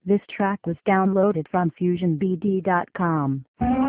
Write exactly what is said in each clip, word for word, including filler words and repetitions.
This track was downloaded from fusion b d dot com.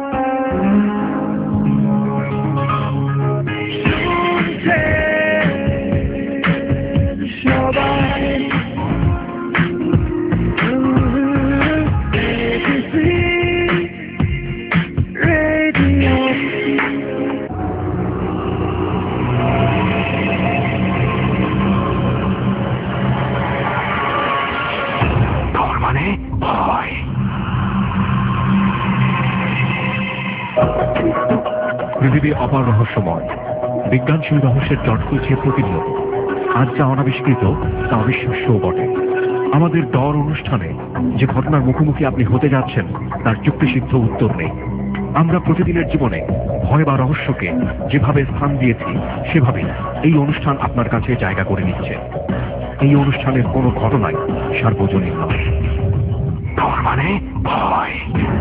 পৃথিবী অপার রহস্যময়, বিজ্ঞান সেই রহস্যের জট খুলছে প্রতিনিয়ত। আজ যা অনাবিষ্কৃত তা অবিশ্বাস্যও বটে। আমাদের ডর অনুষ্ঠানে যে ঘটনার মুখোমুখি আপনি হতে যাচ্ছেন তার যুক্তিসিদ্ধ উত্তর নেই। আমরা প্রতিদিনের জীবনে ভয় বা রহস্যকে যেভাবে স্থান দিয়েছি সেভাবেই এই অনুষ্ঠান আপনার কাছে জায়গা করে নিচ্ছে। এই অনুষ্ঠানের কোনো ঘটনাই সার্বজনীন নয়। ডর মানে ভয়।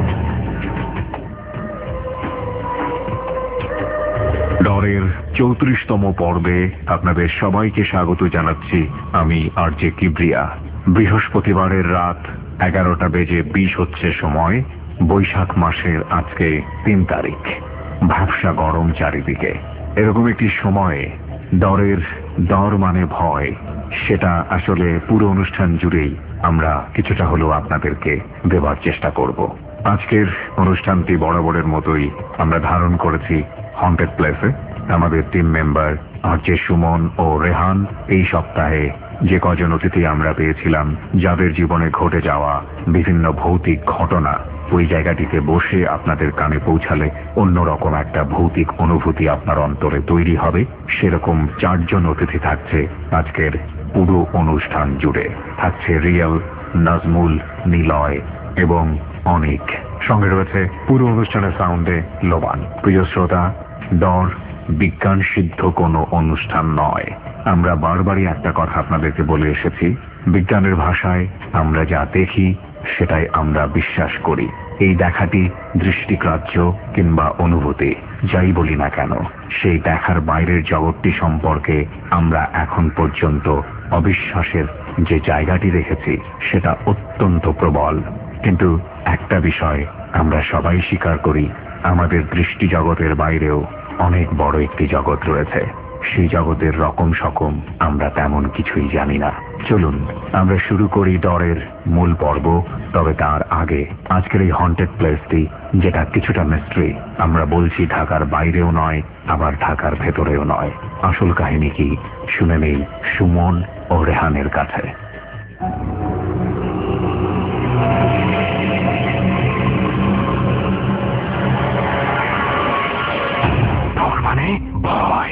ডরের চৌত্রিশতম পর্বে আপনাদের সবাইকে স্বাগত জানাচ্ছি। আমি আর জে কিবরিয়া। বৃহস্পতিবারের রাত এগারোটা বেজে বিশ হচ্ছে সময়। বৈশাখ মাসের আজকে তিন তারিখ। ভ্যাপসা গরম চারিদিকে। এরকম একটি সময়ে ডরের ডর মানে ভয়, সেটা আসলে পুরো অনুষ্ঠান জুড়েই আমরা কিছুটা হলেও আপনাদেরকে দেওয়ার চেষ্টা করব। আজকের অনুষ্ঠানটি বরাবরের মতোই আমরা ধারণ করেছি হন্টেড প্লেসে। আমাদের টিম মেম্বার আর যে সুমন ও রেহান এই সপ্তাহে যে কজন অতিথি আমরা পেয়েছিলাম, যাদের জীবনে ঘটে যাওয়া বিভিন্ন ভৌতিক ঘটনা ওই জায়গাটিতে বসে আপনাদের কানে পৌঁছালে অন্যরকম একটা ভৌতিক অনুভূতি আপনার অন্তরে তৈরি হবে। সেরকম চারজন অতিথি থাকছে আজকের পুরো অনুষ্ঠান জুড়ে। থাকছে রিয়েল, নাজমুল, নিলয় এবং অনিক। সঙ্গে রয়েছে পুরো অনুষ্ঠানের সাউন্ডে লোবান। প্রিয় শ্রোতা, ডর বিজ্ঞান সিদ্ধ কোনো অনুষ্ঠান নয়। আমরা বারবারই একটা কথা আপনাদেরকে বলে এসেছি, বিজ্ঞানের ভাষায় আমরা যা দেখি সেটাই আমরা বিশ্বাস করি। এই দেখাটি দৃষ্টিগ্রাহ্য কিংবা অনুভূতি যাই বলি না কেন, সেই দেখার বাইরের জগৎটি সম্পর্কে আমরা এখন পর্যন্ত অবিশ্বাসের যে জায়গাটি রেখেছি সেটা অত্যন্ত প্রবল। কিন্তু একটা বিষয় আমরা সবাই স্বীকার করি, আমাদের দৃষ্টি জগতের বাইরেও অনেক বড় একটি জগৎ রয়েছে। সেই জগতের রকম সকম আমরা তেমন কিছুই জানি না। চলুন আমরা শুরু করি ডরের মূল পর্ব। তবে তার আগে আজকের এই হন্টেড প্লেসটি, যেটা কিছুটা মিস্ট্রি, আমরা বলছি ঢাকার বাইরেও নয় আবার ঢাকার ভেতরেও নয়। আসল কাহিনী কি শুনে নেই সুমন ও রেহানের কাছে। ভয়।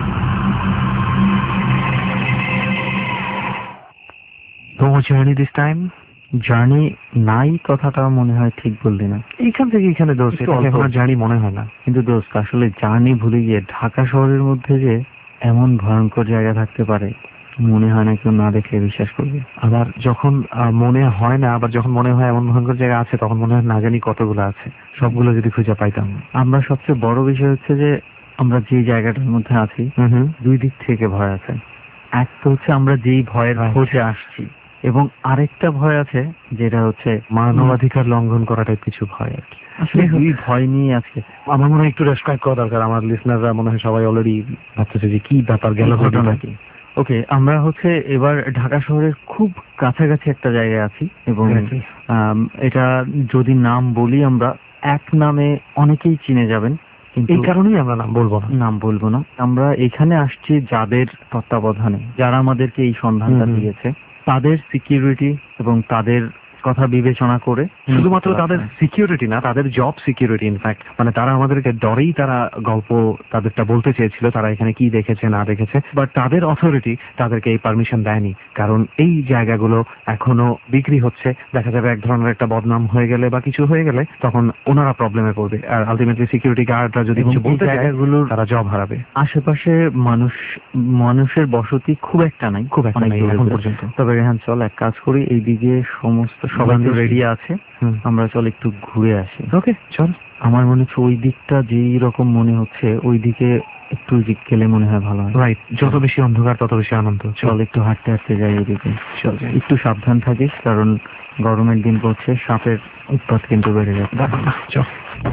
No journey this time? Journey নাই কথাটা মনে হয় ঠিক বললি না। এইখান থেকে এখানে দোস্ত জার্নি মনে হয় না, কিন্তু দোস্ত আসলে জার্নি ভুলে গিয়ে ঢাকা শহরের মধ্যে যে এমন ভয়ঙ্কর জায়গা থাকতে পারে মনে হয় না কেউ না দেখলে বিশ্বাস করবে। আবার যখন মনে হয় না, আবার যখন মনে হয় এমন ভয়ঙ্কর জায়গা আছে, তখন মনে হয় না জানি কতগুলো আছে, সবগুলো যদি খুঁজে পাইতাম। আমরা সবচেয়ে বড় বিষয় হচ্ছে যে আমরা যে জায়গাটার মধ্যে আছি দুই দিক থেকে ভয় আছে। এক তো হচ্ছে আমরা যেই ভয়ের খোঁজে আসছি, এবং আরেকটা ভয় আছে যেটা হচ্ছে মানবাধিকার লঙ্ঘন করাটাই কিছু ভয় আর কি। আসলে দুই ভয় নিয়ে আজকে আমার মনে হয় একটু ডেসক্রাইব করা দরকার। আমার লিসনাররা মনে হয় সবাই অলরেডি ভাবতেছে যে কি ব্যাপার গেল ঘটনা কি। ওকে, আমরা হচ্ছে এবার ঢাকা শহরের খুব কাছাকাছি একটা জায়গায় আছি, এবং এটা যদি নাম বলি আমরা এক নামে অনেকেই চিনে যাবেন, এই কারণেই আমরা নাম বলবো না নাম বলবো না আমরা এখানে আসছি যাদের তত্ত্বাবধানে, যারা আমাদেরকে এই সন্ধানটা দিয়েছে, তাদের সিকিউরিটি এবং তাদের কথা বিবেচনা করে, শুধুমাত্র তাদের সিকিউরিটি না, তাদের জব সিকিউরিটি। ইনফ্যাক্ট মানে তারা আমাদেরকে ডরেই তারা গল্প তাদেরটা বলতে চেয়েছিল, তারা এখানে কি দেখেছে না দেখেছে, বাট তাদের অথরিটি তাদেরকে এই পারমিশন দেয়নি, কারণ এই জায়গাগুলো এখনো বিক্রি হচ্ছে। দেখা যাবে এক ধরনের একটা বদনাম হয়ে গেলে বা কিছু হয়ে গেলে তখন ওনারা প্রবলেমে পড়বে, আর আলটিমেটলি সিকিউরিটি গার্ডরা যদি কিছু বলতে যায় তারা জব হারাবে। আশেপাশে মানুষ মানুষের বসতি খুব একটা নাই, খুব একটা নাই এখন পর্যন্ত। তবে রেহান চল এক কাজ করি, এইদিকে সমস্ত সবাই রেডি আছে, আমরা চল একটু ঘুরে আসি। ওকে চল। আমার মনে হচ্ছে ওই দিকটা যেই রকম মনে হচ্ছে ওই দিকে একটু দিক গেলে মনে হয় ভালো হয়। রাইট, যত বেশি অন্ধকার তত বেশি আনন্দ। চল একটু হাঁটতে হাঁটতে যাই এদিকে। চল যাই। একটু সাবধান থাকিস, কারণ গরমের দিন পড়ছে, সাপের উৎপাত কিন্তু বেড়ে যাচ্ছে। চল।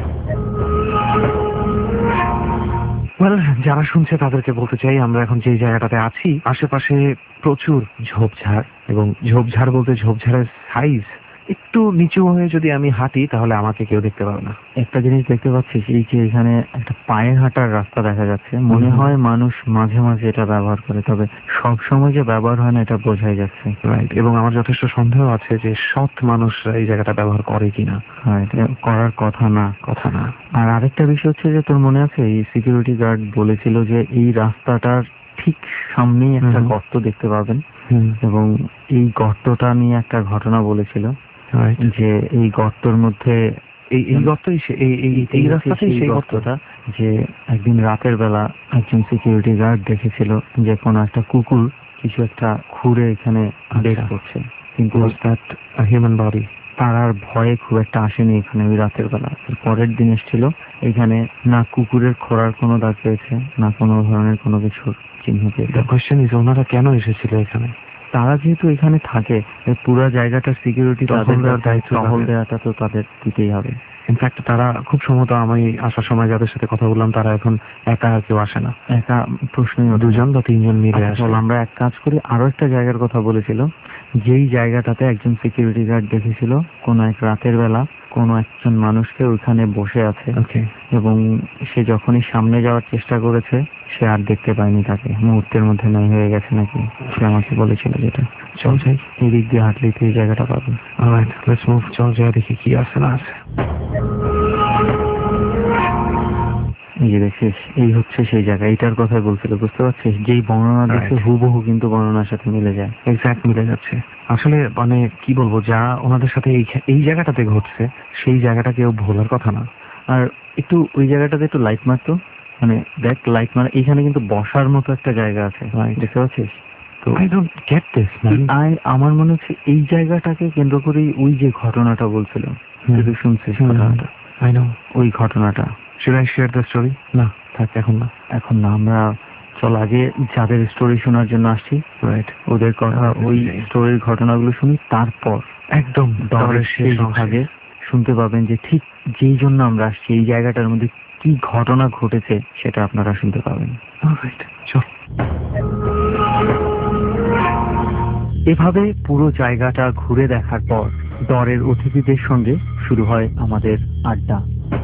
ওয়েল, যারা শুনছে তাদেরকে বলতে চাই, আমরা এখন যে জায়গাটাতে আছি আশেপাশে প্রচুর ঝোপঝাড়, এবং ঝোপঝাড় বলতে ঝোপঝাড়ের সাইজ একটু নিচু হয়ে যদি আমি হাঁটি তাহলে আমাকে কেউ দেখতে পাবে না। একটা জিনিস দেখতে পাচ্ছিস, এই যে এখানে একটা পায়ে হাঁটার রাস্তা দেখা যাচ্ছে, মনে হয় মানুষ মাঝে মাঝে এটা ব্যবহার করে, তবে সব সময় যে ব্যবহার হয় না এটা বোঝাই যাচ্ছে। রাইট, এবং আমার যথেষ্ট সন্দেহ আছে যে সৎ মানুষরা এই জায়গাটা ব্যবহার করে কিনা। হ্যাঁ, এটা করার কথা না কথা না আর আরেকটা বিষয় হচ্ছে যে, তোর মনে আছে এই সিকিউরিটি গার্ড বলেছিল যে এই রাস্তাটার ঠিক সামনেই একটা গর্ত দেখতে পাবেন, এবং এই গর্তটা নিয়ে একটা ঘটনা বলেছিল যে এই গর্তর মধ্যে এই এই গর্তই এই রাস্তাটাই সেই গর্তটা, যে একদিন রাতের বেলা একজন সিকিউরিটি গার্ড দেখেছিল যে কোনো একটা কুকুর কিছু একটা খুঁড়ে এখানে বের করছে, কিন্তু হিউম্যান বডি তার আর ভয়ে খুব একটা আসেনি এখানে ওই রাতের বেলা। পরের দিন এসেছিল, এখানে না কুকুরের খোঁড়ার কোনো দাগ পেয়েছে, না কোনো ধরনের কোনো কিছুর চিহ্ন পেয়েছে। কোয়েশ্চেন ইজ, ওনারা কেন এসেছিল এখানে? তারা যেহেতু এখানে থাকে, পুরো জায়গাটার সিকিউরিটি তাদের দায়িত্ব, টহল দেওয়াটা তো তাদের দিতেই হবে। ইনফ্যাক্ট তারা খুব সম্ভবত আমি আসার সময় যাদের সাথে কথা বললাম তারা এখন একা আর কেউ আসে না, একা প্রশ্নই, দুজন বা তিনজন মিলে আসে। আমরা এক কাজ করি, আরো একটা জায়গার কথা বলেছিল, যেই জায়গাটাতে একজন সিকিউরিটি গার্ড দেখেছিল কোন এক রাতের বেলা কোন একজন মানুষকে ওইখানে বসে আছে, এবং সে যখনই সামনে যাওয়ার চেষ্টা করেছে সে আর দেখতে পায়নি তাকে, মুহূর্তের মধ্যে নাই হয়ে গেছে নাকি, সে আমাকে বলেছিল যেটা। চল যাই, এই দিক দিয়ে হাঁটলেই তো এই জায়গাটা পাবো। Alright, let's move. চল যাই দেখি কি আছে না আছে। এই যে দেখছিস, এই হচ্ছে সেই জায়গা, এইটার কথাই বলছিল, বুঝতে পারছিস? যেই বর্ণনা দেখছে হুবহু কিন্তু বর্ণনার সাথে মিলে যায়, এক্স্যাক্ট মিলে যাচ্ছে। আসলে মানে কি বলবো, যা ওনাদের সাথে এই এই জায়গাটাতে ঘটছে সেই জায়গাটা কেউ ভোলার কথা না। আর একটু ওই জায়গাটাতে একটু লাইট মারতো, মানে দেখ লাইট মার, এইখানে কিন্তু বসার মতো একটা জায়গা আছে, দেখতে পাচ্ছিস? তো I don't get this man. আমার মনে হচ্ছে এই জায়গাটাকে কেন্দ্র করেই ওই যে ঘটনাটা বলছিল, যদি শুনছিস ঘটনাটা, আই নো ওই ঘটনাটা। Should I share the story? না থাক, এখন না, এখন না। আমরা চল আগে যাদের স্টোরি শোনার জন্য আসছি, রাইট, ওদের কথা, ওই স্টোরির ঘটনাগুলো শুনি, তারপর একদম ডরের শেষ ভাগে শুনতে পাবেন যে ঠিক যেই জন্য আমরা আসছি এই জায়গাটার মধ্যে কি ঘটনা ঘটেছে সেটা আপনারা শুনতে পাবেন। অলরাইট, চল। এভাবে পুরো জায়গাটা ঘুরে দেখার পর ডরের অতিথিদের সঙ্গে শুরু হয় আমাদের আড্ডা।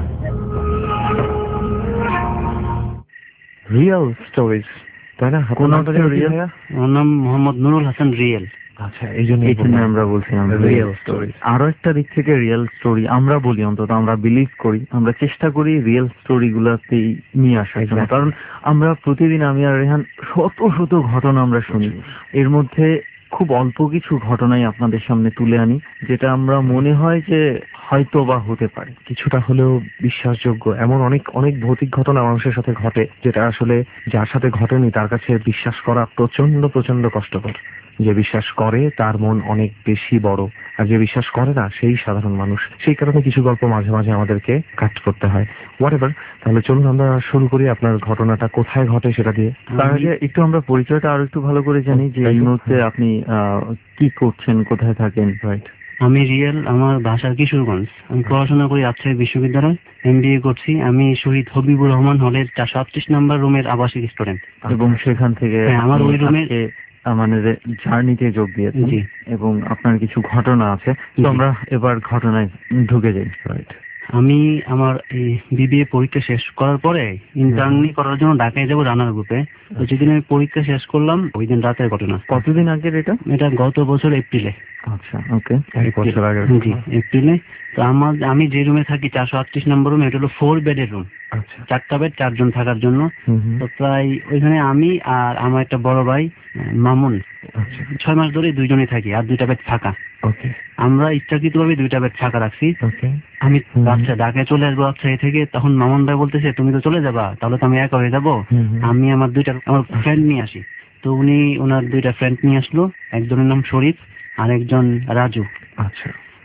রিয়েল স্টোরিজ, তাই না? কোন রিয়েল? আমার নাম মোহাম্মদ নুরুল হাসান রিয়েল। আচ্ছা, এই জন্য আমরা বলছিলাম রিয়েল স্টোরি। আরো একটা দিক থেকে রিয়েল স্টোরি আমরা বলি, অন্তত আমরা বিলিভ করি, আমরা চেষ্টা করি রিয়েল স্টোরি গুলাতেই নিয়ে আসার জন্য, কারণ আমরা প্রতিদিন, আমি আর রেহান, শত শত ঘটনা আমরা শুনি, এর মধ্যে খুব অল্প কিছু ঘটনাই আপনাদের সামনে তুলে আনি যেটা আমরা মনে হয় যে হয়তো বা হতে পারে, কিছুটা হলেও বিশ্বাসযোগ্য। এমন অনেক অনেক ভৌতিক ঘটনা মানুষের সাথে ঘটে যেটা আসলে যার সাথে ঘটেনি তার কাছে বিশ্বাস করা প্রচন্ড প্রচন্ড কষ্টকর। যে বিশ্বাস করে তার মন অনেক বেশি বড়, আর যে বিশ্বাস করে না সেই সাধারণ মানুষ। সেই কারণে কিছু গল্প মাঝে মাঝে আমাদেরকে কাট করতে হয়। হোয়াটএভার, তাহলে চলুন আমরা শুরু করি আপনার ঘটনাটা কোথায় ঘটে সেটা দিয়ে। তার আগে একটু আমরা পরিচয়টা আরো একটু ভালো করে জানি, যে এই মুহূর্তে আপনি কি করছেন, কোথায় থাকেন। রাইট, আমি রিয়েল, আমার বাসা কিশোরগঞ্জ। আমি পড়াশোনা করি রাজশাহী বিশ্ববিদ্যালয়, এম বি এ করছি। আমি শহীদ হবিবুর রহমান হলের চারশো আটত্রিশ নাম্বার রুমের আবাসিক স্টুডেন্ট, এবং সেখান থেকে আমার ওই রুমে আমাদের জার্নিতে যোগ দিয়েছেন, এবং আপনার কিছু ঘটনা আছে। তো আমরা এবার ঘটনায় ঢুকে যাই। রাইট, আমি আমার এই বিবিএ পরীক্ষা শেষ করার পরে ইন্টার্নি করার জন্য ঢাকায় যাবো রানার গ্রুপে। তো যেদিন আমি পরীক্ষা শেষ করলাম ওই দিন রাতের ঘটনা। কতদিন আগের এটা? এটা গত বছর এপ্রিলে। আচ্ছা, ওকে, জি এপ্রিলে। তো আমার, আমি যে রুমে থাকি চারশো আটত্রিশ নম্বর রুম, এটা হলো ফোর বেডের রুম, চারটা বেড, চারজন থাকার জন্য। তো প্রায় ওইখানে আমি আর আমার একটা বড় ভাই মামুন ছয় মাস ধরে দুইজনে থাকি, আর দুইটা বেড ফাঁকা। আমরা ইচ্ছাকৃত ভাবে দুইটা বেড ফাঁকা রাখছি। আমি আচ্ছা ঢাকায় চলে আসবো রাজশাহী থেকে, তখন মামুন ভাই বলতেছে তুমি তো চলে যাবা, তাহলে তো আমি একা হয়ে যাবো, আমি আমার দুইটা আমার ফ্রেন্ড নিয়ে আসি। তো উনি ওনার দুইটা ফ্রেন্ড নিয়ে আসলো, একজনের নাম শরীফ আর একজন রাজু। আচ্ছা,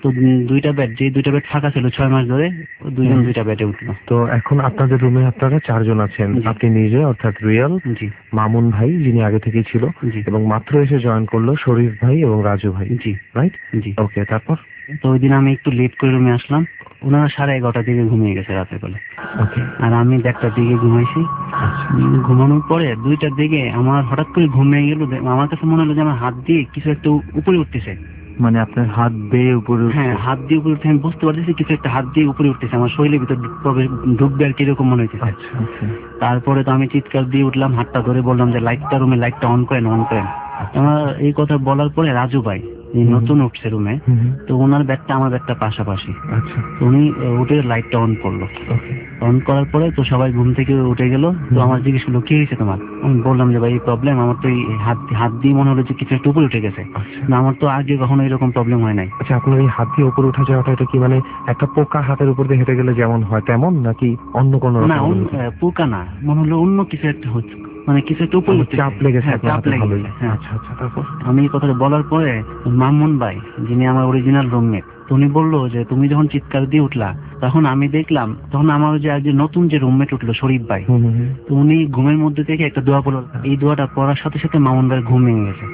তো দুইটা বেড, যে দুইটা বেড ফাঁকা ছিল ছয় মাস ধরে, দুইজন দুইটা বেডে উঠলো। তো এখন আপনাদের রুমে আপনারা চারজন আছেন, আপনি নিজে অর্থাৎ রিয়াল, জি, মামুন ভাই যিনি আগে থেকে ছিল, এবং মাত্র এসে জয়েন করলো শরীফ ভাই এবং রাজু ভাই। জি, রাইট। জি। ওকে, তারপর? তো ওই দিন আমি একটু লেট করে রুমে আসলাম, ওনারা সাড়ে এগারোটার দিকে ঘুমিয়ে গেছে রাতের বেলা, আর আমি দেড়টার দিকে ঘুমাইছি। ঘুমানোর পরে দুইটার দিকে আমার হঠাৎ করে ঘুমিয়ে গেল, আমার কাছে মনে হলো যে আমার হাত দিয়ে কিছু একটা উপরে উঠতেছে। মানে আপনার হাত বেয়ে উপরে? হ্যাঁ, হাত দিয়ে উপরে উঠতে আমি বুঝতে পারতেছি কিছু একটা হাত দিয়ে উপরে উঠতেছে, আমার শরীরের ভিতর প্রবেশ ঢুকবে আর কিরকম মনে হইতেছে। তারপরে তো আমি চিৎকার দিয়ে উঠলাম, হাতটা ধরে বললাম যে লাইটটা, রুমে লাইটটা অন করেন, অন করেন। আমার এই কথা বলার পরে রাজু ভাই নতুন উঠছে রুমে, তো ওনার ব্যাগটা আমার ব্যাগটা পাশাপাশি, তো উনি উঠে লাইটটা অন করলো। অন করার পরে তো সবাই ঘুম থেকে উঠে গেল। তো আমার জিজ্ঞেস করলো কি হয়েছে তোমার? আমি বললাম যে ভাই এই প্রবলেম, আমার তো এই হাত হাত দিয়ে মনে হলো যে কিছু একটু উপরে উঠে গেছে, না আমার তো আগে কখনো এরকম প্রবলেম হয় নাই। আচ্ছা, আপনার এই হাত দিয়ে উপরে উঠা যাওয়াটা এটা কি মানে একটা পোকা হাতের উপর দিয়ে হেঁটে গেলে যেমন হয় তেমন, নাকি অন্য কোনো? না, পোকা না, মনে হলো অন্য কিছু একটা হচ্ছে, মানে কিছু একটা উপরে চাপ লেগেছে। চাপ লেগেছে। আচ্ছা আচ্ছা, তারপর? আমি এই কথাটা বলার পরে মামুন ভাই যিনি আমার অরিজিনাল রুমমেট, উনি বললো যে তুমি যখন চিৎকার দিয়ে উঠলা তখন আমি দেখলাম, তখন আমার যে আজ নতুন যে রুমমেট উঠলো শরীফ ভাই, তো উনি ঘুমের মধ্যে থেকে একটা দোয়া পড়লো, এই দোয়াটা পড়ার সাথে সাথে মামুন ভাইয়ের ঘুম ভেঙে গেছে।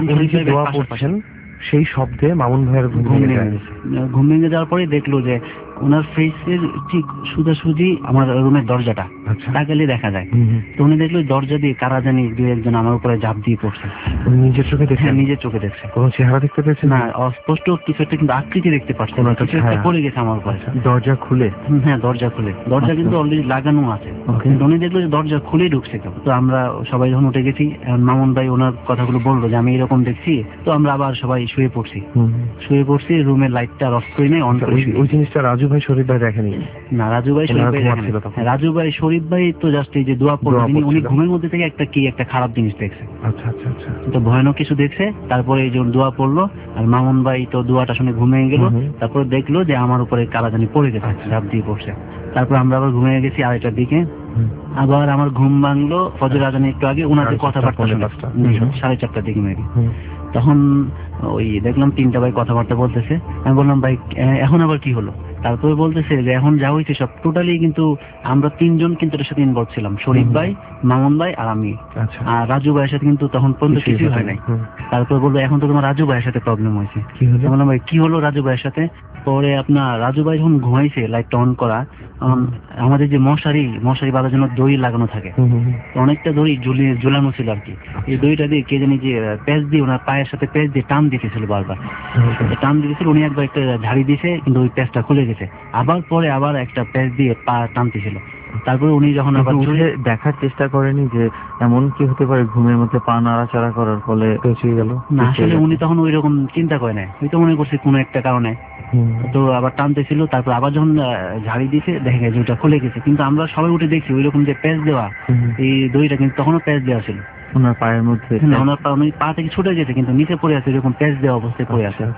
সেই শব্দে মামুন ভাইয়ের ঘুম ভেঙে গেছে। ঘুম ভেঙে যাওয়ার পরে দেখলো যে ওনার ফেসের ঠিক সোজাসুজি আমার রুমের দরজাটা তাকালে দেখা যায়। তো উনি দেখলো দরজা দিয়ে কারা জানি দু একজন আমার উপরে ঝাঁপ দিয়ে পড়ছে। নিজের চোখে দেখছে? নিজের চোখে দেখছে। কোনো চেহারা দেখতে পেয়েছে? না, অস্পষ্ট কিছু একটা কিন্তু আকৃতি দেখতে পাচ্ছে, কিছু একটা পড়ে গেছে আমার উপরে। দরজা খুলে? হ্যাঁ, দরজা খুলে, দরজা কিন্তু অলরেডি লাগানো আছে, কিন্তু উনি দেখলো যে দরজা খুলেই ঢুকছে কেউ। তো আমরা সবাই যখন উঠে গেছি, মামুন ভাই ওনার কথাগুলো বললো যে আমি এরকম দেখছি, তো আমরা আবার সবাই শুয়ে পড়ছি। শুয়ে পড়ছি, রুমের লাইটটা অফ করে নেই, অন করে। ওই জিনিসটা রাজু ভাই শরীফ ভাই দেখেনি? না, রাজু ভাই শরীফ ভাই দেখেনি। রাজু ভাই শরীফ ভাই তো জাস্ট এই যে দোয়া পড়লো, উনি ঘুমের মধ্যে থেকে একটা কি একটা খারাপ জিনিস দেখছে। আচ্ছা আচ্ছা আচ্ছা, তো ভয়ানক কিছু দেখছে। তারপরে এই যে দোয়া পড়লো, আর মামুন ভাই তো দোয়াটা শুনে ঘুমিয়ে গেল। তারপরে দেখলো যে আমার উপরে কালাজানি পড়ে গেছে, ঝাঁপ দিয়ে পড়ছে। তারপর আমরা আবার ঘুমিয়ে গেছি আড়াইটার দিকে। আবার আমার ঘুম ভাঙলো ফজর আজানের একটু আগে, ওনাদের কথাবার্তা শুনে সাড়ে চারটার দিকে মেবি। তখন ওই দেখলাম তিনটা ভাই কথাবার্তা বলতেছে। আমি বললাম ভাই এখন আবার কি হলো? তারপরে বলতেছে যে এখন যা হয়েছে সব টোটালি কিন্তু আমরা তিনজন কিন্তু এটার সাথে ইনভলভ ছিলাম, শরীফ ভাই, মামুন ভাই আর আমি। আর রাজু ভাইয়ের সাথে কিন্তু তখন পর্যন্ত কিছুই হয় নাই। তারপরে বলবো এখন তো তোমার রাজু ভাইয়ের সাথে প্রবলেম হয়েছে। বললাম ভাই কি হলো রাজু ভাইয়ের সাথে? পরে আপনার রাজু ভাই যখন ঘুমাইছে লাইটটা অন করা, আমাদের যে মশারি মশারি বাঁধার জন্য দড়ি লাগানো থাকে, অনেকটা দড়ি ঝুলিয়ে ঝুলানো ছিল আর কি। এই দড়িটা দিয়ে কে জানি যে প্যাচ দিয়ে ওনার পায়ের সাথে প্যাচ দিয়ে টান দিতেছিল, বারবার টান দিতেছিল। উনি একবার একটা ঝাড়ি দিয়েছে, কিন্তু ওই প্যাচটা খুলে গেছে। আবার পরে আবার একটা প্যাচ দিয়ে পা টানতেছিল। তারপরে উনি যখন আবার দেখার চেষ্টা করেনি যে এমন কি হতে পারে ঘুমের মধ্যে পা নাড়াচাড়া করার ফলে পেঁচিয়ে গেল? না, আসলে উনি তখন ওই রকম চিন্তা করে নাই, হয়তো মনে করছে কোনো একটা কারণে। তো আবার টানতেছিল, তারপর আবার যখন ঝাড়ি দিয়েছে দেখা গেছে ওটা খুলে গেছে। কিন্তু আমরা সবাই উঠে দেখছি ওই রকম যে প্যাচ দেওয়া এই দড়িটা কিন্তু তখনও প্যাচ দেওয়া ছিল ওনার পায়ের মধ্যে। ওনার পা পা থেকে ছুটে গেছে, কিন্তু নিচে পড়ে আছে, এরকম প্যাচ দেওয়া অবস্থায় পড়ে আছে।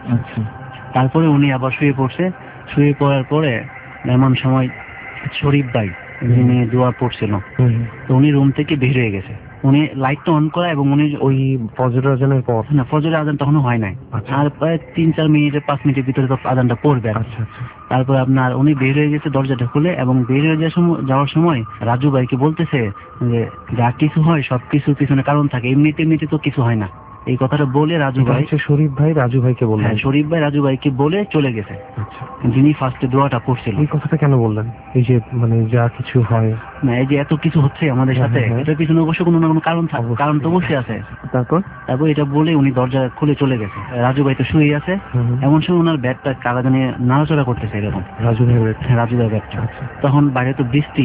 তারপরে উনি আবার শুয়ে পড়ছে। শুয়ে পড়ার পরে এমন সময় শরীফ ভাই যিনি দোয়া পড়ছিল, তো উনি রুম থেকে বের হয়ে গেছে। উনি লাইটটা অন করা এবং উনি ওই ফজর আজানের পর, না ফজরের আজান তখনও হয় নাই, আর প্রায় তিন চার মিনিটের পাঁচ মিনিটের ভিতরে তো আজানটা পড়বে। তারপর আপনার উনি বের হয়ে গেছে দরজাটা খুলে, এবং বের হয়ে যাওয়ার সময় যাওয়ার সময় রাজু ভাইকে বলতেছে যে যা কিছু হয় সবকিছুর পিছনে কারণ থাকে, এমনিতে এমনিতে তো কিছু হয় না। এই কথাটা বলে রাজু ভাই শরীফ ভাই রাজু ভাইকে বললেন, শরীফ ভাই রাজু ভাইকে বলে চলে গেছে, যিনি ফার্স্টে দোয়াটা পড়ছিল। এই কথাটা কেন বললেন? এই যে মানে যা কিছু হয় না, এই যে এত কিছু হচ্ছে আমাদের সাথে, এটার পিছনে অবশ্য কোনো না কোনো কারণ থাকে, কারণ তো অবশ্যই আছে। তারপর তারপর এটা বলে উনি দরজা খুলে চলে গেছে। রাজু ভাই তো শুয়ে আছে, এমন সময় ওনার ব্যাগটা কারা জানি নাড়াচড়া করতেছে এরকম, রাজু ভাই রাজু ভাই ব্যাগটা। তখন বাইরে তো বৃষ্টি,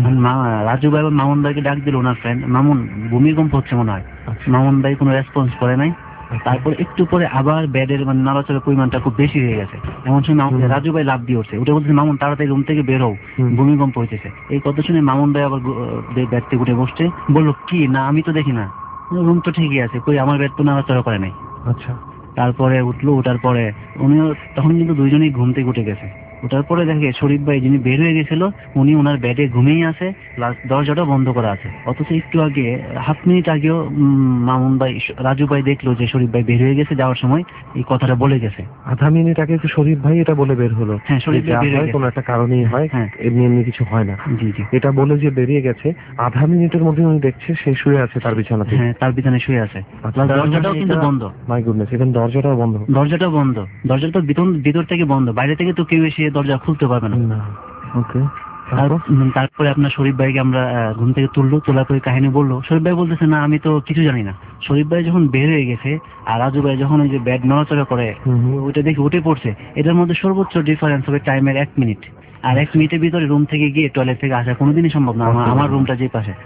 রাজু ভাই মামুন ভাইকে ডাক দিল ওনার ফ্রেন্ড, মামুন ভূমিকম্প হচ্ছে মনে হয়। মামুন ভাই কোনো রেসপন্স করে নাই। তারপর একটু পরে আবার বেডের মানে নাড়াচড়ার পরিমাণটা খুব বেশি হয়ে গেছে। এমন সময় রাজু ভাই লাফ দিয়ে উঠছে, উঠে বলছে মামুন তাড়াতাড়ি রুম থেকে বের হও, ভূমিকম্প হইতেছে। এই কথা শুনে মামুন ভাই আবার বেড থেকে উঠে বসছে, বললো কি না আমি তো দেখি না, রুম তো ঠিকই আছে, কই আমার বেড তো নাড়াচড়া করে নাই। আচ্ছা। তারপরে উঠলো, উঠার পরে উনিও তখন কিন্তু দুইজনেই ঘুম থেকে উঠে গেছে, ওঠার পরে দেখে শরীফ ভাই যিনি বের হয়ে গেছিল উনি ওনার বেডে ঘুমিয়ে আছে, প্লাস দরজাটা বন্ধ করা আছে। অথচ একটু আগে হাফ মিনিট আগেও মামুন ভাই রাজু ভাই দেখলো যে শরীফ ভাই বের হয়ে গেছে, যাওয়ার সময় এই কথাটা বলে গেছে। আধা মিনিট আগে তো শরীফ ভাই এটা বলে বের হলো। হ্যাঁ, শরীফ ভাই বের হয়ে গেছে, কোনো একটা কারণেই হয়, হ্যাঁ এমনি এমনি কিছু হয় না। জি জি, এটা বলে যে বেরিয়ে গেছে, আধা মিনিটের মধ্যে উনি দেখছে সে শুয়ে আছে তার বিছানাতে। হ্যাঁ, তার বিছানায় শুয়ে আছে, দরজাটাও কিন্তু বন্ধ। মাই গুডনেস, এখন দরজাটাও বন্ধ। দরজাটাও বন্ধ, দরজাটা ভিতর থেকে বন্ধ, বাইরে থেকে তো কেউ এসে দরজা খুলতে পারবে না। ওকে, তারপরে আপনার শরীফ ভাইকে আমরা ঘুম থেকে তুললো, তোলার পরে কাহিনী বললো। শরীফ ভাই বলতেছে না আমি তো কিছু জানি না। শরীফ ভাই যখন বের হয়ে গেছে আর রাজু ভাই যখন ওই যে বেড নড়াচড়া করে ওইটা দেখে উঠে পড়ছে, এটার মধ্যে সর্বোচ্চ ডিফারেন্স হবে টাইমের এক মিনিট। আর এক মিনিটের ভিতরে রুম থেকে গিয়ে টয়লেট থেকে আসা কোনোদিনই সম্ভব না। আমার রুমটা যে পাশে।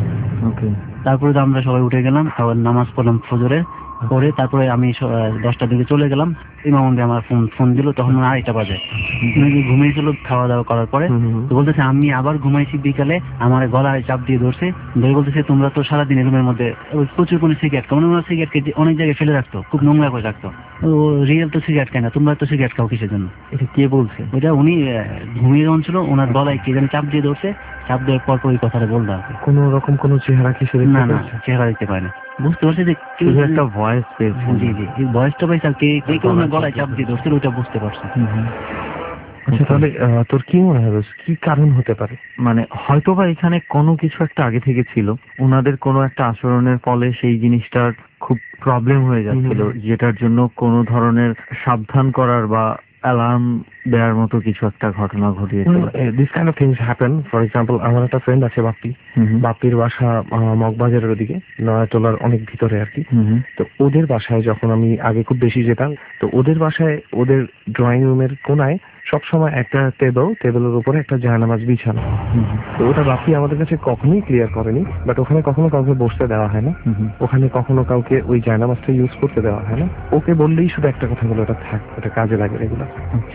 তারপরে তো আমরা সবাই উঠে গেলাম, আবার নামাজ পড়লাম ফজরে পরে। তারপরে আমি দশটার দিকে চলে গেলাম। ইমাম আমার ফোন ফোন দিল, তখন আড়াইটা বাজে। ঘুমিয়েছিল খাওয়া দাওয়া করার পরে। তো বলতেছে আমি আবার ঘুমাইছি বিকালে, আমার গলায় চাপ দিয়ে ধরছে, ধরে বলতেছে তোমরা তো সারাদিন রুমের মধ্যে প্রচুর কোনো সিগারেট খাও, মানে ওরা সিগারেট খেয়ে অনেক জায়গায় ফেলে রাখতো, খুব নোংরা করে রাখতো। ও রিয়েল তো সিগারেট খায় না, তোমরা তো সিগারেট খাও কিসের জন্য? এটা কে বলছে? ওইটা উনি ঘুমিয়ে যখন ছিল ওনার গলায় কে জানি চাপ দিয়ে ধরছে, চাপ দেওয়ার পর ওই কথাটা বললো। কোন রকম কোন চেহারা কি? না না, চেহারা দেখতে পায় না। বুঝতে পারছি যে কেউ একটা ভয়েস পেয়েছে। জি জি, এই ভয়েসটা পাইছে আর কে কে কেউ গলায় চাপ দিয়ে ধরছিল ওইটা বুঝতে পারছি। আচ্ছা, তাহলে তোর কি মনে হয় কি কারণ হতে পারে? মানে হয়তোবা এখানে কোনো কিছু একটা আগে থেকে ছিল, ওনাদের কোনো একটা আচরণের ফলে সেই জিনিসটার খুব প্রবলেম হয়ে যাচ্ছিল, যেটার জন্য কোনো ধরনের সাবধান করার বা অ্যালার্ম দেওয়ার মতো কিছু একটা ঘটনা ঘটিয়েছিল। This kind of things happen. For example, আমার একটা ফ্রেন্ড আছে বাপ্পি, বাপ্পির বাসা মগবাজারের ওদিকে, নয়াটোলার অনেক ভিতরে আর কি। তো ওদের বাসায় যখন আমি আগে খুব বেশি যেতাম, তো ওদের বাসায় ওদের ড্রয়িং রুমের কোনায় সবসময় একটা টেবিল, টেবিলের উপরে একটা জায়নামাজ বিছানো। তো ওটা বাপ্পি আমাদের কাছে কখনোই ক্লিয়ার করেনি, বাট ওখানে কখনো কাউকে বসতে দেওয়া হয় না, ওখানে কখনো কাউকে ওই জায়নামাজটা ইউজ করতে দেওয়া হয় না। ওকে বললেই শুধু একটা কথা বলে, ওটা থাক, ওটা কাজে লাগে রেগুলার।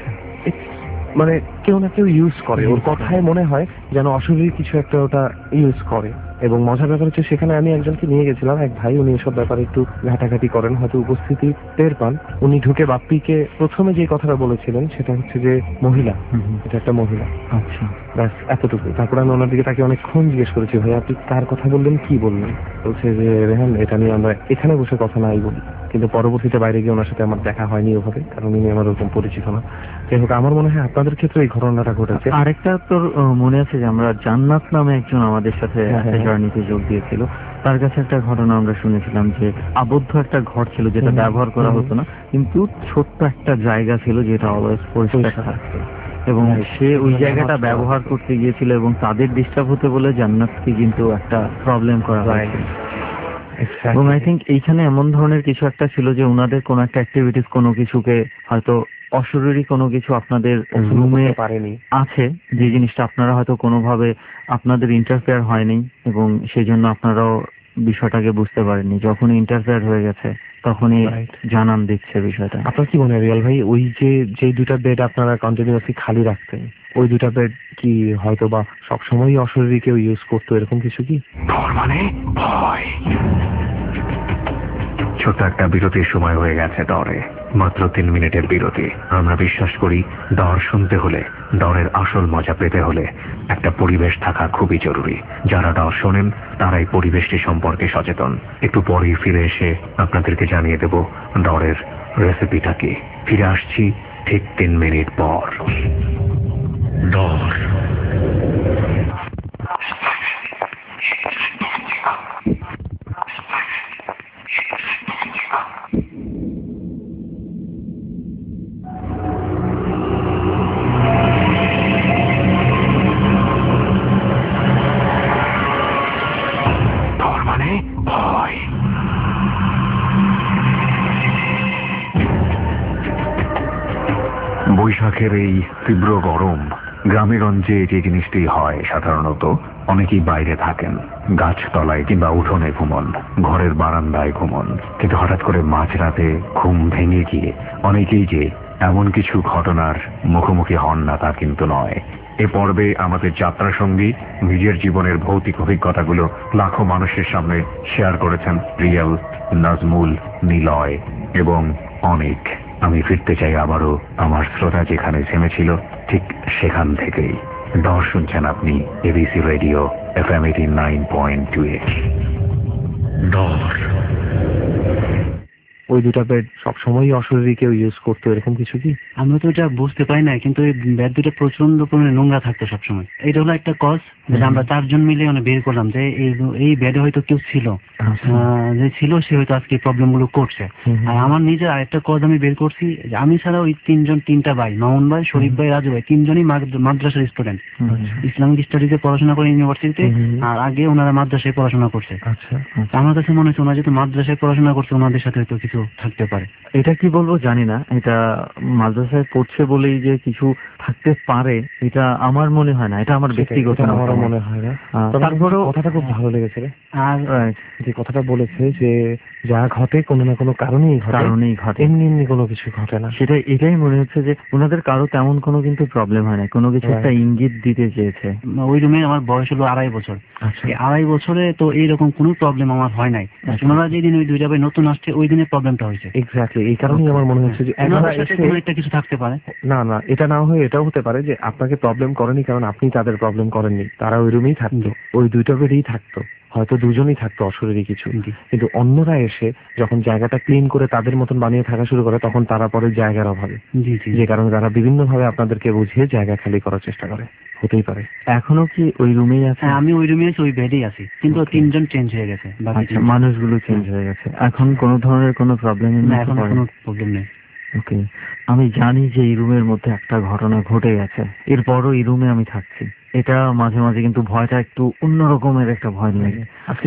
মানে কেউ না কেউ ইউজ করে, ওর কথায় মনে হয় যেন অশরীরী কিছু একটা ওটা ইউজ করে। এবং মজার ব্যাপার হচ্ছে সেখানে আমি একজনকে নিয়ে গেছিলাম, এক ভাই, উনি এসব ব্যাপারে একটু ঘাটাঘাটি করেন, হয়তো উপস্থিতি টের পান। উনি ঢুকে বাপ্পিকে প্রথমে যে কথাটা বলেছিলেন সেটা হচ্ছে যে মহিলা, এটা একটা মহিলা। আচ্ছা, ব্যাস এতটুকু। তারপরে আমি ওনার দিকে তাকে অনেকক্ষণ জিজ্ঞেস করেছি, ভাই আপনি কার কথা বললেন, কি বললেন? বলছে যে রেহান, এটা নিয়ে আমরা এখানে বসে কথা নাই বলি। কিন্তু পরবর্তীতে বাইরে গিয়ে ওনার সাথে আমার দেখা হয়নি ওভাবে, কারণ উনি আমার ওরকম পরিচিত না। যাই হোক, আমার মনে হয় আপনাদের ক্ষেত্রে এই ঘটনাটা ঘটেছে। আরেকটা তোর মনে আছে যে আমরা জান্নাত নামে একজন আমাদের সাথে জার্নিতে যোগ দিয়েছিল, তার কাছে একটা ঘটনা আমরা শুনেছিলাম যে আবদ্ধ একটা ঘর ছিল যেটা ব্যবহার করা হতো না, কিন্তু ছোট্ট একটা জায়গা ছিল যেটা অলওয়েজ পরিষ্কার থাকতো, এবং সে ওই জায়গাটা ব্যবহার করতে গিয়েছিল এবং তাদের ডিস্টার্ব হতে বলে জান্নাতকে কিন্তু একটা প্রবলেম করা হয়েছিল। এবং আই থিঙ্ক এইখানে এমন ধরনের কিছু একটা ছিল যে ওনাদের কোনো একটা অ্যাক্টিভিটিস, কোনো কিছুকে হয়তো অশরীরী কোনো কিছু আপনাদের রুমে আছে, যে জিনিসটা আপনারা হয়তো কোনোভাবে আপনাদের ইন্টারফেয়ার হয়নি এবং সেই জন্য আপনারাও বিষয়টাকে বুঝতে পারেননি। যখন ইন্টারফেয়ার হয়ে গেছে তখনই জানান দিচ্ছে বিষয়টা। আপনার কি মনে হয় রিয়াল ভাই, ওই যে যে দুটা বেড আপনারা কন্টিনিউয়াসলি খালি রাখতেন, ওই দুটা বেড কি হয়তো বা সবসময় অশরীরী কেউ ইউজ করতো, এরকম কিছু কি? মানে ভয়। ছোট্ট একটা বিরতির সময় হয়ে গেছে ডরে, মাত্র তিন মিনিটের বিরতি। আমরা বিশ্বাস করি ডর শুনতে হলে, ডরের আসল মজা পেতে হলে একটা পরিবেশ থাকা খুবই জরুরি। যারা ডর শোনেন তারাই পরিবেশটি সম্পর্কে সচেতন। একটু পরেই ফিরে এসে আপনাদেরকে জানিয়ে দেব ডরের রেসিপিটা কি। ফিরে আসছি ঠিক তিন মিনিট পর। ডর। বৈশাখের এই তীব্র গরম, গ্রামেগঞ্জে যে জিনিসটি হয় সাধারণত, অনেকেই বাইরে থাকেন, গাছতলায় কিংবা উঠোনে ঘুমন, ঘরের বারান্দায় ঘুমন। কিন্তু হঠাৎ করে মাঝরাতে ঘুম ভেঙে গিয়ে অনেকেই যে এমন কিছু ঘটনার মুখোমুখি হন না তা কিন্তু নয়। এ পর্বে আমাদের যাত্রা সঙ্গী নিজের জীবনের ভৌতিক অভিজ্ঞতাগুলো লাখো মানুষের সামনে শেয়ার করেছেন রিয়াল, নাজমুল, নিলয় এবং অনেক। আমি ফিরতে চাই আবারও আমার শ্রোতা যেখানে থেমেছিল ঠিক সেখান থেকেই। ডর শুনছেন আপনি ABC radio F M eighty nine point two এ। ডর। ওই দুটা বেড সবসময়ই অশরীরী কেউ ইউজ করতো এরকম কিছু কি? আমরা তো এটা বুঝতে পারি না, কিন্তু এই বেড দুটো প্রচন্ড পরিমাণে নোংরা থাকতো সবসময়। এটা হলো একটা কজ, যেটা আমরা চারজন মিলে মানে বের করলাম যে এই বেডে হয়তো কেউ ছিল, যে ছিল সে হয়তো আজকে প্রবলেম গুলো করছে। আর আমার নিজের আরেকটা কজ আমি বের করছি, যে আমি ছাড়া ওই তিনজন তিনটা ভাই, মামুন ভাই, শরীফ ভাই, রাজু ভাই, তিনজনই মাদ্রাসার স্টুডেন্ট, ইসলামিক স্টাডিজে পড়াশোনা করে ইউনিভার্সিটিতে, আর আগে ওনারা মাদ্রাসায় পড়াশোনা করছে। আমার কাছে মনে হচ্ছে ওনারা যেহেতু মাদ্রাসায় পড়াশোনা করছে ওনাদের সাথে হয়তো কিছু থাকতে পারে। এটা কি বলবো জানি না, এটা মাদ্রাসায় পড়ছে বলেই যে কিছু থাকতে পারে এটা আমার মনে হয় না, এটা আমার ব্যক্তিগত আমারও মনে হয় না। তারপরেও কথাটা খুব ভালো লেগেছে রে, আর যে কথাটা বলেছে যে যা ঘটে কোনো না কোনো কারণেই কারণেই ঘটে, এমনি এমনি কোনো কিছু ঘটে না। সেটা এটাই মনে হচ্ছে যে ওনাদের কারো তেমন কোনো কিন্তু প্রবলেম হয় না, কোনো কিছু একটা ইঙ্গিত দিতে চেয়েছে। ওই রুমে আমার বয়স হলো আড়াই বছর, আড়াই বছরে তো এইরকম কোনো প্রবলেম আমার হয় নাই। ওনারা যেদিন ওই দুইটা ভাই নতুন আসছে ওই দিনের প্রবলেমটা হয়েছে। এক্স্যাক্টলি, এই কারণেই আমার মনে হচ্ছে যে একটা কিছু থাকতে পারে। না না, এটা না হয়ে এটাও হতে পারে যে আপনাকে প্রবলেম করেনি কারণ আপনি তাদের প্রবলেম করেননি, তারা ওই রুমেই থাকতো, ওই দুইটা বেডেই থাকতো, হয়তো দুজনেই থাকতো অশরীরী কিছু, কিন্তু অন্যরা এসে যখন জায়গাটা ক্লিন করে তাদের মতন বানিয়ে থাকা শুরু করে তখন তারা পরে জায়গার অভাবে, যে কারণে তারা বিভিন্ন ভাবে আপনাদেরকে বুঝিয়ে জায়গা খালি করার চেষ্টা করে। হতেই পারে। এখনো কি ওই রুমেই আছে? আমি ওই রুমে আছি, ওই বেডেই আছি, কিন্তু তিনজন চেঞ্জ হয়ে গেছে, মানুষগুলো চেঞ্জ হয়ে গেছে। এখন কোনো ধরনের কোনো প্রবলেম নেই? এখন কোনো প্রবলেম নেই। ওকে, আমি জানি যে এই রুমের মধ্যে একটা ঘটনা ঘটে গেছে, এরপরও এই রুমে আমি থাকছি, এটা মাঝে মাঝে কিন্তু ভয়টা একটু অন্য রকমের একটা ভয় লাগে। আজকে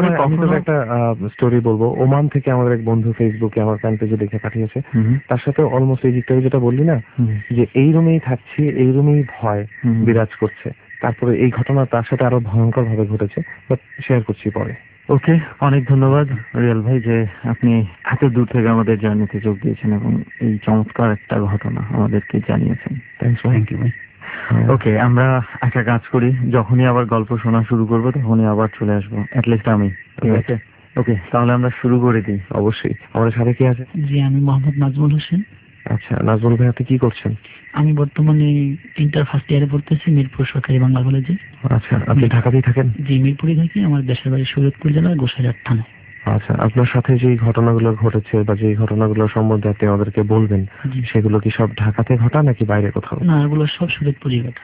একটা স্টোরি বলবো, ওমান থেকে আমাদের এক বন্ধু ফেসবুকে আমার ফ্যান পেজে দেখে পাঠিয়েছে, তার সাথে অলমোস্ট এই দিকটা যেটা বললি না, যে এই রুমেই থাকছি, এই রুমেই ভয় বিরাজ করছে, তারপরে এই ঘটনা তার সাথে আরো ভয়ঙ্কর ভাবে ঘটেছে, বাট শেয়ার করছি পরে। ওকে, অনেক ধন্যবাদ রিয়াল ভাই যে আপনি এত দূর থেকে আমাদের জার্নিতে যোগ দিয়েছেন এবং এই চমৎকার একটা ঘটনা আমাদেরকে জানিয়েছেন। থ্যাংক ইউ ভাই। ওকে, আমরা একটা কাজ করি, যখনই আবার গল্প শোনা শুরু করবো তখনই আবার চলে আসবো, অ্যাটলিস্ট আমি। ঠিক আছে, ওকে, তাহলে আমরা শুরু করে দিই। অবশ্যই। আমাদের সাথে কি আছে? জি, আমি মোহাম্মদ নাজমুল হোসেন। আচ্ছা নাজমুল ভাই, আপনি কি করছেন? আমি বর্তমানে ইন্টার ফার্স্ট ইয়ারে পড়তেছি মিরপুর সরকারি বাংলা কলেজে। আচ্ছা, আপনি ঢাকাতেই থাকেন? জি, মিরপুরে থাকি। আমার দেশের বাড়ি শরীয়তপুর জেলার গোসাইরহাট থানায়। আচ্ছা, আপনার সাথে যে ঘটনাগুলো ঘটেছে বা যে ঘটনাগুলো সম্বন্ধে আপনি আমাদেরকে বলবেন, সেগুলো কি সব ঢাকাতে ঘটা নাকি বাইরে কোথাও? না, এগুলো সব শরীয়তপুরই ঘটা।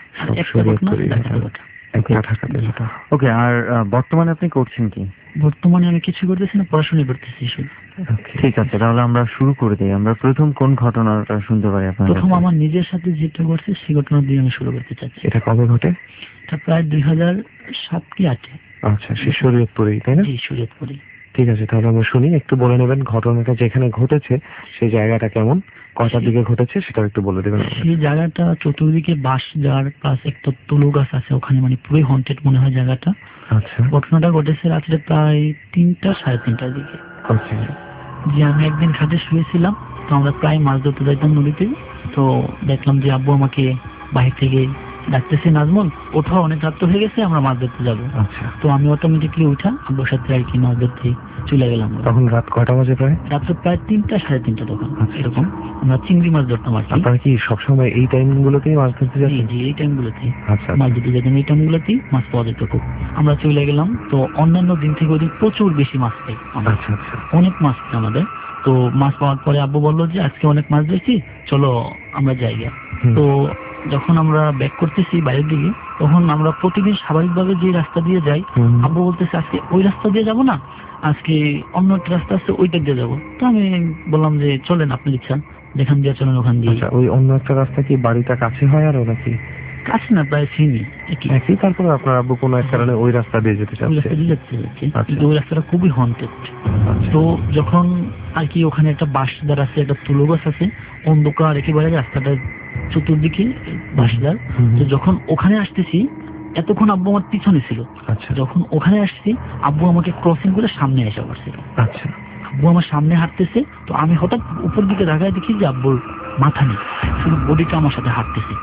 ওকে, আর বর্তমানে আপনি করছেন কি? বর্তমানে আমি কিছু করতেছি না, পড়াশোনা করতেছি শুধু। ঠিক আছে, তাহলে আমরা শুরু করে দিই। আমরা প্রথম কোন ঘটনাটা শুনতে পারি আপনার? প্রথম আমার নিজের সাথে যেটা ঘটছে সেই ঘটনা দিয়ে আমি শুরু করতে চাচ্ছি। এটা কবে ঘটে? এটা প্রায় দুই হাজার সাত কি আটে। আচ্ছা, সে শরীয়তপুরেই, তাই না? জি, শরীয়তপুরেই। ঠিক আছে, তাহলে আমরা শুনি। একটু বলে নেবেন ঘটনাটা যেখানে ঘটেছে সেই জায়গাটা কেমন, কয়টার দিকে ঘটেছে সেটা একটু বলে দেবেন। সেই জায়গাটা চতুর্দিকে বাঁশ ঝাড় প্লাস একটা তুলো গাছ আছে ওখানে, মানে পুরোই হন্টেড মনে হয় জায়গাটা। আচ্ছা, ঘটনাটা ঘটেছে রাত্রে প্রায় তিনটা সাড়ে তিনটার দিকে। আচ্ছা, যে আমি একদিন ঘাটে শুয়েছিলাম, তো আমরা প্রায় মাছ ধরতে যাইতাম নদীতে। তো দেখলাম যে আব্বু আমাকে বাহির থেকে ডাকতেছে, নাজমুল ওঠো, অনেক রাত হয়ে গেছে, আমরা মাছ ধরতে যাবো। আচ্ছা, তো আমি অটোমেটিকলি উঠা আব্বুর সাথে আর কি মাছ ধরতে চলে গেলাম। তখন রাত কয়টা বাজে? প্রায় রাত্রে প্রায় তিনটা সাড়ে তিনটা তখন এরকম। আমরা চিংড়ি মাছ ধরতাম আর কি। আপনারা কি সবসময় এই টাইম গুলোতেই মাছ ধরতে যাচ্ছেন? জি, এই টাইম গুলোতে আচ্ছা মাছ ধরতে যেতাম, এই টাইম গুলোতেই মাছ পাওয়া যেত খুব। আমরা চলে গেলাম, তো অন্যান্য দিন থেকে ওই দিন প্রচুর বেশি মাছ পাই। আচ্ছা আচ্ছা, অনেক মাছ পাই আমাদের। তো মাছ পাওয়ার পরে আব্বু বললো যে আজকে অনেক মাছ ধরেছি, চলো আমরা যাই। তো যখন আমরা ব্যাক করতেছি বাইরের দিকে, তখন আমরা প্রতিদিন স্বাভাবিকভাবে যে রাস্তা দিয়ে যাই, আব্বু বলতেছে আজকে ওই রাস্তা দিয়ে যাবো না, আজকে অন্য একটা রাস্তা আছে ওইটা দিয়ে যাবো। তো আমি বললাম যে চলেন, আপনার ইচ্ছা, যেখান দিয়ে চলেন ওখান দিয়ে। ওই অন্য একটা রাস্তা কি বাড়িটা কাছে হয় আর নাকি? কাছে না, প্রায় চিনি একই। তারপরে আপনার আব্বু কোনো এক কারণে ওই রাস্তা দিয়ে যেতে চাচ্ছে, কিন্তু ওই রাস্তাটা খুবই হন্টেড। তো যখন আর কি ওখানে একটা বাঁশদার আছে, একটা তুলো গাছ আছে, অন্ধকার একেবারে, রাস্তাটা চতুর্দিকে বাঁশদার। তো যখন ওখানে আসতেছি, এতক্ষণ আব্বু আমার পিছনে ছিল। আচ্ছা, যখন ওখানে আসছি আব্বু আমাকে ক্রসিং করে সামনে এসে পড়ছিল। আচ্ছা, আব্বু আমার সামনে হাঁটতেছে, তো আমি হঠাৎ উপর দিকে তাকায় দেখি যে আব্বুর মাথা নেই, শুধু বডিটা আমার সাথে হাঁটতেছে।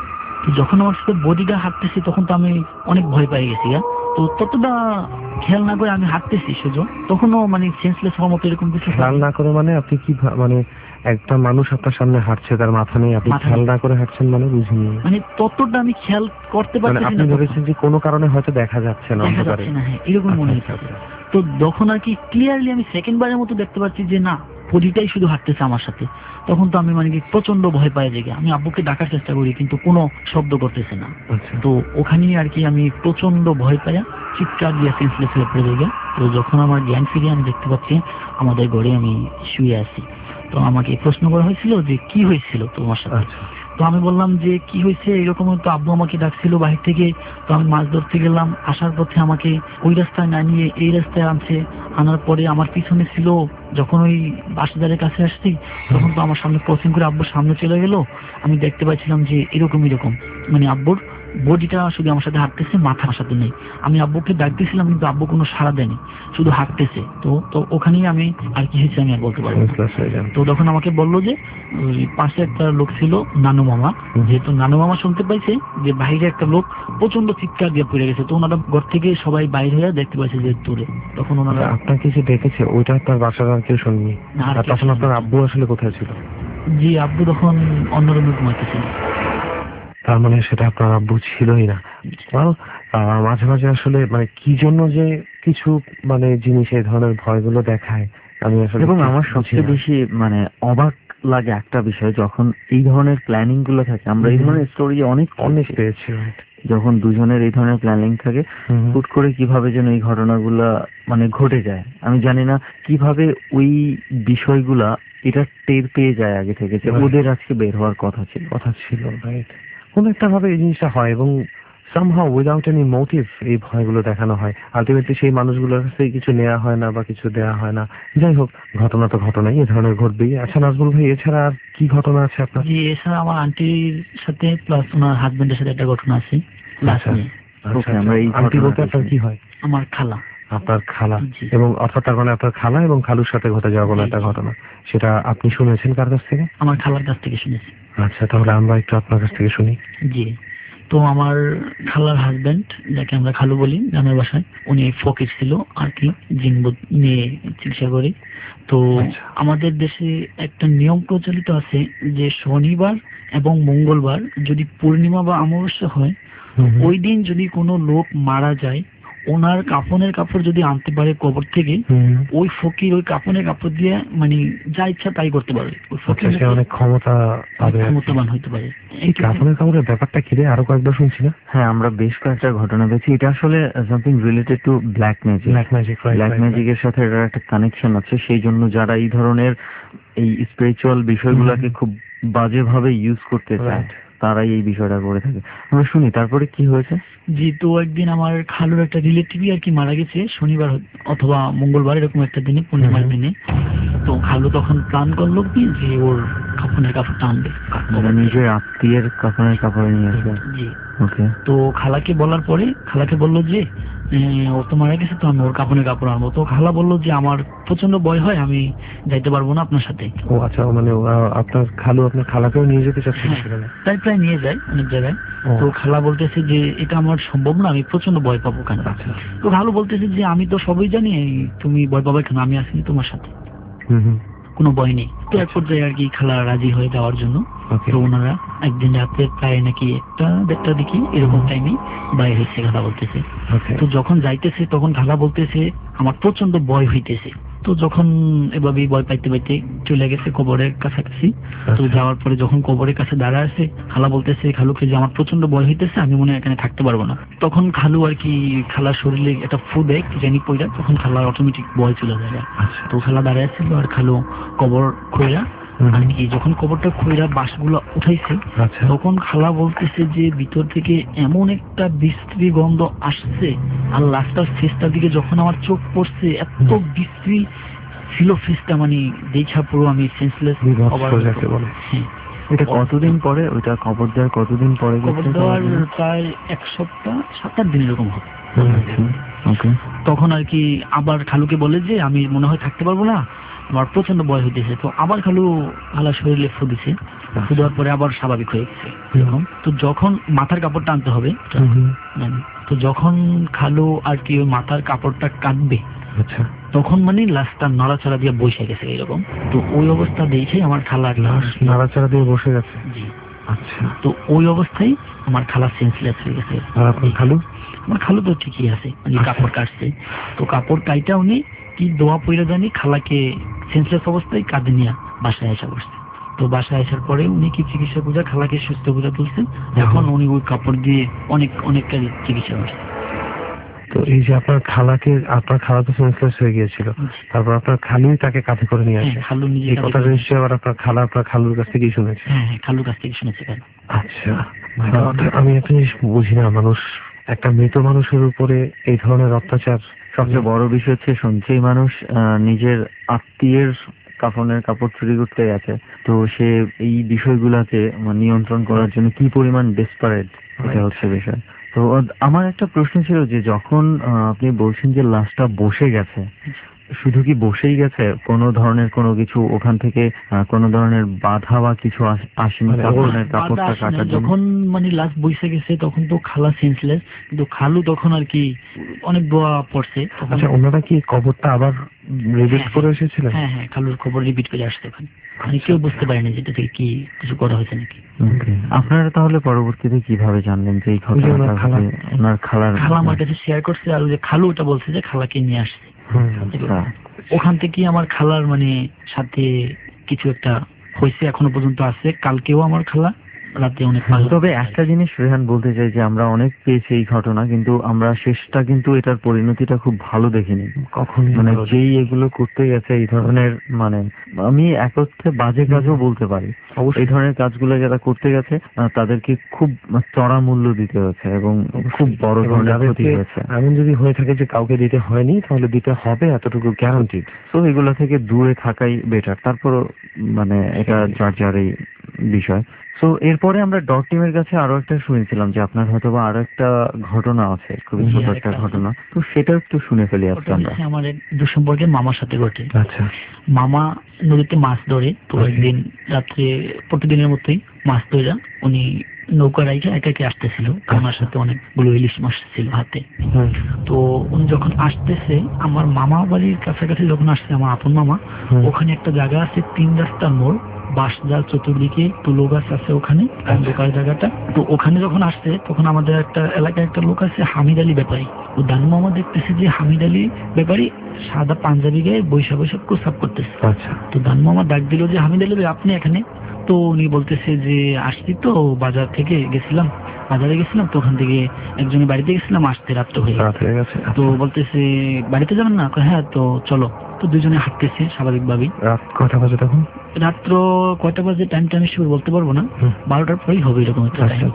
তো যখন আমার সাথে বডিটা হাঁটতেছি তখন তো আমি অনেক ভয় পেয়ে গেছি। তো ততটা খেয়াল না করে আমি হাঁটতেছি সোজা, তখনও মানে সেন্সলেস হওয়ার মতো এরকম কিছু। খেয়াল না করে মানে আপনি কি মানে একটা মানুষ আপনার সামনে হাঁটছে, তার মাথা নেই, আপনি খেয়াল না করে হাঁটছেন মানে বুঝিনি। মানে ততটা আমি খেয়াল করতে পারছি না। আপনি ধরেছেন যে কোনো কারণে হয়তো দেখা যাচ্ছে না, দেখা যাচ্ছে না, হ্যাঁ এরকম মনে হচ্ছে। তো তখন আর কি ক্লিয়ারলি আমি সেকেন্ড বারের মতো দেখতে পাচ্ছি যে না, বডিটাই শুধু হাঁটতেছে আমার সাথে। তখন তো আমি মানে কি প্রচন্ড ভয় পাই যাই। আমি আব্বুকে ডাকার চেষ্টা করি কিন্তু কোনো শব্দ করতেছে না। তো ওখানেই আর কি আমি প্রচন্ড ভয় পাই, চিৎকার দিয়ে সেন্সলেস হয়ে পড়ে যাই। তো যখন আমার জ্ঞান ফিরে আমি দেখতে পাচ্ছি আমাদের ঘরে আমি শুয়ে আছি। তো আমাকে প্রশ্ন করা হয়েছিল যে কি হয়েছিল তোমার সাথে। তো আমি বললাম যে কি হয়েছে এরকম, তো আব্বু আমাকে ডাকছিল বাহির থেকে। তো আমি মাছ ধরতে গেলাম, আসার পথে আমাকে ওই রাস্তায় না নিয়ে এই রাস্তায় আনছে। আনার পরে আমার পিছনে ছিল, যখন ওই বাসদারের কাছে আসছি তখন তো আমার সামনে ক্রসিং করে আব্বুর সামনে চলে গেল। আমি দেখতে পাচ্ছিলাম যে এরকম এরকম মানে আব্বুর বডিটা শুধু আমার সাথে হাঁটতেছে, মাথা আমার সাথে নেই। আমি আব্বুকে ডাক দিয়েছিলাম কিন্তু আব্বু কোনো সাড়া দেয়নি, শুধু হাঁটতেছে। তো তো ওখানেই আমি আর কি হয়েছে আমি আর বলতে পারবো না। তো তখন আমাকে বললো যে ওই পাশে একটা লোক ছিল নানু মামা, যেহেতু নানু মামা শুনতে পাইছে যে বাইরে একটা লোক প্রচন্ড চিৎকার দিয়ে পড়ে গেছে। তো ওনারা ঘর থেকে সবাই বাইরে হয়ে দেখতে পাইছে যে দূরে। তখন ওনারা আপনাকে যে দেখেছে ওইটা আপনার বাসার আর কেউ শুননি? তখন আপনার আব্বু আসলে কোথায় ছিল? জি আব্বু তখন অন্য রুমে ঘুমাইতেছিল। তার মানে সেটা আপনার আব্বু ছিলই না। মাঝে মাঝে আসলে মানে কি জন্য যে কিছু মানে জিনিস এই ধরনের ভয়গুলো দেখায় আমি আসলে। এবং আমার সবচেয়ে বেশি মানে অবাক লাগে একটা বিষয়, যখন এই ধরনের প্ল্যানিং গুলো থাকে, আমরা এই ধরনের স্টোরি অনেক অনেক পেয়েছি, যখন দুজনের এই ধরনের প্ল্যানিং থাকে হুট করে কিভাবে যেন এই ঘটনাগুলা মানে ঘটে যায়। আমি জানি না কিভাবে ওই বিষয়গুলা এটা টের পেয়ে যায় আগে থেকে যে ওদের আজকে বের হওয়ার কথা ছিল কথা ছিল রাইট। কোনো একটা ভাবে এই জিনিসটা হয় এবং somehow without any motive এই ভয়গুলো দেখানো হয়। আলটিমেটলি সেই মানুষগুলোর কাছে কিছু নেওয়া হয় না বা কিছু দেওয়া হয় না। যাই হোক, ঘটনা তো ঘটনাই, এই ধরনের ঘটবেই। আচ্ছা নাজমুল ভাই, এছাড়া আর কি ঘটনা আছে আপনার? জি এছাড়া আমার আন্টির সাথে প্লাস ওনার হাজবেন্ডের সাথে একটা ঘটনা আছে। আন্টি বলতে আপনার কি হয়? আমার খালা। আপনার খালা, এবং অর্থাৎ তার মানে আপনার খালা এবং খালুর সাথে ঘটে যাওয়া কোনো একটা ঘটনা, সেটা আপনি শুনেছেন কার কাছ থেকে? আমার খালার কাছ থেকে শুনেছি। আচ্ছা, তাহলে আমরা একটু আপনার কাছ থেকে শুনি। জি, তো আমার খালার হাজবেন্ড, যাকে আমরা খালু বলি গ্রামের ভাষায়, উনি ফকির ছিল আর কি, জিনবুত নিয়ে চিকিৎসা করি। তো আমাদের দেশে একটা নিয়ম প্রচলিত আছে যে শনিবার এবং মঙ্গলবার যদি পূর্ণিমা বা অমাবস্যা হয়, ওই দিন যদি কোনো লোক মারা যায়, ওনার কাফনের কাপড় যদি আনতে পারে কবর থেকে, ওই ফকির ওই কাফনের কাপড় দিয়ে মানে যা ইচ্ছা তাই করতে পারে। ওই ফকির অনেক ক্ষমতা পাবে, ক্ষমতাবান হইতে পারে। এই কাফনের কাপড়ের ব্যাপারটা কি রে, আরো কয়েকবার শুনছি না? হ্যাঁ, আমরা বেশ কয়েকটা ঘটনা পেয়েছি। এটা আসলে something related to black magic. Black magic black ম্যাজিকের সাথে এটার একটা কানেকশন আছে। সেই জন্য যারা এই ধরনের এই স্পিরিচুয়াল বিষয়গুলোকে খুব বাজেভাবে ইউজ করতে চায় তারাই এই বিষয়টা করে থাকে। আমরা শুনি তারপরে কি হয়েছে। জি, তো একদিন আমার খালুর একটা রিলেটিভই আর কি মারা গেছে, শনিবার অথবা মঙ্গলবার এরকম একটা দিনে, পূর্ণিমার দিনে। তো খালু তখন প্ল্যান করলো কি যে ওর কাফনের কাপড়টা আনবে, নিজের আত্মীয়ের কাফনের কাপড় নিয়ে আসবে। জি, তো খালাকে বলার পরে খালাকে বললো যে ও তো মারা গেছে, তো আমি ওর কাপনের কাপড় আনবো। তো খালা বললো যে আমার প্রচন্ড ভয় হয়, আমি যাইতে পারবো না আপনার সাথে। ও আচ্ছা, মানে আপনার খালু আপনার খালাকেও নিয়ে যেতে চাচ্ছেন? তাই প্রায় নিয়ে যায় অনেক জায়গায়। তো খালা বলতেছে যে এটা আমার সম্ভব না, আমি প্রচন্ড ভয় পাবো কেন। তো খালু বলতেছে যে আমি তো সবই জানি, তুমি ভয় পাবে কেন, আমি আসিনি তোমার সাথে, কোনো ভয় নেই। তো এক পর্যায়ে আর কি খালা রাজি হয়ে যাওয়ার জন্য। তো ওনারা একদিন রাতে প্রায় নাকি একটা দেড়টা দিকে এরকম টাইমে বাইরে হচ্ছে, খালা বলতেছে। তো যখন যাইতেছে তখন খালা বলতেছে আমার প্রচন্ড ভয় হইতেছে। তো যখন এভাবে ভয় পাইতে পাইতে চলে গেছে কবরের কাছাকাছি। তো যাওয়ার পরে যখন কবরের কাছে দাঁড়া আছে, খালা বলতেছে খালুকে যে আমার প্রচন্ড ভয় হইতেছে, আমি মনে হয় এখানে থাকতে পারবো না। তখন খালু আর কি খালার শরীরে একটা ফু দেয় জানি পয়লা, তখন খালার অটোমেটিক ভয় চলে যায়। তো খালা দাঁড়ায় ছিল আর খালু কবর খোয়া আর কি, যখন কবরটা খোয়া বাঁশগুলো উঠাইছে, তখন খালা বলতেছে যে ভিতর থেকে এমন একটা বিশ্রী গন্ধ আসছে, আর লাস্টার ফেসটার দিকে যখন আমার চোখ পড়ছে, এত বিশ্রী ছিল ফেসটা, মানে দেখা পুরো আমি সেন্সলেস। এটা কতদিন পরে, ওইটা কবর দেওয়ার কতদিন পরে? কবর দেওয়ার প্রায় এক সপ্তাহ সাত আট দিন এরকম হবে। তখন আর কি আবার খালুকে বলে যে আমি মনে হয় থাকতে পারবো না, আমার প্রচন্ড ভয় হইতেছে। তো আবার খালু খালা শরীরে ফু দিছে, ফু দেওয়ার পরে আবার স্বাভাবিক হয়ে গেছে এরকম। তো যখন মাথার কাপড়টা আনতে হবে, তো যখন খালু আর কি ওই মাথার কাপড়টা কাটবে, আচ্ছা, তখন মানে লাশটা নাড়াচাড়া দিয়ে বসে গেছে এরকম। তো ওই অবস্থা দেখে আমার খালা নাড়াচাড়া দিয়ে বসে গেছে। জি। আচ্ছা, তো ওই অবস্থায় আমার খালা সেন্সলেস হয়ে গেছে। আর আপনার খালু? আমার খালু তো ঠিকই আছে, উনি কাপড় কাটছে। তো কাপড় কাইটা উনি কি দোয়া পইরা জানি খালাকে সেন্সলেস অবস্থায় কাঁধে নিয়ে বাসায় আসা করছে। তো বাসায় আসার পরে উনি কি চিকিৎসা পূজা খালাকে সুস্থ পূজা তুলছেন। এখন উনি ওই কাপড় দিয়ে অনেক অনেক চিকিৎসা করছে। তো এই যে আপনার খালাকে, আপনার খালা তো সেন্সলেস হয়ে গিয়েছিল, তারপর আপনার খালুই তাকে কাঁধে করে নিয়ে আসে। খালু নিজে এই কথাটা নিশ্চয়ই আবার আপনার খালা আপনার খালুর কাছ থেকেই শুনেছে। হ্যাঁ হ্যাঁ, খালুর কাছ থেকে শুনেছে। আচ্ছা, আমি একটা জিনিস বুঝি না, মানুষ একটা মৃত মানুষের উপরে এই ধরনের অত্যাচার। সবচেয়ে বড় বিষয় হচ্ছে সঞ্চয়ী মানুষ নিজের আত্মীয়ের কাফনের কাপড় চুরি করতে গেছে, তো সে এই বিষয়গুলোকে নিয়ন্ত্রণ করার জন্য কি পরিমাণ ডেসপারেট, এটা হচ্ছে বিষয়। তো আমার একটা প্রশ্ন ছিল যে যখন আপনি বলছেন যে লাশটা বসে গেছে, শুধু কি বসেই গেছে, কোনো ধরনের কোনো কিছু ওখান থেকে কোনো ধরনের বাধা বা কিছু আসেনি কাফনের কাপড়টা কাটার জন্য? যখন মানে লাশ বসে গেছে তখন তো খালা সেন্সলেস, কিন্তু খালু তখন আর কি অনেক দোয়া পড়ছে। আচ্ছা, ওনারা কি কবরটা আবার রিপিট করে এসেছিলেন? হ্যাঁ হ্যাঁ, খালুর খবর রিপিট করে আসছে ওখানে। মানে কেউ বুঝতে পারেনি যেটা থেকে কি কিছু করা হয়েছে নাকি। আপনারা তাহলে পরবর্তীতে কিভাবে জানলেন যে এই ঘটনাটা ওনার খালার? খালা আমার কাছে শেয়ার করছে, আর যে খালু ওটা বলছে যে খালাকে নিয়ে আসছে। ওখান থেকে আমার খালার মানে সাথে কিছু একটা হয়েছে, এখনো পর্যন্ত আছে। কালকেও আমার খালা রাতে অনেক। তবে একটা জিনিস রেহান বলতে চাই যে আমরা অনেক পেয়েছি এই ঘটনা, কিন্তু আমরা শেষটা কিন্তু এটার পরিণতিটা খুব ভালো দেখিনি কখন। মানে যেই এগুলো করতে গেছে এই ধরনের, মানে আমি একত্রে বাজে কাজও বলতে পারি, এই ধরনের কাজগুলো যারা করতে গেছে তাদেরকে খুব চড়া মূল্য দিতে হয়েছে এবং খুব বড় ধরনের ক্ষতি হয়েছে। এমন যদি হয়ে থাকে যে কাউকে দিতে হয়নি, তাহলে দিতে হবে, এতটুকু গ্যারান্টি। তো এগুলো থেকে দূরে থাকাই বেটার। তারপরও মানে এটা যার যার এই বিষয়। তো এরপরে আমরা ডট টিমের কাছে আরো একটা শুনেছিলাম যে আপনার হয়তো বা আরো একটা ঘটনা আছে, খুবই ছোট একটা ঘটনা, তো সেটা একটু শুনে ফেলি আজকে আমরা। আমার দুঃসম্পর্কের মামার সাথে ঘটে। আচ্ছা, মামা নদীতে মাছ ধরে, তো একদিন রাত্রে প্রতিদিনের মতোই মাছ ধরে উনি নৌকা রাইখে একা একে আসতেছিল। ওনার সাথে অনেকগুলো ইলিশ মাছ ছিল হাতে। তো উনি যখন আসতেছে, আমার মামা বাড়ির কাছাকাছি যখন আসছে, আমার আপন মামা, ওখানে একটা জায়গা আছে তিন রাস্তার মোড়, বাঁশজাল চতুর্দিকে তুলো গাছ আছে ওখানে, অন্ধকার জায়গাটা। তো ওখানে যখন আসছে তখন আমাদের একটা এলাকায় একটা লোক আছে হামিদ আলী ব্যাপারী। ও দানু মামা দেখতেছে যে হামিদ আলী ব্যাপারী সাদা পাঞ্জাবি গায়ে বৈশা বৈশা প্রস্রাব করতেছে। তো দানু মামা ডাক দিল যে হামিদ আলী ভাই আপনি এখানে? তো উনি বলতেছে যে আসছি তো, বাজার থেকে গেছিলাম, বাজারে গেছিলাম, তো ওখান থেকে একজনের বাড়িতে গেছিলাম, আসতে রাত্র হয়ে গেছে। তো বলতেছে বাড়িতে যাবেন না? হ্যাঁ, তো চলো। তো দুজনে হাঁটতেছে স্বাভাবিকভাবেই। রাত কয়টা বাজে তখন? রাত্র কয়টা বাজে টাইমটা আমি শিওর বলতে পারবো না, বারোটার পরেই হবে এরকম একটা টাইম।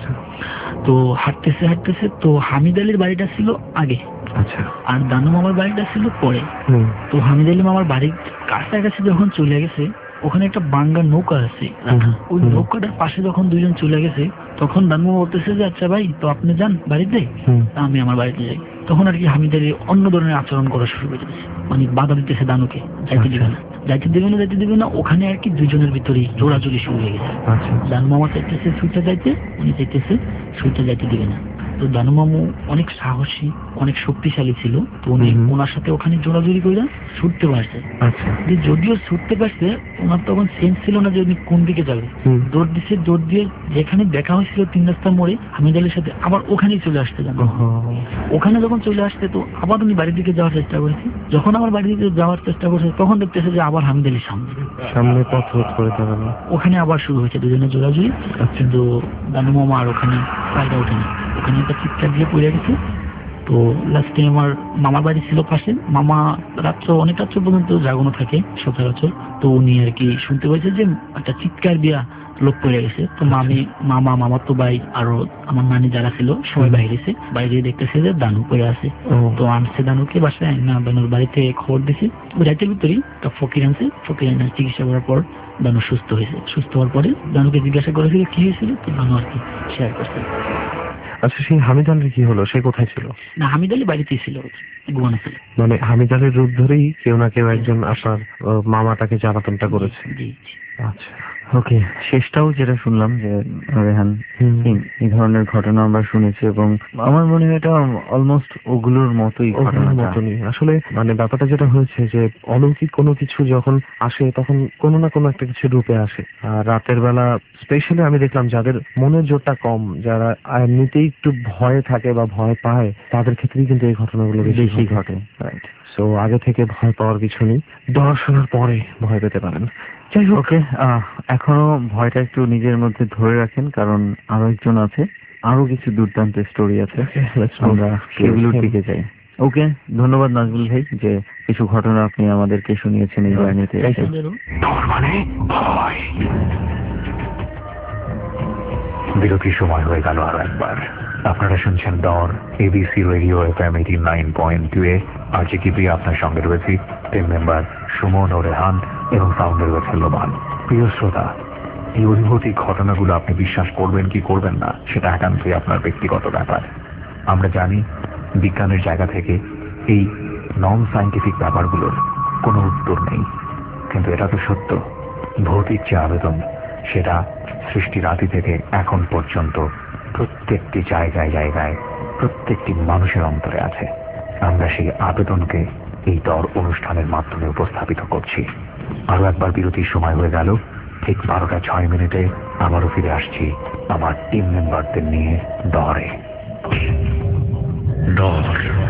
তো হাঁটতেছে হাঁটতেছে, তো হামিদ আলীর বাড়িটা ছিল আগে, আচ্ছা, আর দানু মামার বাড়িটা ছিল পরে। তো হামিদ আলী মামার বাড়ির কাছাকাছি যখন চলে গেছে, ওখানে একটা বাঙ্গা নৌকা আছে, ওই নৌকাটার পাশে যখন দুইজন চলে গেছে, তখন দানু মামা বলতেছে যে আচ্ছা ভাই, তো আপনি যান বাড়িতে, আমি আমার বাড়িতে যাই। তখন আর কি হামিদ আলী অন্য ধরনের আচরণ করা শুরু করে দিতেছে, মানে বাধা দিতেছে দানুকে, যাইতে দিবে না যাইতে দিবে না যাইতে দিবে না ওখানে আর কি দুজনের ভিতরেই জোড়াজোড়ি শুরু হয়ে গেছে। দানু মামা চাইতেছে ছুটে যাইতে, উনি চাইতেছে ছুটে যাইতে দিবে না। তো দানু মামু অনেক সাহসী, অনেক শক্তিশালী ছিল, তো উনি ওনার সাথে ওখানে জোড়াজোড়ি করে ছুটতে পারছে। যদিও ছুটতে পারছে, ওনার তখন সেন্স ছিল না যে উনি কোন দিকে যাবে। দৌড় দিচ্ছে, দৌড় দিয়ে যেখানে দেখা হয়েছিল তিন রাস্তা মোড়ে হামিদ আলীর সাথে, আবার ওখানেই চলে আসতে জানো। ওখানে যখন চলে আসছে, তো আবার উনি বাড়ির দিকে যাওয়ার চেষ্টা করেছে। যখন আমার বাড়ির দিকে যাওয়ার চেষ্টা করছে, তখন দেখতেছে যে আবার হামিদ আলীর সামনে সামনে পথ রোধ করে দেবে না। ওখানে আবার শুরু হয়েছে দুজনে জোড়াজুড়ি। কিন্তু দানু মামা আর ওখানে পায়রা ওঠেনি, ওখানে একটা চিৎকার দিয়ে পড়ে গেছে। তো লাস্টে আমার মামার বাড়ি ছিল পাশে, মামা রাত্র অনেক রাত্র পর্যন্ত জাগানো থাকে সচরাচর। তো উনি আর কি শুনতে পেয়েছে যে একটা চিৎকার দিয়া লোক পড়ে গেছে। তো মামি মামা মামার তো ভাই আরো আমার নানি যারা ছিল সবাই বাইরেছে, বাইরে দেখতেছে যে দানু পড়ে আছে। তো আনছে দানুকে বাসায় না, দানুর বাড়িতে খবর দিছে। ওই রাতের ভিতরেই একটা ফকির আনছে, ফকির আনার চিকিৎসা করার পর দানু সুস্থ হয়েছে। সুস্থ হওয়ার পরে দানুকে জিজ্ঞাসা করেছিল কি হয়েছিল, তো দানু আর কি শেয়ার করছে। আচ্ছা, সেই হামিদ আলীর কি হলো? সে কোথায় ছিল? না, হামিদ আলী বাড়িতেই ছিল, ঘুমানো ছিল। মানে হামিদ আলীর রূপ ধরেই কেউ না কেউ একজন আপনার মামা তাকে জ্বালাতনটা করেছে। আচ্ছা, ওকে। শেষটাও যেটা শুনলাম যে রেহান এই ধরনের ঘটনা আমরা শুনেছি, এবং আমার মনে হয় এটা অলমোস্ট ওগুলোর মতোই ঘটনার মতনই। আসলে মানে ব্যাপারটা যেটা হয়েছে যে অলৌকিক কোনো কিছু যখন আসে তখন কোনো না কোনো একটা কিছু রূপে আসে। আর রাতের বেলা স্পেশালি আমি দেখলাম যাদের মনের জোরটা কম, যারা এমনিতেই একটু ভয়ে থাকে বা ভয় পায়, তাদের ক্ষেত্রেই কিন্তু এই ঘটনাগুলো বেশি ঘটে। রাইট। সো আগে থেকে ভয় পাওয়ার কিছু নেই, দর্শনের পরে ভয় পেতে পারেন। যাই হোক, ওকে, এখনো ভয়টা একটু নিজের মধ্যে ধরে রাখেন, কারণ আরো একজন আছে, আরো কিছু দুর্দান্ত স্টোরি আছে, আমরা সেগুলোর দিকে যাই। ওকে, ধন্যবাদ নাজমুল ভাই যে কিছু ঘটনা আপনি আমাদেরকে শুনিয়েছেন এই জার্নিতে। মানে ভয়। বিরতির সময় হয়ে গেল আরো একবার। আপনারা শুনছেন ডর ABC radio FM eighty nine point two এ। আর যে কিপ্রিয়া আপনার সঙ্গে রয়েছি, টিম মেম্বার সুমন ও রেহান এবং সাউন্ডে রয়েছে লোমান। প্রিয় শ্রোতা, এই অনুভূতিক ঘটনাগুলো আপনি বিশ্বাস করবেন কি করবেন না সেটা একান্তই আপনার ব্যক্তিগত ব্যাপার। আমরা জানি বিজ্ঞানের জায়গা থেকে এই নন সায়েন্টিফিক ব্যাপারগুলোর কোনো উত্তর নেই, কিন্তু এটা তো সত্য। ভৌতিক যে আবেদন, সেটা সৃষ্টির আদি থেকে এখন পর্যন্ত প্রত্যেকটি জায়গায় জায়গায় প্রত্যেকটি মানুষের অন্তরে আছে। আমরা সেই আবেদনকে এই দর অনুষ্ঠানের মাধ্যমে উপস্থাপিত করছি। আরো একবার বিরতির সময় হয়ে গেল। ঠিক বারোটা ছয় মিনিটে আবারও ফিরে আসছি আমার টিম মেম্বারদের নিয়ে ডরে। ডর।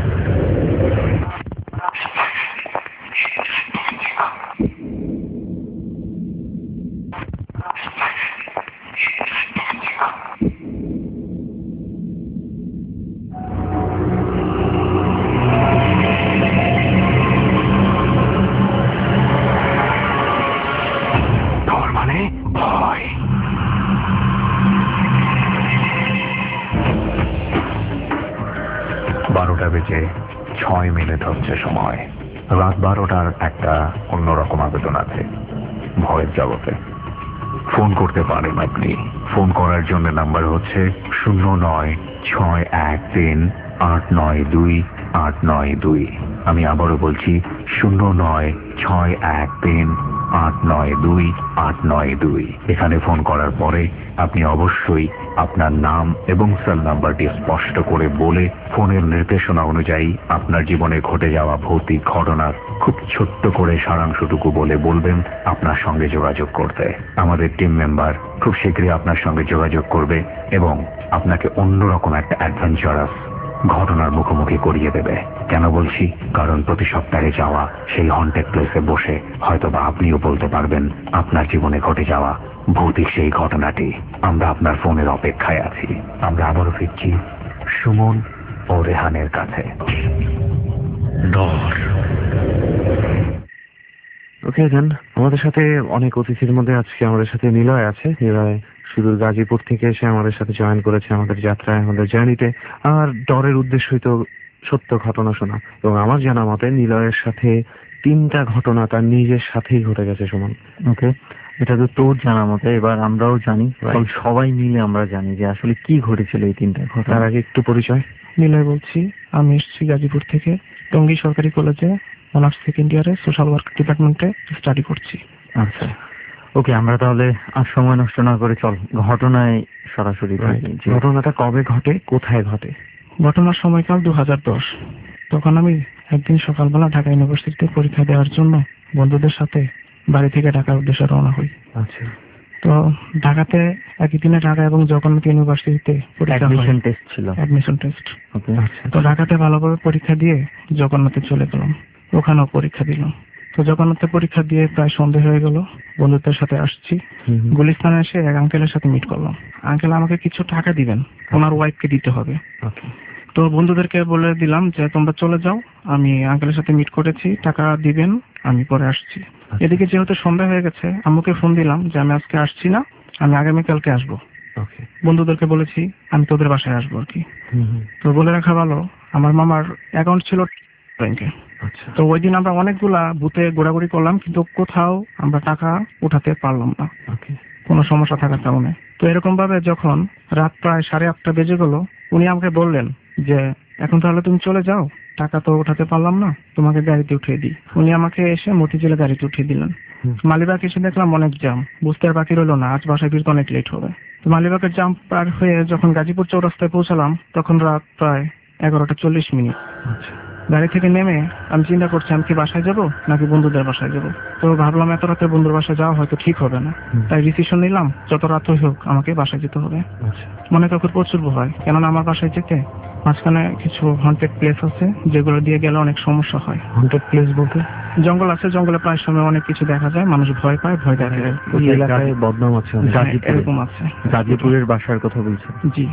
বারোটা বেজে ছয় মিনিট হচ্ছে সময়। রাত বারোটার একটা অন্যরকম আবেদন আছে ভয়ের জগতে। ফোন করতে পারেন আপনি। ফোন করার জন্য নাম্বার হচ্ছে শূন্য নয় ছয় এক তিন আট নয় দুই আট নয় দুই। আমি আবারও বলছি শূন্য নয় ছয় এক তিন আট নয় দুই আট নয় দুই। এখানে ফোন করার পরে আপনি অবশ্যই আপনার নাম এবং সেল নাম্বারটি স্পষ্ট করে বলে ফোনের নির্দেশনা অনুযায়ী আপনার জীবনে ঘটে যাওয়া ভৌতিক ঘটনার খুব ছোট্ট করে সারাংশটুকু বলে বলবেন আপনার সঙ্গে যোগাযোগ করতে। আমাদের টিম মেম্বার খুব শীঘ্রই আপনার সঙ্গে যোগাযোগ করবে এবং আপনাকে অন্যরকম একটা অ্যাডভেঞ্চারাস ঘটনার মুখোমুখি করিয়ে দেবে। কেন বলছি? কারণ প্রতি সপ্তাহে যাওয়া সেই হন্টেড প্লেসে বসে হয়তোবা আপনিও বলতে পারবেন আপনার জীবনে ঘটে যাওয়া ভৌতিক সেই ঘটনাটি। আমরা আপনার ফোনের অপেক্ষায় আছি। আমরা আবারও ফিরছি সুমন ও রেহানের কাছে। ডর। ওকে দেন, আমাদের সাথে অনেক অতিথির মধ্যে আজকে আমাদের সাথে নিলয় আছে। নিলয় সুদূর গাজীপুর থেকে এসে আমাদের সাথে জয়েন করেছে আমাদের যাত্রায়, আমাদের জার্নিতে। আর ডরের উদ্দেশ্যই তো সত্য ঘটনা শোনা, এবং আমার জানা মতে নিলয়ের সাথে তিনটা ঘটনা তার নিজের সাথেই ঘটে গেছে সুমন। ওকে, এটা তো তোর জানা মতে, এবার আমরাও জানি, সবাই মিলে আমরা জানি যে আসলে কি ঘটেছিল এই তিনটা ঘটনা। তার আগে একটু পরিচয়। নিলয় বলছি, আমি এসেছি গাজীপুর থেকে, টঙ্গী সরকারি কলেজে অনার্স সেকেন্ড ইয়ারে সোশ্যাল ওয়ার্ক ডিপার্টমেন্টে স্টাডি করছি। আচ্ছা, ওকে, আমরা তাহলে আর সময় নষ্ট না করে চল ঘটনায় সরাসরি। ঘটনাটা কবে ঘটে, কোথায় ঘটে? ঘটনার সময়কাল দু হাজার দশ। তখন আমি একদিন সকালবেলা ঢাকা ইউনিভার্সিটিতে পরীক্ষা দেওয়ার জন্য বন্ধুদের সাথে বাড়ি থেকে ঢাকার উদ্দেশ্যে রওনা হই। আচ্ছা, তো ঢাকাতে একই দিনে ঢাকা এবং জগন্নাথ ইউনিভার্সিটিতে অ্যাডমিশন টেস্ট ছিল। Admission test. ওকে, তো ঢাকাতে ভালোভাবে পরীক্ষা দিয়ে জগন্নাথে চলে গেলাম, ওখানেও পরীক্ষা দিলাম। তো জগন্নাথে পরীক্ষা দিয়ে প্রায় সন্ধ্যে হয়ে গেল, বন্ধুদের সাথে আসছি। গুলিস্তানে এসে এক আঙ্কেলের সাথে মিট করলাম। আঙ্কেল আমাকে কিছু টাকা দিবেন, ওনার ওয়াইফকে দিতে হবে। তো বন্ধুদেরকে বলে দিলাম যে তোমরা চলে যাও, আমি আঙ্কেলের সাথে মিট করেছি, টাকা দিবেন, আমি পরে আসছি। এদিকে যেহেতু সন্ধ্যা হয়ে গেছে, আম্মুকে ফোন দিলাম যে আমি আজকে আসছি না, আমি আগামীকালকে আসবো। বন্ধুদেরকে বলেছি আমি তোদের বাসায় আসবো আর কি। তো বলে রাখা ভালো, আমার মামার অ্যাকাউন্ট ছিল ব্যাংকে। তো ওই দিন আমরা অনেকগুলা বুথে ঘোরাঘুরি করলাম, কিন্তু কোথাও আমরা টাকা উঠাতে পারলাম না। কোনো সমস্যা থাকার কারণে। তো এরকম ভাবে যখন রাত প্রায় সাড়ে আটটা বেজে গেল, উনি আমাকে বললেন যে এখন তাহলে তুমি চলে যাও, টাকা তো উঠাতে পারলাম না, তোমাকে গাড়িতে উঠিয়ে দিই। উনি আমাকে এসে মতিঝিলে গাড়িতে উঠিয়ে দিলেন। মালিবাগ এসে দেখলাম অনেক জ্যাম, বুঝতে আর বাকি রইল না আজ বাসায় ফিরতে অনেক লেট হবে। তো মালিবাগের জাম পার হয়ে যখন গাজীপুর চৌরাস্তায় পৌঁছালাম তখন রাত প্রায় এগারোটা চল্লিশ মিনিট। গাড়ি থেকে নেমে আমি চিন্তা করছি আমি কি বাসায় যাব নাকি বন্ধুদের বাসায় যাব। তো ভাবলাম এত রাতে বন্ধুর বাসায় যাওয়া হয়তো ঠিক হবে না, তাই ডিসিশন নিলাম যত রাত হোক আমাকে বাসায় যেতে হবে। মনে তখন প্রচুর ভয়, কেননা আমার বাসায় যেতে মাঝখানে কিছু হন্টেড প্লেস আছে যেগুলো দিয়ে গেলে অনেক সমস্যা হয়। হন্টেড প্লেস বলতে জঙ্গল আছে, জঙ্গলে প্রায় সময় অনেক কিছু দেখা যায়, মানুষ ভয় পায়, ভয় দেখে। ওই এলাকায় বদনাম আছে, এরকম আছে। গাজীপুরের বাসার কথা বলছেন? জি।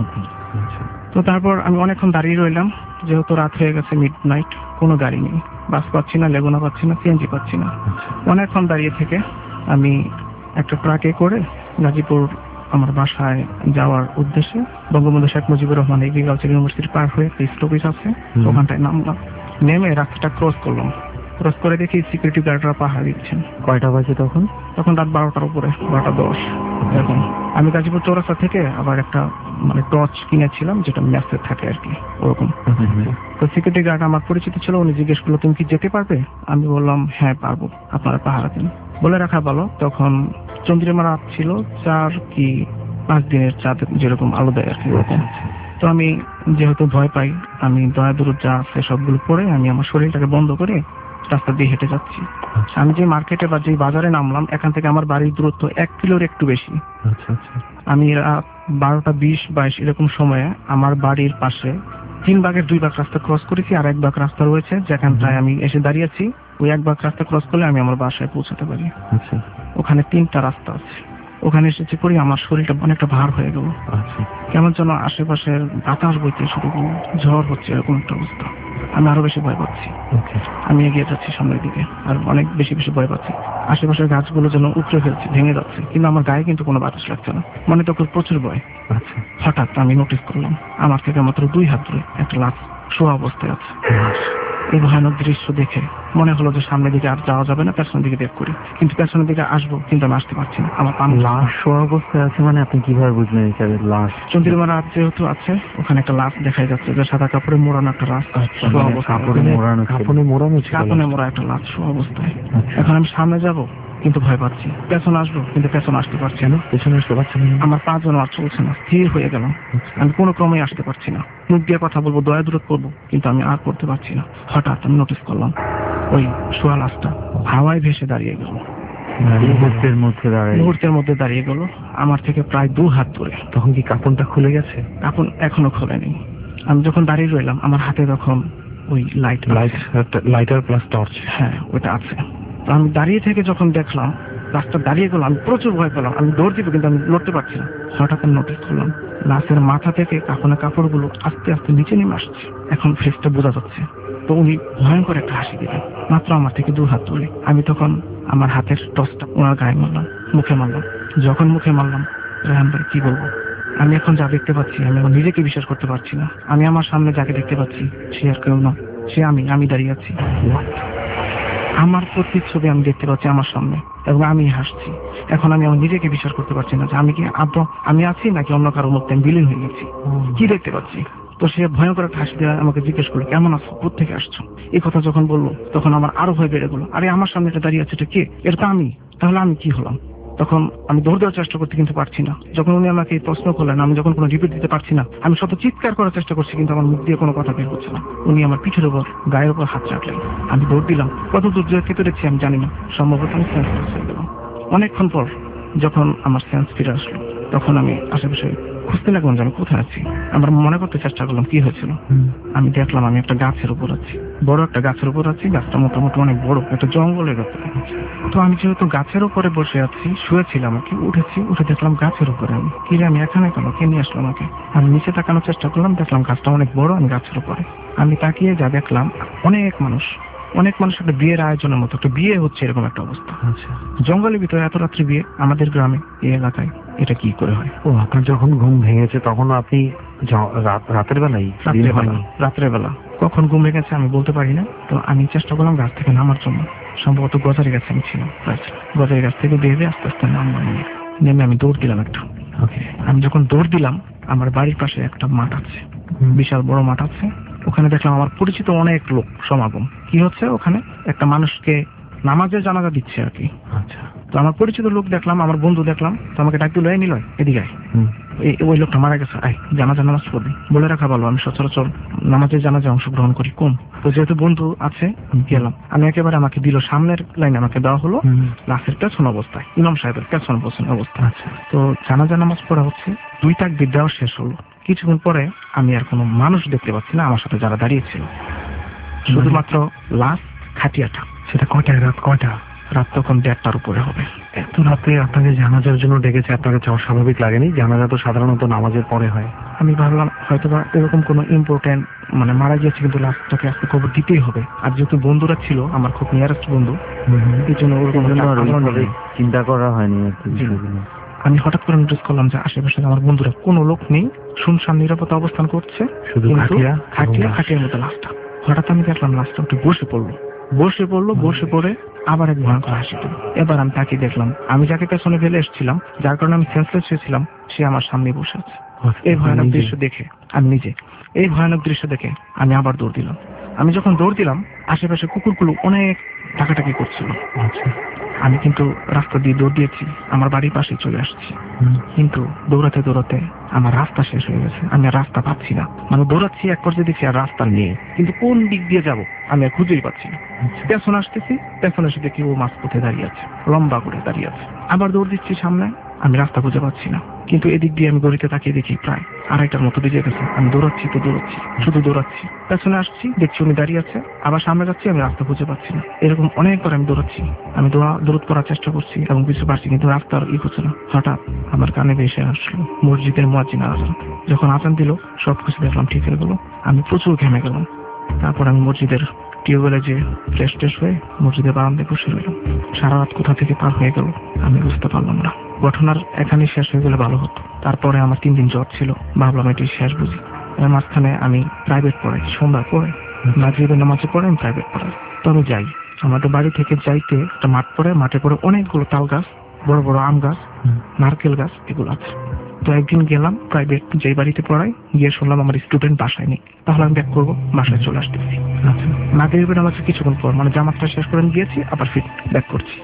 তো তারপর আমি অনেকক্ষণ দাঁড়িয়ে রইলাম, যেহেতু রাত হয়ে গেছে, মিড নাইট, কোনো গাড়ি নেই, বাস পাচ্ছি না, লেগুনা পাচ্ছি না, সিএনজি পাচ্ছি না। অনেকক্ষণ দাঁড়িয়ে থেকে আমি একটা ট্রাকে করে গাজীপুর আমার বাসায় যাওয়ার উদ্দেশ্যে বঙ্গবন্ধু শেখ মুজিবুর রহমান এগ্রিকালচার ইউনিভার্সিটি পার হয়ে একটা স্টপেজ আছে, ওখানটায় নামলাম। নেমে রাস্তাটা ক্রস করলাম, ক্রস করে দেখি সিকিউরিটি গার্ডরা পাহারা দিচ্ছেন। কয়টা বাজে তখন? তখন রাত বারোটার উপরে, বারোটা দশ এরকম। আমি গাজীপুর চৌরাস্তা থেকে আবার একটা মানে টর্চ কিনেছিলাম যেটা ম্যাচে থাকে আর কি, ওরকম। তো সিকিউরিটি গার্ড আমার পরিচিত ছিল, উনি জিজ্ঞেস করলো তুমি কি যেতে পারবে? আমি বললাম হ্যাঁ পারবো, আপনারা পাহারা দেন। বলে রাখা ভালো তখন চন্দ্রিমা রাত ছিল, চার কি পাঁচ দিনের চাঁদ যেরকম আলো দেয় আর কি, ওরকম। তো আমি যেহেতু ভয় পাই, আমি দয়া দূর যা আছে সবগুলো পরে আমি আমার শরীরটাকে বন্ধ করে রাস্তা দিয়ে হেঁটে যাচ্ছি। আমি যে মার্কেটে বা যে বাজারে নামলাম এখান থেকে আমার বাড়ির দূরত্ব এক কিলোর একটু বেশি। আমি রাত বারোটা বিশ বাইশ এরকম সময়ে আমার বাড়ির পাশে তিন ভাগের দুই ভাগ রাস্তা ক্রস করেছি, আর এক ভাগ রাস্তা রয়েছে যেখানটায় আমি এসে দাঁড়িয়েছি, ওই এক ভাগ রাস্তা ক্রস করলে আমি আমার বাসায় পৌঁছাতে পারি। ওখানে তিনটা রাস্তা আছে, ওখানে এসেছি পরে আমার শরীরটা অনেকটা ভার হয়ে গেল, কেমন যেন আশেপাশের বাতাস বইতে শুরু করলো, ঝড় হচ্ছে, এরকম একটা অবস্থা। আমি আরো বেশি ভয় পাচ্ছি, আমি এগিয়ে যাচ্ছি সামনের দিকে, আর অনেক বেশি বেশি ভয় পাচ্ছি। আশেপাশের গাছগুলো যেন উপড়ে ফেলছে, ভেঙে যাচ্ছে, কিন্তু আমার গায়ে কিন্তু কোনো বাতাস লাগছে না, মনে তো প্রচুর ভয়। হঠাৎ আমি নোটিস করলাম আমার থেকে মাত্র দুই হাত দূরে একটা লাশ শোয়া অবস্থায় আছে। এই ভয়ানক দৃশ্য দেখে মনে হলো যে সামনের দিকে আর যাওয়া যাবে না, পেছনের দিকে বের করি, কিন্তু পেছনের দিকে আসবো কিন্তু আমি আসতে পারছি না। আমার পান লাশ শোয়া অবস্থায় আছে মানে আপনি কিভাবে বুঝলেন হিসাবে লাশ? চন্দ্রিমা রাত যেহেতু আছে, ওখানে একটা লাশ দেখাই যাচ্ছে যে সাদা কাপড়ে মোড়ানো একটা লাশ, কাপড়ে মোড়ানো কাপড়ে মোড়ানো কাপড়ে মোড়া একটা লাশ শোয়া অবস্থায়। এখন আমি সামনে যাব কিন্তু ভয় পাচ্ছি, পেছনে আসবো কিন্তু পেছনে আসতে পারছি না, পেছনে আসতে পারছি না, আমার পা যেন আর চলছে না, স্থির হয়ে গেল। আমি কোনো ক্রমে আসতে পারছি না, মুখ দিয়ে কথা বলবো, দয়া দূরত করবো, কিন্তু আমি আর করতে পারছি না। হঠাৎ আমি নোটিস করলাম ওই শোয়া লাশটা হাওয়ায় ভেসে দাঁড়িয়ে গেল, মুহূর্তের মধ্যে দাঁড়িয়ে মুহূর্তের মধ্যে দাঁড়িয়ে গেল আমার থেকে প্রায় দু হাত দূরে। তখন কি কাপড়টা খুলে গেছে? কাপড় এখনো খোলেনি। আমি যখন দাঁড়িয়ে রইলাম আমার হাতে তখন ওই light light lighter plus torch, হ্যাঁ ওটা আছে। তো আমি দাঁড়িয়ে থেকে যখন দেখলাম রাস্তা দাঁড়িয়ে গেল, আমি প্রচুর ভয় পেলাম, আমি দৌড় দিব কিন্তু আমি লড়তে পারছি না। হঠাৎ আমি নোটিস করলাম লাশের মাথা থেকে কাপড়ের কাপড়গুলো আস্তে আস্তে নিচে নেমে আসছে, এখন ফেসটা বোঝা যাচ্ছে। তো উনি ভয়ঙ্কর একটা হাসি দিলেন মাত্র আমার থেকে দু হাত দূরে। আমি তখন আমার হাতের টসটা ওনার গায়ে মারলাম, মুখে মারলাম। যখন মুখে মারলাম, রেহান ভাই কি বলবো, আমি এখন যা দেখতে পাচ্ছি আমি এখন নিজেকে বিশ্বাস করতে পারছি না। আমি আমার সামনে যাকে দেখতে পাচ্ছি সে আর কেউ না, সে আমি আমি দাঁড়িয়ে আছি। আমার প্রতিচ্ছবি আমি দেখতে পাচ্ছি আমার সামনে এবং আমি হাসছি। এখন আমি আমার নিজেকে বিশ্বাস করতে পারছি না যে আমি কি আদৌ আমি আছি নাকি অন্য কারো মধ্যে আমি বিলীন হয়ে গেছি। কি দেখতে পাচ্ছি? তো সে ভয়ঙ্কর একটা হাসি দিয়ে আমাকে জিজ্ঞেস করলো কেমন আছো, কোথেকে আসছো। এই কথা যখন বললো তখন আমার আরো ভয় বেড়ে গেলো। আরে আমার সামনে এটা দাঁড়িয়ে আছে, এটা কে? এটা তো আমি, তাহলে আমি কি হলাম? তখন আমি দৌড় দেওয়ার চেষ্টা করতে কিন্তু পারছি না। যখন উনি আমাকে এই প্রশ্ন করলেন আমি যখন কোনো রিপিট দিতে পারছি না, আমি শত চিৎকার করার চেষ্টা করছি কিন্তু আমার মুখ দিয়ে কোনো কথা বের হচ্ছে না। উনি আমার পিঠের উপর গায়ের উপর হাত রাখলেন, আমি দৌড় দিলাম। কত দূর যেতে পেরেছি আমি জানি না, সম্ভবত আমি সেন্স হয়ে গেলাম। অনেকক্ষণ পর যখন আমার সেন্স ফিরে আসলো তখন আমি আশেপাশে খুঁজতে লাগলাম যে আমি কোথায় আছি। আমার মনে করতে চেষ্টা করলাম কি হয়েছিল। আমি দেখলাম আমি একটা গাছের উপর আছি, বড় একটা গাছের উপর আছি। গাছটা মোটামুটি অনেক বড়, একটা জঙ্গলের উপরে। তো আমি যেহেতু গাছের উপরে বসে আছি, শুয়েছিলাম আর কি, উঠেছি, উঠে দেখলাম গাছের উপরে আমি। কি রে আমি এখানে কেন, কে নিয়ে আসলো আমাকে? আমি নিচে তাকানোর চেষ্টা করলাম, দেখলাম গাছটা অনেক বড়, আমি গাছের উপরে। আমি তাকিয়ে যা দেখলাম অনেক মানুষ, অনেক মানুষ একটা বিয়ের আয়োজনের মতো, একটা বিয়ে হচ্ছে এরকম একটা অবস্থা। জঙ্গলের ভিতরে এত রাত্রে বিয়ে আমাদের গ্রামে এই এলাকায় এটা কি করে হয়? ও আপনার যখন ঘুম ভেঙেছে তখন আপনি রাতের বেলায়? রাত্রের বেলা কখন ঘুম ভেঙেছে আমি বলতে পারি না। তো আমি চেষ্টা করলাম গাছ থেকে নামার জন্য, সম্ভবত গজারি গাছে আমি ছিলাম, গজারি গাছ থেকে বেয়ে আস্তে আস্তে নামলাম। নেমে আমি দৌড় দিলাম একটা। আমি যখন দৌড় দিলাম, আমার বাড়ির পাশে একটা মাঠ আছে, বিশাল বড় মাঠ আছে। ওখানে দেখলাম আমার পরিচিত অনেক লোক সমাগম। কি হচ্ছে, ওখানে একটা মানুষকে নামাজের জানাজা দিচ্ছে আর কি। আচ্ছা। তো আমার পরিচিত লোক দেখলাম, আমার বন্ধু দেখলাম, তো আমাকে ডাক দিল, এই নিল এদিকে আয়, ওই লোকটা মারা গেছে, আয় জানাজা নামাজ পড়বি। বলে রাখা ভালো, আমি সচরাচর নামাজের জানাজা অংশগ্রহণ করি কম। তো যেহেতু বন্ধু আছে গেলাম। আমি একেবারে আমাকে দিল সামনের লাইনে, আমাকে দেওয়া হলো লাশের পেছন অবস্থায়, ইমাম সাহেবের পেছন পেছন অবস্থা। তো জানাজা নামাজ পড়া হচ্ছে, দুই তাকবীর দেওয়া শেষ হলো। কিছুক্ষণ পরে আমি আর কোনো মানুষ দেখতে পাচ্ছি না আমার সাথে যারা দাঁড়িয়েছিল, শুধুমাত্র লাশ খাটিয়াটা। সেটা কয়টা, রাত কয়টা? রাত তখন দেড়টার উপরে হবে। এত রাতে আপনাকে জানাজার জন্য ডেকেছে, আপনার কাছে অস্বাভাবিক লাগেনি? জানাজা তো সাধারণত নামাজের পরে হয়। আমি ভাবলাম হয়তো বা এরকম কোনো ইম্পর্টেন্ট, মানে মারা গিয়েছে কিন্তু লাশটাকে আজকে খবর দিতেই হবে। আর যেহেতু বন্ধুরা ছিল আমার খুব নিয়ারেস্ট বন্ধু, এই জন্য ওরকম চিন্তা করা হয়নি। আমি হঠাৎ করে নোটিস করলাম যে আশেপাশে আমার বন্ধুরা কোনো লোক নেই, শুনশান নিরাপত্তা অবস্থান করছে, শুধু খাটিয়া খাটিয়া খাটিয়ার মতো লাশটা। হঠাৎ আমি দেখলাম লাশটা একটু বসে পড়লো, বসে পড়লো বসে পড়ে আবার এক ভয়ঙ্কর হাসি দিল। এবার আমি তাকে দেখলাম, আমি যাকে পেছনে ফেলে এসেছিলাম, যার কারণে আমি সেন্সলেস হয়েছিলাম, সে আমার সামনে বসে আছে। এই ভয়ানক দৃশ্য দেখে আমি নিজে এই ভয়ানক দৃশ্য দেখে আমি আবার দৌড় দিলাম। আমি যখন দৌড় দিলাম, আশেপাশে কুকুরগুলো অনেক টাকাটাকি করছিল। আমি কিন্তু রাস্তা দিয়ে দৌড় দিয়েছি, আমার বাড়ির পাশে চলে আসছি, কিন্তু দৌড়াতে দৌড়াতে আমার রাস্তা শেষ হয়ে গেছে। আমি আর রাস্তা পাচ্ছি না, মানে দৌড়াচ্ছি, এক পর্যায়ে দেখছি আর রাস্তা নেই, কিন্তু কোন দিক দিয়ে যাব আমি আর খুঁজেই পাচ্ছি না। পেছনে আসতেছি, পেছনে এসে দেখি ও মাঝপথে দাঁড়িয়ে আছে, লম্বা করে দাঁড়িয়ে আছে। আবার দৌড় দিচ্ছি সামনে, আমি রাস্তা খুঁজে পাচ্ছি না, কিন্তু এদিক দিয়ে আমি গড়িতে তাকিয়ে দেখি প্রায় আড়াইটার মতো বেজে গেছে। আমি দৌড়াচ্ছি তো দৌড়াচ্ছি, শুধু দৌড়াচ্ছি। পেছনে আসছি, দেখছি উনি দাঁড়িয়ে আছে, আবার সামনে যাচ্ছি, আমি রাস্তা খুঁজে পাচ্ছি না। এরকম অনেকবার আমি দৌড়াচ্ছি, আমি দৌড়া দৌড় করার চেষ্টা করছি এবং কিছু পারছি, কিন্তু রাস্তার ই হচ্ছে না। হঠাৎ আমার কানে ভেসে আসলো মসজিদের মুয়াজ্জিনের আযান। যখন আযান দিল, সবকিছু দেখলাম ঠিক হয়ে গেল। আমি প্রচুর ঘেমে গেলাম। তারপর আমি মসজিদের টিউবওয়েলে যে ফ্রেশ ট্রেশ হয়ে মসজিদের বারান্দায় বসে রইলাম। সারা রাত কোথা থেকে পার হয়ে গেল আমি বুঝতে পারলাম না। ঘটনার এখানেই শেষ হয়ে গেলে ভালো হতো। তারপরে আমার তিন দিন জ্বর ছিল, ভাবলাম এটি শেষ বুঝি। এর মাঝখানে আমি প্রাইভেট পড়াই, সন্ধ্যা পড়ে মাগরিবের নামাজে পড়ে আমি প্রাইভেট পড়াই। তো আমি যাই, আমাদের বাড়ি থেকে যাইতে একটা মাঠ পড়ে, মাঠে পড়ে অনেকগুলো তাল গাছ, বড় বড় আম গাছ, নারকেল গাছ, এগুলো আছে। তো একদিন গেলাম প্রাইভেট যেই বাড়িতে পড়াই, গিয়ে শুনলাম আমার স্টুডেন্ট বাসায় নেই। তাহলে আমি ব্যাক করবো, বাসায় চলে আসতেছি। আচ্ছা, মাগরিবের নামাজে কিছুক্ষণ পর, মানে জামাতটা শেষ করে আমি গিয়েছি, আবার ফিট ব্যাক করছি।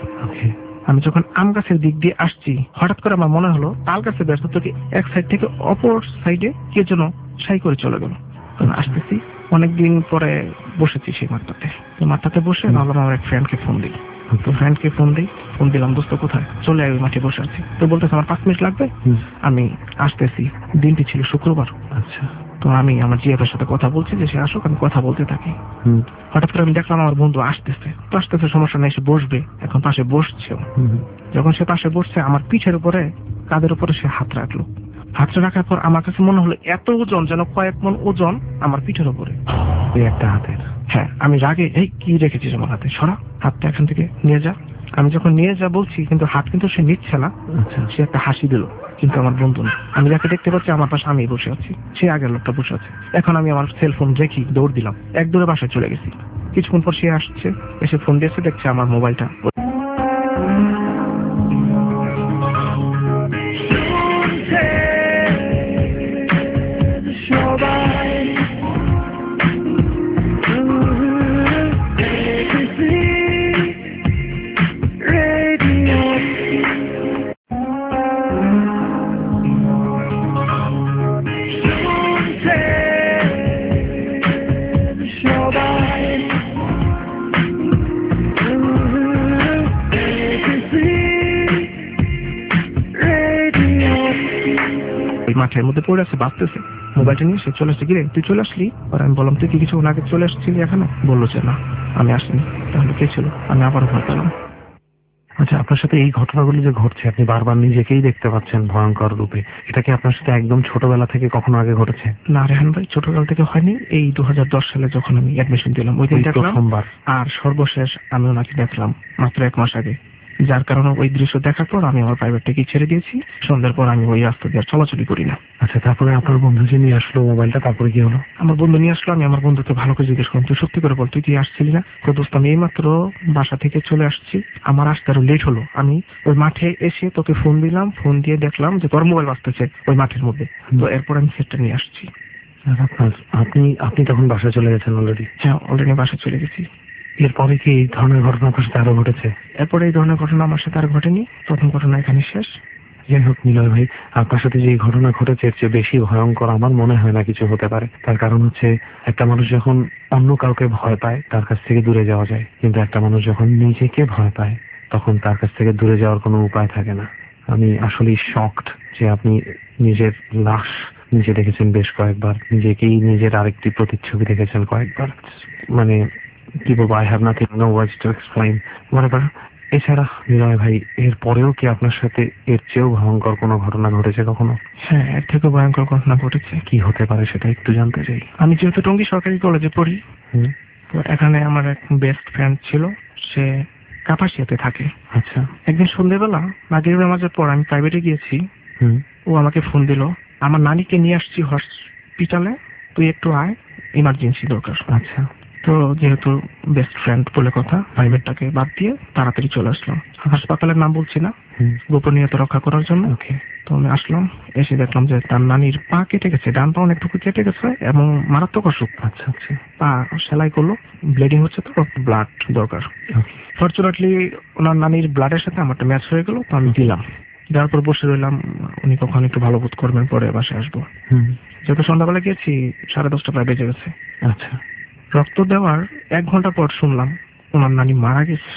আমি যখন আম গাছের দিক দিয়ে আসছি, হঠাৎ করে আমার মনে হলো তাল গাছের ব্যস্ত থেকে এক সাইড থেকে অপর সাইডে কে যেন সাই করে চলে গেল। আসতেছি, অনেকদিন পরে বসেছি সেই মাঠটাতে। মাঠটাতে বসে ভাবলাম আমার এক ফ্রেন্ডকে ফোন দিই। তো ফ্রেন্ডকে ফোন দিই, ফোন দিলাম, দোস্ত কোথায়? চলে আয়, ওই মাঠে বসে আছি। তো বলতেছে আমার পাঁচ মিনিট লাগবে, আমি আসতেছি। দিনটি ছিল শুক্রবার। আচ্ছা, তো আমি আমার জিএফের সাথে কথা বলছি যে সে আসুক, আমি কথা বলতে থাকি। হঠাৎ করে আমি দেখলাম আমার বন্ধু আসতেছে। তো আসতেছে, সমস্যা নেই, সে বসবে, এখন পাশে বসছে। যখন সে পাশে বসছে, আমার পিঠের উপরে, কাঁধের উপরে সে হাত রাখলো। হাতটা রাখার পর আমার কাছে মনে হলো এত ওজন, যেন কয়েক মন ওজন আমার পিঠের উপরে একটা হাতের। হ্যাঁ, আমি রাগে, এই কি রেখেছিস আমার হাতে, সরা হাতটা এখান থেকে নিয়ে যা। আমি যখন নিয়ে যা বলছি, কিন্তু হাত কিন্তু সে নিচ্ছে না। সে একটা হাসি দিল, কিন্তু আমার বন্ধু না। আমি যাকে দেখতে পাচ্ছি আমার পাশে আমি বসে আছি, সে আগের লোকটা বসে আছে। এখন আমি আমার সেলফোন রেখি দৌড় দিলাম, এক দৌড়ে বাসায় চলে গেছি। কিছুক্ষণ পর সে আসছে, এসে ফোন দিয়েছে, দেখছে আমার মোবাইলটা। মাঠের মধ্যে পড়ে আছে, বাঁচতেছে, মোবাইলটা নিয়ে সে চলে আসছে। গিয়ে তুই চলে আসলি? আর আমি বললাম তুই কি কিছু আগে চলে আসছিলি এখানে? বললো যে না, আমি আসিনি। তাহলে কে ছিল? আমি আবারও ভয় পেলাম। আচ্ছা, আপনার সাথে এই ঘটনাগুলি যে ঘটছে, আপনি বারবার নিজেকেই দেখতে পাচ্ছেন ভয়ঙ্কর রূপে, এটা কি আপনার সাথে একদম ছোটবেলা থেকে কখনো আগে ঘটেছে? না রেহান ভাই, ছোটবেলা থেকে হয়নি। এই দু হাজার দশ সালে যখন আমি অ্যাডমিশন দিলাম, ওই দিন দেখলাম। আর সর্বশেষ আমি ওনাকে দেখলাম মাত্র এক মাস আগে, যার কারণে ওই দৃশ্য দেখার পর আমি আমার প্রাইভেটটাকে ছেড়ে দিয়েছি। সন্ধ্যার পর আমি ওই রাস্তা দিয়ে আর চলাচলই করি না। আচ্ছা, তারপরে আপনার বন্ধু যে নিয়ে আসলো মোবাইলটা, তারপরে কি হলো? আমার বন্ধু নিয়ে আসলো, আমি আমার বন্ধুকে ভালো করে জিজ্ঞেস করলাম, তুই সত্যি করে বল তুই কি আসছিলি না? তো দোস্ত আমি এইমাত্র বাসা থেকে চলে আসছি, আমার আসতে আরো লেট হলো, আমি ওই মাঠে এসে তোকে ফোন দিলাম, ফোন দিয়ে দেখলাম যে তোর মোবাইল বাজতেছে ওই মাঠের মধ্যে, তো এরপর আমি সেটটা নিয়ে আসছি। আপনি আপনি তখন বাসায় চলে গেছেন অলরেডি? হ্যাঁ, অলরেডি বাসায় চলে গেছি। এরপরে কি এই ধরনের ঘটনা আপনার সাথে আরো ঘটেছে? এরপরে এই ধরনের ঘটনা আমার সাথে আর ঘটেনি, প্রথম ঘটনা এখানে শেষ। যাই হোক নিলয় ভাই, আপনার সাথে যে ঘটনা ঘটেছে এর চেয়ে বেশি ভয়ঙ্কর আমার মনে হয় না কিছু হতে পারে। তার কারণ হচ্ছে একটা মানুষ যখন অন্য কাউকে ভয় পায় তার কাছ থেকে দূরে যাওয়া যায়, কিন্তু একটা মানুষ যখন নিজেকে ভয় পায় তখন তার কাছ থেকে দূরে যাওয়ার কোনো উপায় থাকে না। আমি আসলে শকড যে আপনি নিজের লাশ নিজে দেখেছেন বেশ কয়েকবার, নিজেকেই নিজের আরেকটি প্রতিচ্ছবি দেখেছেন কয়েকবার। মানে কি বলবো, I have nothing, no words to explain whatever. এছাড়া নিলয় ভাই, এর পরেও কি আপনার সাথে এর চেয়েও ভয়ঙ্কর কোনো ঘটনা ঘটেছে কখনো? হ্যাঁ, এর থেকে ভয়ঙ্কর ঘটনা ঘটেছে। কি হতে পারে সেটা একটু জানতে চাই। আমি যেহেতু টঙ্গী সরকারি কলেজে পড়ি, তো এখানে আমার এক বেস্ট ফ্রেন্ড ছিল, সে কাপাসিয়াতে থাকে। আচ্ছা। একদিন সন্ধ্যেবেলা মাগরিব নামাজের পর আমি প্রাইভেটে গিয়েছি, ও আমাকে ফোন দিল, আমার নানিকে নিয়ে আসছি হসপিটালে, তুই একটু আয়, ইমার্জেন্সি দরকার। আচ্ছা। তো যেহেতু বেস্ট ফ্রেন্ড বলে কথা, প্রাইভেটটাকে বাদ দিয়ে তাড়াতাড়ি চলে আসলাম। হাসপাতালের নাম বলছি না, গোপনীয়তা রক্ষা করার জন্য। ওকে। তো আমি আসলাম, এসে দেখলাম যে তার নানির পা কেটে গেছে, ডান পা অনেকটুকু কেটে গেছে এবং মারাত্মক অসুখ। আচ্ছা আচ্ছা। পা সেলাই করলো, ব্লিডিং হচ্ছে, তো ব্লাড দরকার। ফরচুনেটলি ওনার নানির ব্লাডের সাথে আমারটা ম্যাচ হয়ে গেল, তো আমি দিলাম। দেওয়ার পর বসে রইলাম, উনি কখন একটু ভালো বোধ করবেন, পরে বাসায় আসবো। যেহেতু সন্ধ্যাবেলা গিয়েছি, সাড়ে দশটা প্রায় বেজে গেছে। আচ্ছা। রক্ত দেওয়ার এক ঘন্টা পর শুনলাম ওনার নানি মারা গেছে।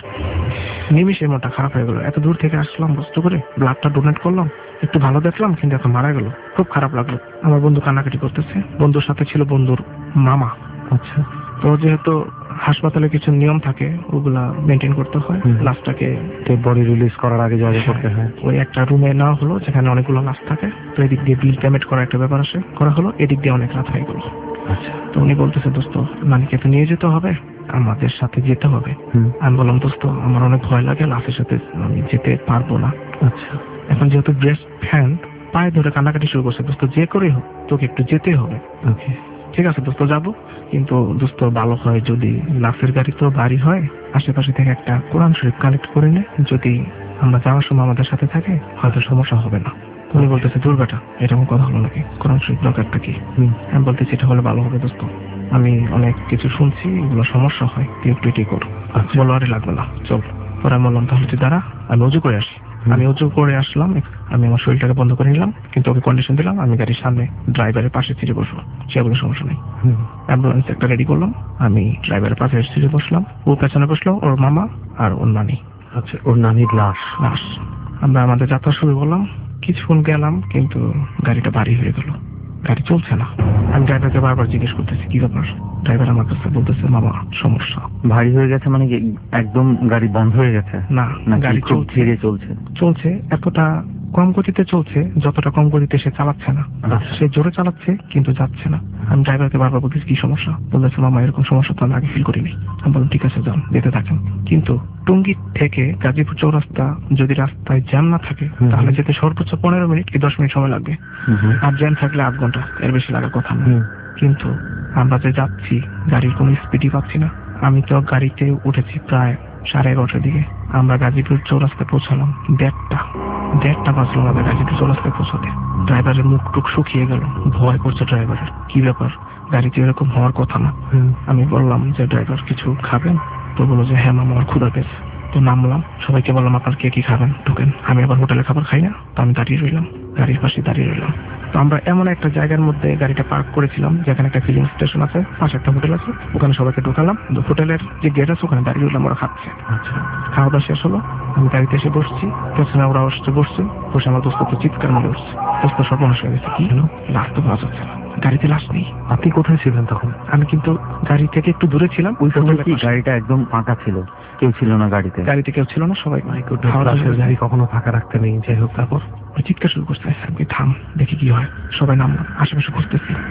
নিমিষে মনটা খারাপ হয়ে গেল, এত দূর থেকে আসলাম কষ্ট করে, ব্লাডটা ডোনেট করলাম, একটু ভালো দেখলাম, কিন্তু এখন মারা গেল, খুব খারাপ লাগলো। আমার বন্ধু কান্নাকাটি করতেছে, বন্ধুর সাথে ছিল বন্ধুর মামা। আচ্ছা। তো যেহেতু হাসপাতালে কিছু নিয়ম থাকে, ওগুলা মেনটেন করতে হয়। লাশটাকে বডি রিলিজ করার আগে যা যা করতে হয়, ওই একটা রুমে নেওয়া হলো যেখানে অনেকগুলো লাশ থাকে। তো এদিক দিয়ে বিল পেমেন্ট করা একটা ব্যাপার আসে, করা হলো, এদিক দিয়ে অনেক রাত হয়ে গেল। আচ্ছা। তো উনি বলতেছে, দোস্ত নানিকে তো নিয়ে যেতে হবে, আমাদের সাথে যেতে হবে। আমি বললাম, দোস্ত আমার অনেক ভয় লাগে, লাশের সাথে আমি যেতে পারবো না। আচ্ছা। এখন যেহেতু বেস্ট ফ্রেন্ড পায়ে ধরে কান্নাকাটি শুরু করছে, দোস্ত যে করেই হোক তোকে একটু যেতেই হবে। ওকে, ঠিক আছে দোস্ত, যাবো, কিন্তু দোস্ত ভালো হয় যদি লাশের গাড়ি তো বাড়ি হয়, আশেপাশে থেকে একটা কোরআন শরীফ কালেক্ট করে নে, যদি আমরা যাওয়ার সময় আমাদের সাথে থাকে হয়তো সমস্যা হবে না। উনি বলতেছে, দূর বেটা, এরকম কথা হলো নাকি, কোরআন শরীফ দরকারটা কি? আমি বলতেছি, এটা হলে ভালো হবে দোস্ত, আমি অনেক কিছু শুনছি, এগুলো সমস্যা হয়, তুই একটু এটি কর। বলো, আরে লাগবে না, চল। পরে আমি বললাম, তাহলে তুই দাঁড়া, আমি উজু করে আসি। আমি উজু করে আসলাম, আমি আমার শরীরটাকে বন্ধ করে নিলাম, কিন্তু ওকে কন্ডিশন দিলাম আমি গাড়ির সামনে ড্রাইভারের পাশে সিটে বসবো, সে বলে সমস্যা নেই। অ্যাম্বুলেন্স একটা রেডি করলাম, আমি ড্রাইভারের পাশে সিটে বসলাম, ও পেছনে বসলো, ওর মামা আর ওর নানি। আচ্ছা, ওর নানির লাশ লাশ আমরা আমাদের যাত্রা শুরু করলাম। কিছুক্ষণ গেলাম, কিন্তু গাড়িটা ভারী হয়ে গেল, গাড়ি চলছে না। আমি ড্রাইভারকে বারবার জিজ্ঞেস করতেছি, কি ব্যাপার? ড্রাইভার আমার কাছে বলতেছে, মামা সমস্যা। ভারী হয়ে গেছে মানে কি একদম গাড়ি বন্ধ হয়ে গেছে? না, গাড়ি খুব ধীরে চলছে। চলছে এতটা কম গতিতে চলছে যতটা কম গতিতে সে চালাচ্ছে না, সে জোরে চালাচ্ছে কিন্তু যাচ্ছে না। আমি ড্রাইভারকে বারবার বলতেছি, কি সমস্যা? বলতেছে, মামা এরকম সমস্যা তো আমি আগে ফিল করিনি। আমি বললাম, ঠিক আছে যান, যেতে থাকেন, কিন্তু টঙ্গী থেকে গাজীপুর চৌরাস্তা যদি রাস্তায় জ্যাম না থাকে তাহলে যেতে সর্বোচ্চ পনেরো মিনিট কি দশ মিনিট সময় লাগবে, আর জ্যাম থাকলে আধ ঘন্টা, এর বেশি লাগার কথা না। কিন্তু আমরা যে যাচ্ছি গাড়ির কোনো স্পিডই পাচ্ছি না। আমি তো গাড়িতে উঠেছি প্রায় সাড়ে এগারোটার দিকে, আমরা গাজীপুর চৌরাস্তায় পৌঁছালাম দেড়টা দেড়টা বাজলো আমাদের গাজীপুর চৌরাস্তায় পৌঁছাতে। ড্রাইভারের মুখ টুক শুকিয়ে গেল, ভয় করছে ড্রাইভারের, কি ব্যাপার, গাড়িতে এরকম হওয়ার কথা না। আমি বললাম যে, ড্রাইভার কিছু খাবেন? তো বললো যে, হ্যাঁ মামা, আমার ক্ষুধা পেয়েছে। তো নামলাম, সবাইকে বললাম, আপনার কে কি খাবেন ঢুকেন। আমি আবার হোটেলে খাবার খাই না, তো আমি দাঁড়িয়ে রইলাম, গাড়ির পাশে দাঁড়িয়ে রইলাম। তো আমরা এমন একটা জায়গার মধ্যে গাড়িটা পার্ক করেছিলাম যেখানে একটা ফিলিং স্টেশন আছে, পাশে একটা হোটেল আছে, ওখানে সবাইকে ঢোকালাম। হোটেলের যে গেট আছে ওখানে দাঁড়িয়ে রইলাম, ওরা খাচ্ছে। আচ্ছা, খাওয়া দাওয়া শেষ হলো, আমি গাড়িতে এসে বসছি, পেছনে ওরা আসছে বসছে, বসে আমার দোস্ত তো চিৎকার মেরে উঠছে, দোস্ত সর্বনাশ হয়ে গেছে, কি হলো, লাশ তো পাওয়া যাচ্ছে না, গাড়িতে লাশ নেই। আপনি কোথায় ছিলেন তখন? আমি কিন্তু গাড়ি থেকে একটু দূরে ছিলাম। ওই সময় কি গাড়িটা একদম ফাঁকা ছিল? কেউ ছিল না গাড়িতে? গাড়িতে কেউ ছিল না, সবাই গাড়ি কখনো ফাঁকা রাখতে নেই। যাই হোক, তারপর চিৎকার শুরু করছে, থাম দেখি কি হয়। সবাই নামলাম, আশেপাশে খুঁজতেছি,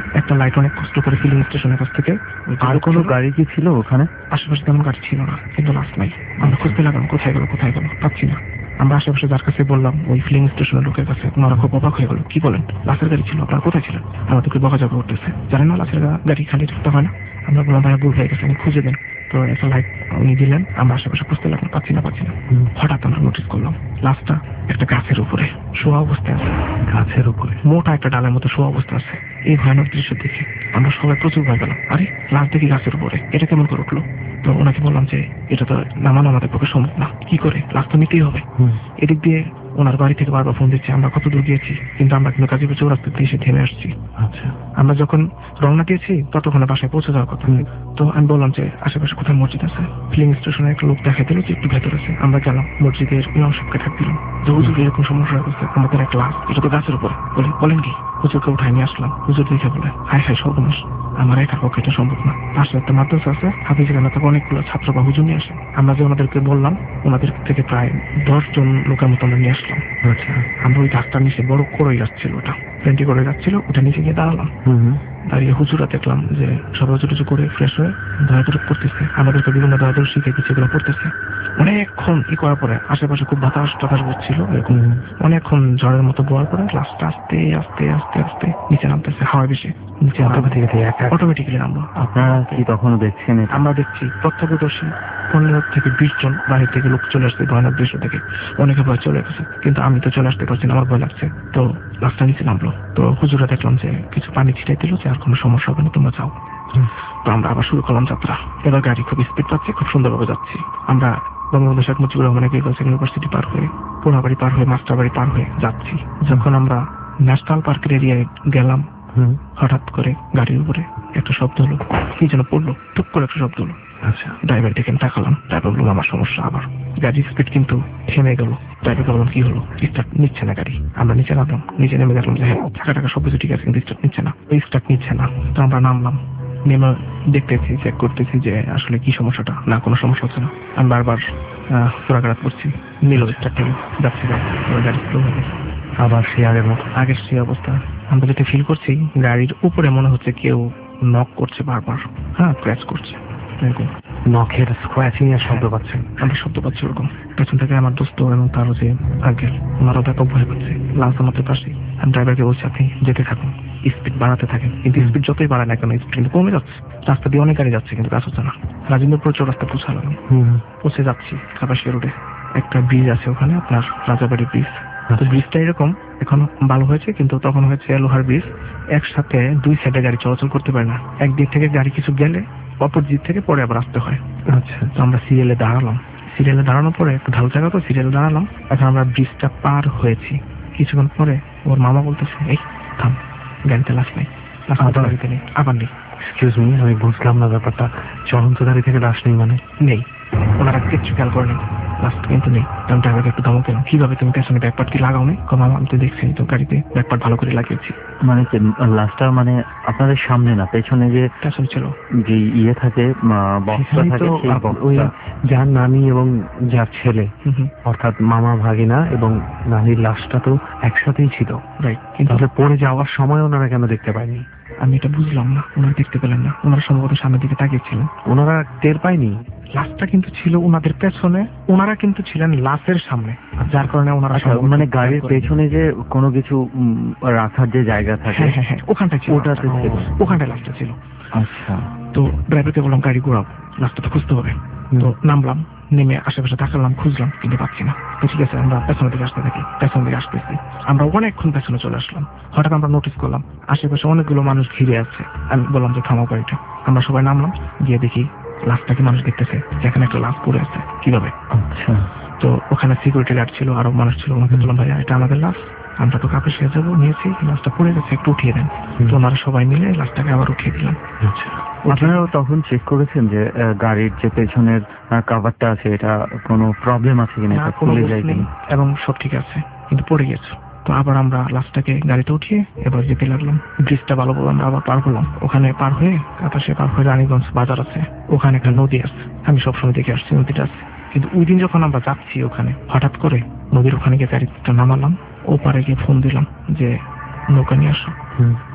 একটা লাইট অনেক কষ্ট করে ফিলিং স্টেশনের কাছ থেকে। আর কোনো গাড়ি কি ছিল ওখানে? আশেপাশে তেমন গাড়ি ছিল না, কিন্তু লাশ নাই। আমরা খুঁজতে লাগলাম কোথায় গেল কোথায় গেল, পাচ্ছি না। আমরা আশেপাশে যার কাছে বললাম, ওই ফিলিং স্টেশনের লোকের কাছে, ওনারা খুব অবাক হয়ে গেল। কি বলেন, লাশের গাড়ি ছিল, আপনারা কোথায় ছিলেন? আমাদেরকে বকাঝকা করতেছে, জানেন না লাশের গাড়ি খালি রাখতে হয় না। আমরা বললাম ভাইয়া ভুল হয়ে গেছে, আমি খুঁজে দেন। তো একটা লাইট উনি দিলেন, আমরা আশেপাশে খুঁজতে লাগলাম, পাচ্ছি না পাচ্ছি না। হঠাৎ আমরা নোটিস করলাম লাশটা একটা গাছের উপরে শোয়া অবস্থায় আছে। গাছের উপরে মোটা একটা ডালের মতো শোয়া অবস্থা আছে। এই ভয়ানক দৃশ্য দেখে আমরা সবাই প্রচুর ভয় পেলাম। আরে লাশ দেখি গাছের উপরে, এটা কেমন করে উঠলো? তো ওনাকে বললাম যে এটা তো নামানো আমাদের পক্ষে সম্ভব না, কি করে, লাশ তো নিতেই হবে। এদিক দিয়ে ওনার বাড়ি থেকে বারবার ফোন দিচ্ছে, আমরা কত দূর গিয়েছি, কিন্তু আমরা কিন্তু কাজীপুর চৌরাস্তা দিয়ে এসে থেমে আসছি। আচ্ছা, আমরা যখন রওনা দিয়েছি ততক্ষণে বাসায় পৌঁছে যাওয়ার কথা। তো আমি বললাম যে আশেপাশে কোথায় মসজিদ আছে। ফিলিং স্টেশনে একটা লোক দেখা দিল যে একটু ভেতর আছে। আমরা গেলাম, মসজিদের ইমাম সাহেবকে ডাক দিলাম যে হুজুর এরকম সমস্যা হয়েছে, আমাদের একটা লাশ, এটা তো গাছের উপরে। বলে বলেন কি? হুজুরকে উঠাই নিয়ে আসলাম। হুজুর দেখে বলে হাই হাই সর্বনাশ, আমার একার পক্ষে এটা সম্ভব না। পাশে একটা মাদ্রাসা আছে, হাফিজ খানা থেকে অনেকগুলো ছাত্র বা হুজুর নিয়ে আসে। আমরা যে ওনাদেরকে বললাম, ওনাদের থেকে প্রায় দশ জন লোকের মতো আমরা নিয়ে আসলাম। আচ্ছা, আমরা ওই গাছটার নিচে বড় করে যাচ্ছিল, ওটা পেন্টি করে যাচ্ছিল, ওটা নিচে গিয়ে দাঁড়ালাম। দাঁড়িয়ে হুজুরা দেখলাম যে সবাই উঁচু টুচু করে ফ্রেশ হয়ে দয়া করে পড়তেছে, আমাদেরকে বিভিন্ন দয়া করে শিখে দিচ্ছে, এগুলো পড়তেছে। অনেকক্ষণ ই করার পরে আশেপাশে খুব বাতাস টাতাস বসছিল, এরকম অনেকক্ষণ ঝড়ের মতো বোয়ার পরে লাস্টটা আস্তে আস্তে আস্তে আস্তে নিচে নামতেছে, হাওয়া বেশি নিচে অটোমেটিক্যালি নামলো। আপনারা কি তখনও দেখছেন? আমরা দেখছি, প্রত্যক্ষদর্শী পনেরো থেকে বিশ জন বাহির থেকে লোক চলে আসছে ভয়ানক দৃশ্য থেকে। অনেকে ভয় চলে গেছে, কিন্তু আমি তো চলে আসতে পারছি না, আমার ভয় লাগছে। তো লাশটা নিচে নামলো। তো হুজুরা দেখলাম যে কিছু পানি ছিটাই দিল যে আর কোনো সমস্যা হবে না, তোমরা যাও। তো আমরা আবার শুরু করলাম যাত্রা। এবার গাড়ি খুব স্পিড পাচ্ছে, খুব সুন্দরভাবে যাচ্ছি। আমরা বঙ্গবন্ধু শেখ মুজিবুর রহমান এগ্রিকালচার ইউনিভার্সিটি পার হয়ে, পোড়াবাড়ি পার হয়ে, মাস্টারবাড়ি পার হয়ে যাচ্ছি। যখন আমরা ন্যাশনাল পার্কের এরিয়ায় গেলাম, হঠাৎ করে গাড়ির উপরে একটা শব্দ হলো, কি যেন পড়লো, টুক করে একটা শব্দ হলো। আচ্ছা, ড্রাইভার দেখে তাকালাম, ড্রাইভার বললো আমার সমস্যা আবার। গাড়ির স্পিড কিন্তু থেমে গেল। ড্রাইভারকে বললাম কি হলো, স্টার্ট নিচ্ছে না গাড়ি। আমরা নিচে নামলাম, নিচে নেমে দেখলাম যে হ্যাঁ টাকা টাকা সব কিছু ঠিক আছে, কিন্তু স্টার্ট নিচ্ছে না, ওই স্টার্ট নিচ্ছে না। তো আমরা নামলাম, নেমে দেখতেছি, চেক করতেছি যে আসলে কি সমস্যাটা। না, কোনো সমস্যা হচ্ছে না। আমি বারবার চোরাঘাত করছি, নিল স্টার্ট থেকে যাচ্ছি, গাড়ি স্লো হয়ে গেছে আবার সে আগের মতো, আগের সেই অবস্থা। আমরা যেটা ফিল করছি, গাড়ির উপরে মনে হচ্ছে কেউ নক করছে বারবার, হ্যাঁ ক্র্যাচ করছে, এরকম নখের স্ক্র্যাচিং এর শব্দ পাচ্ছেন? আমরা শব্দ পাচ্ছি ওরকম। পেছন থেকে আমার দোস্ত এবং তারও যে আঙ্কেল, ওনারাও ব্যাপক ভয় পাচ্ছে। লাশ আমাদের পাশে। আমি ড্রাইভারকে বলছি আপনি যেতে থাকুন, স্পিড বাড়াতে থাকেন। কিন্তু স্পিড যতই বাড়ায় না কেন, স্পিড কিন্তু কমে যাচ্ছে। রাস্তা দিয়ে অনেক গাড়ি যাচ্ছে, কিন্তু কাজ হচ্ছে না। রাজেন্দ্রপুর চৌরাস্তা পৌঁছালাম, পৌঁছে যাচ্ছি কাপাসিয়া রোডে। একটা ব্রিজ আছে ওখানে, আপনার রাজাবাড়ি ব্রিজ। তো ব্রিজটা এরকম এখন ভালো হয়েছে, কিন্তু তখন হয়েছে লোহার ব্রিজ। একসাথে দুই সাইডে গাড়ি চলাচল করতে পারে না। একদিক থেকে গাড়ি কিছু গেলে অপর দিক থেকে পরে আবার আসতে হয়। আচ্ছা, তো আমরা সিরিয়ালে দাঁড়ালাম। সিরিয়ালে দাঁড়ানোর পরে একটু ঢাল জায়গা, তো সিরিয়ালে দাঁড়ালাম। এখন আমরা ব্রিজটা পার হয়েছি। কিছুক্ষণ পরে ওর মামা বলতেছে এই থাম, গাড়িতে লাশ নেই, গাড়িতে নেই, আবার নেই। এক্সকিউজ মি, আমি বুঝলাম না ব্যাপারটা। চলন্ত গাড়ি থেকে লাশ নেই মানে? নেই, ওনারা কিচ্ছু খেয়াল করেনি, লাস্ট কিন্তু নেই। আমি ড্রাইভারকে একটু ধমক দিলাম, কিভাবে তুমি পেছনে ব্যাকপার্ট কি লাগাও নি? মামা আমি তো দেখছি তো গাড়িতে ব্যাকপার্ট ভালো করে লাগিয়েছি। মানে লাশটা মানে আপনাদের সামনে না, পেছনে যে পেছনে ছিল, যে ইয়ে থাকে, বক্সটা থাকে, ওই যার নানি এবং যার ছেলে, অর্থাৎ মামা ভাগিনা এবং নানির লাশটা তো একসাথেই ছিল, রাইট? কিন্তু পড়ে যাওয়ার সময় ওনারা কেন দেখতে পায়নি? আমি এটা বুঝলাম না। ওনারা দেখতে পেলেন না, ওনারা সম্ভবত সামনের দিকে তাকিয়েছিলেন। ওনারা টের পায়নি। লাশটা কিন্তু ছিল ওনাদের পেছনে, ওনারা কিন্তু ছিলেন লাশের সামনে, যার কারণে ওনারা মানে গাড়ির পেছনে যে কোনো কিছু রাখার যে জায়গা থাকে, হ্যাঁ হ্যাঁ ওখানটায় ছিল, ওটাতে ছিল, ওখানটায় লাশটা ছিল। আচ্ছা, তো ড্রাইভারকে বললাম গাড়ি ঘোরাও, লাশটা তো খুঁজতে হবে। তো নামলাম, নেমে আশেপাশে তাকালাম, খুঁজলাম, কিন্তু পাচ্ছি না। তো ঠিক আছে, আমরা পেছনের দিকে আসতে থাকি, পেছন দিকে আসতেছি। আমরা অনেকক্ষণ পেছনে চলে আসলাম। হঠাৎ আমরা নোটিস করলাম আশেপাশে অনেকগুলো মানুষ ঘিরে আছে। আমি বললাম যে থামাও গাড়িটা। আমরা সবাই নামলাম, গিয়ে দেখি লাশটাকে মানুষ দেখতেছে, যেখানে একটা লাশ পড়ে আছে। কিভাবে? আচ্ছা, তো ওখানে সিকিউরিটি গার্ড ছিল, আরো মানুষ ছিল। ওনাকে বললাম ভাইয়া এটা আমাদের লাশ, আমরা তো কাপাসিয়া যাবো, নিয়েছি, লাশটা পড়ে গেছে, একটু উঠিয়ে দেন। তো ওনারা সবাই মিলে লাশটাকে আবার উঠিয়ে দিলাম। আচ্ছা, আপনারাও তখন চেক করেছেন যে গাড়ির যে পেছনের কাভারটা আছে এটা কোনো প্রবলেম আছে কিনা, এটা খুলে যায় কিনা? এবং সব ঠিক আছে, কিন্তু পড়ে গেছে। তো আবার আমরা লাশটাকে গাড়িতে উঠিয়ে এবার যেতে লাগলাম। ব্রিজটা ভালো করে আমরা আবার পার হলাম। ওখানে পার হয়ে কাপাসিয়া পার হয়ে রানীগঞ্জ বাজার আছে, ওখানে একটা নদী আছে। আমি সবসময় দেখে আসছি নদীটা আছে, কিন্তু ওই দিন যখন আমরা যাচ্ছি ওখানে হঠাৎ করে নদীর ওখানে গিয়ে গাড়িটা নামালাম, ও পারে গিয়ে ফোন দিলাম যে নৌকা নিয়ে আসো।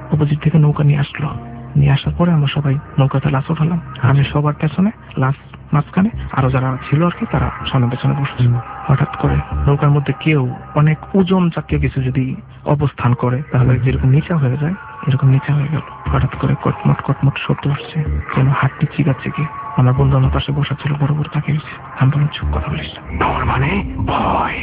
অপোজিট থেকে নৌকা নিয়ে আসলো। নিয়ে আসার পরে আমরা সবাই নৌকাতে লাশ উঠালাম। আমি সবার পেছনে, লাশ মাঝখানে, আরো যারা ছিল আর কি তারা সামনে পেছনে বসেছিল। হঠাৎ করে নৌকার মধ্যে কেউ অনেক ওজন জাতীয় কিছু যদি অবস্থান করে তাহলে যেরকম নিচা হয়ে যায় এরকম নিচা হয়ে গেল। হঠাৎ করে কটমট কটমট শব্দ হচ্ছে, যেন হাতটি চিবাচ্ছে কি। আমার বন্ধু আমার পাশে বসা ছিল, বড় বড় তাকিয়েছে। আমি বললাম চুপ, কথা বলিস না। ডর মানে ভয়।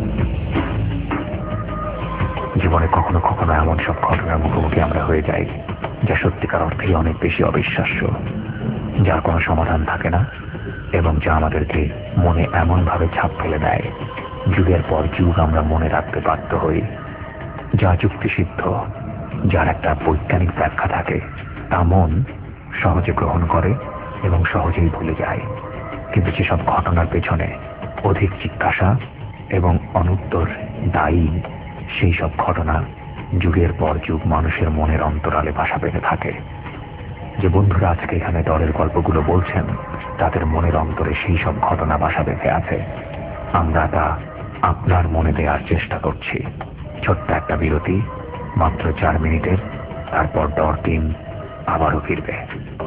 জীবনে কখনো কখনো এমন সব ঘটনার মুখোমুখি আমরা হয়ে যাই যা সত্যিকার অর্থেই অনেক বেশি অবিশ্বাস্য, যার কোনো সমাধান থাকে না এবং যা আমাদেরকে মনে এমন ভাবে ছাপ ফেলে দেয় যুগের পর যুগ আমরা মনে রাখতে বাধ্য হই। যা যুক্তিসিদ্ধ, যার একটা বৈজ্ঞানিক ব্যাখ্যা থাকে, তা মন সহজে গ্রহণ করে এবং সহজেই ভুলে যায়। কিন্তু যেসব ঘটনার পেছনে অধিক জিজ্ঞাসা এবং অনুত্তর দায়ী, সেই সব ঘটনা যুগের পর যুগ মানুষের মনের অন্তরালে বাসা বেঁধে থাকে। যে বন্ধুরা আজকে এখানে ডরের গল্পগুলো বলছেন, তাদের মনের অন্তরে সেই সব ঘটনা বাসা বেঁধে আছে। আমরা তা আপনার মনে দেওয়ার চেষ্টা করছি। ছোট্ট একটা বিরতি, মাত্র চার মিনিটের, তারপর ডর টিম আবারও ফিরবে।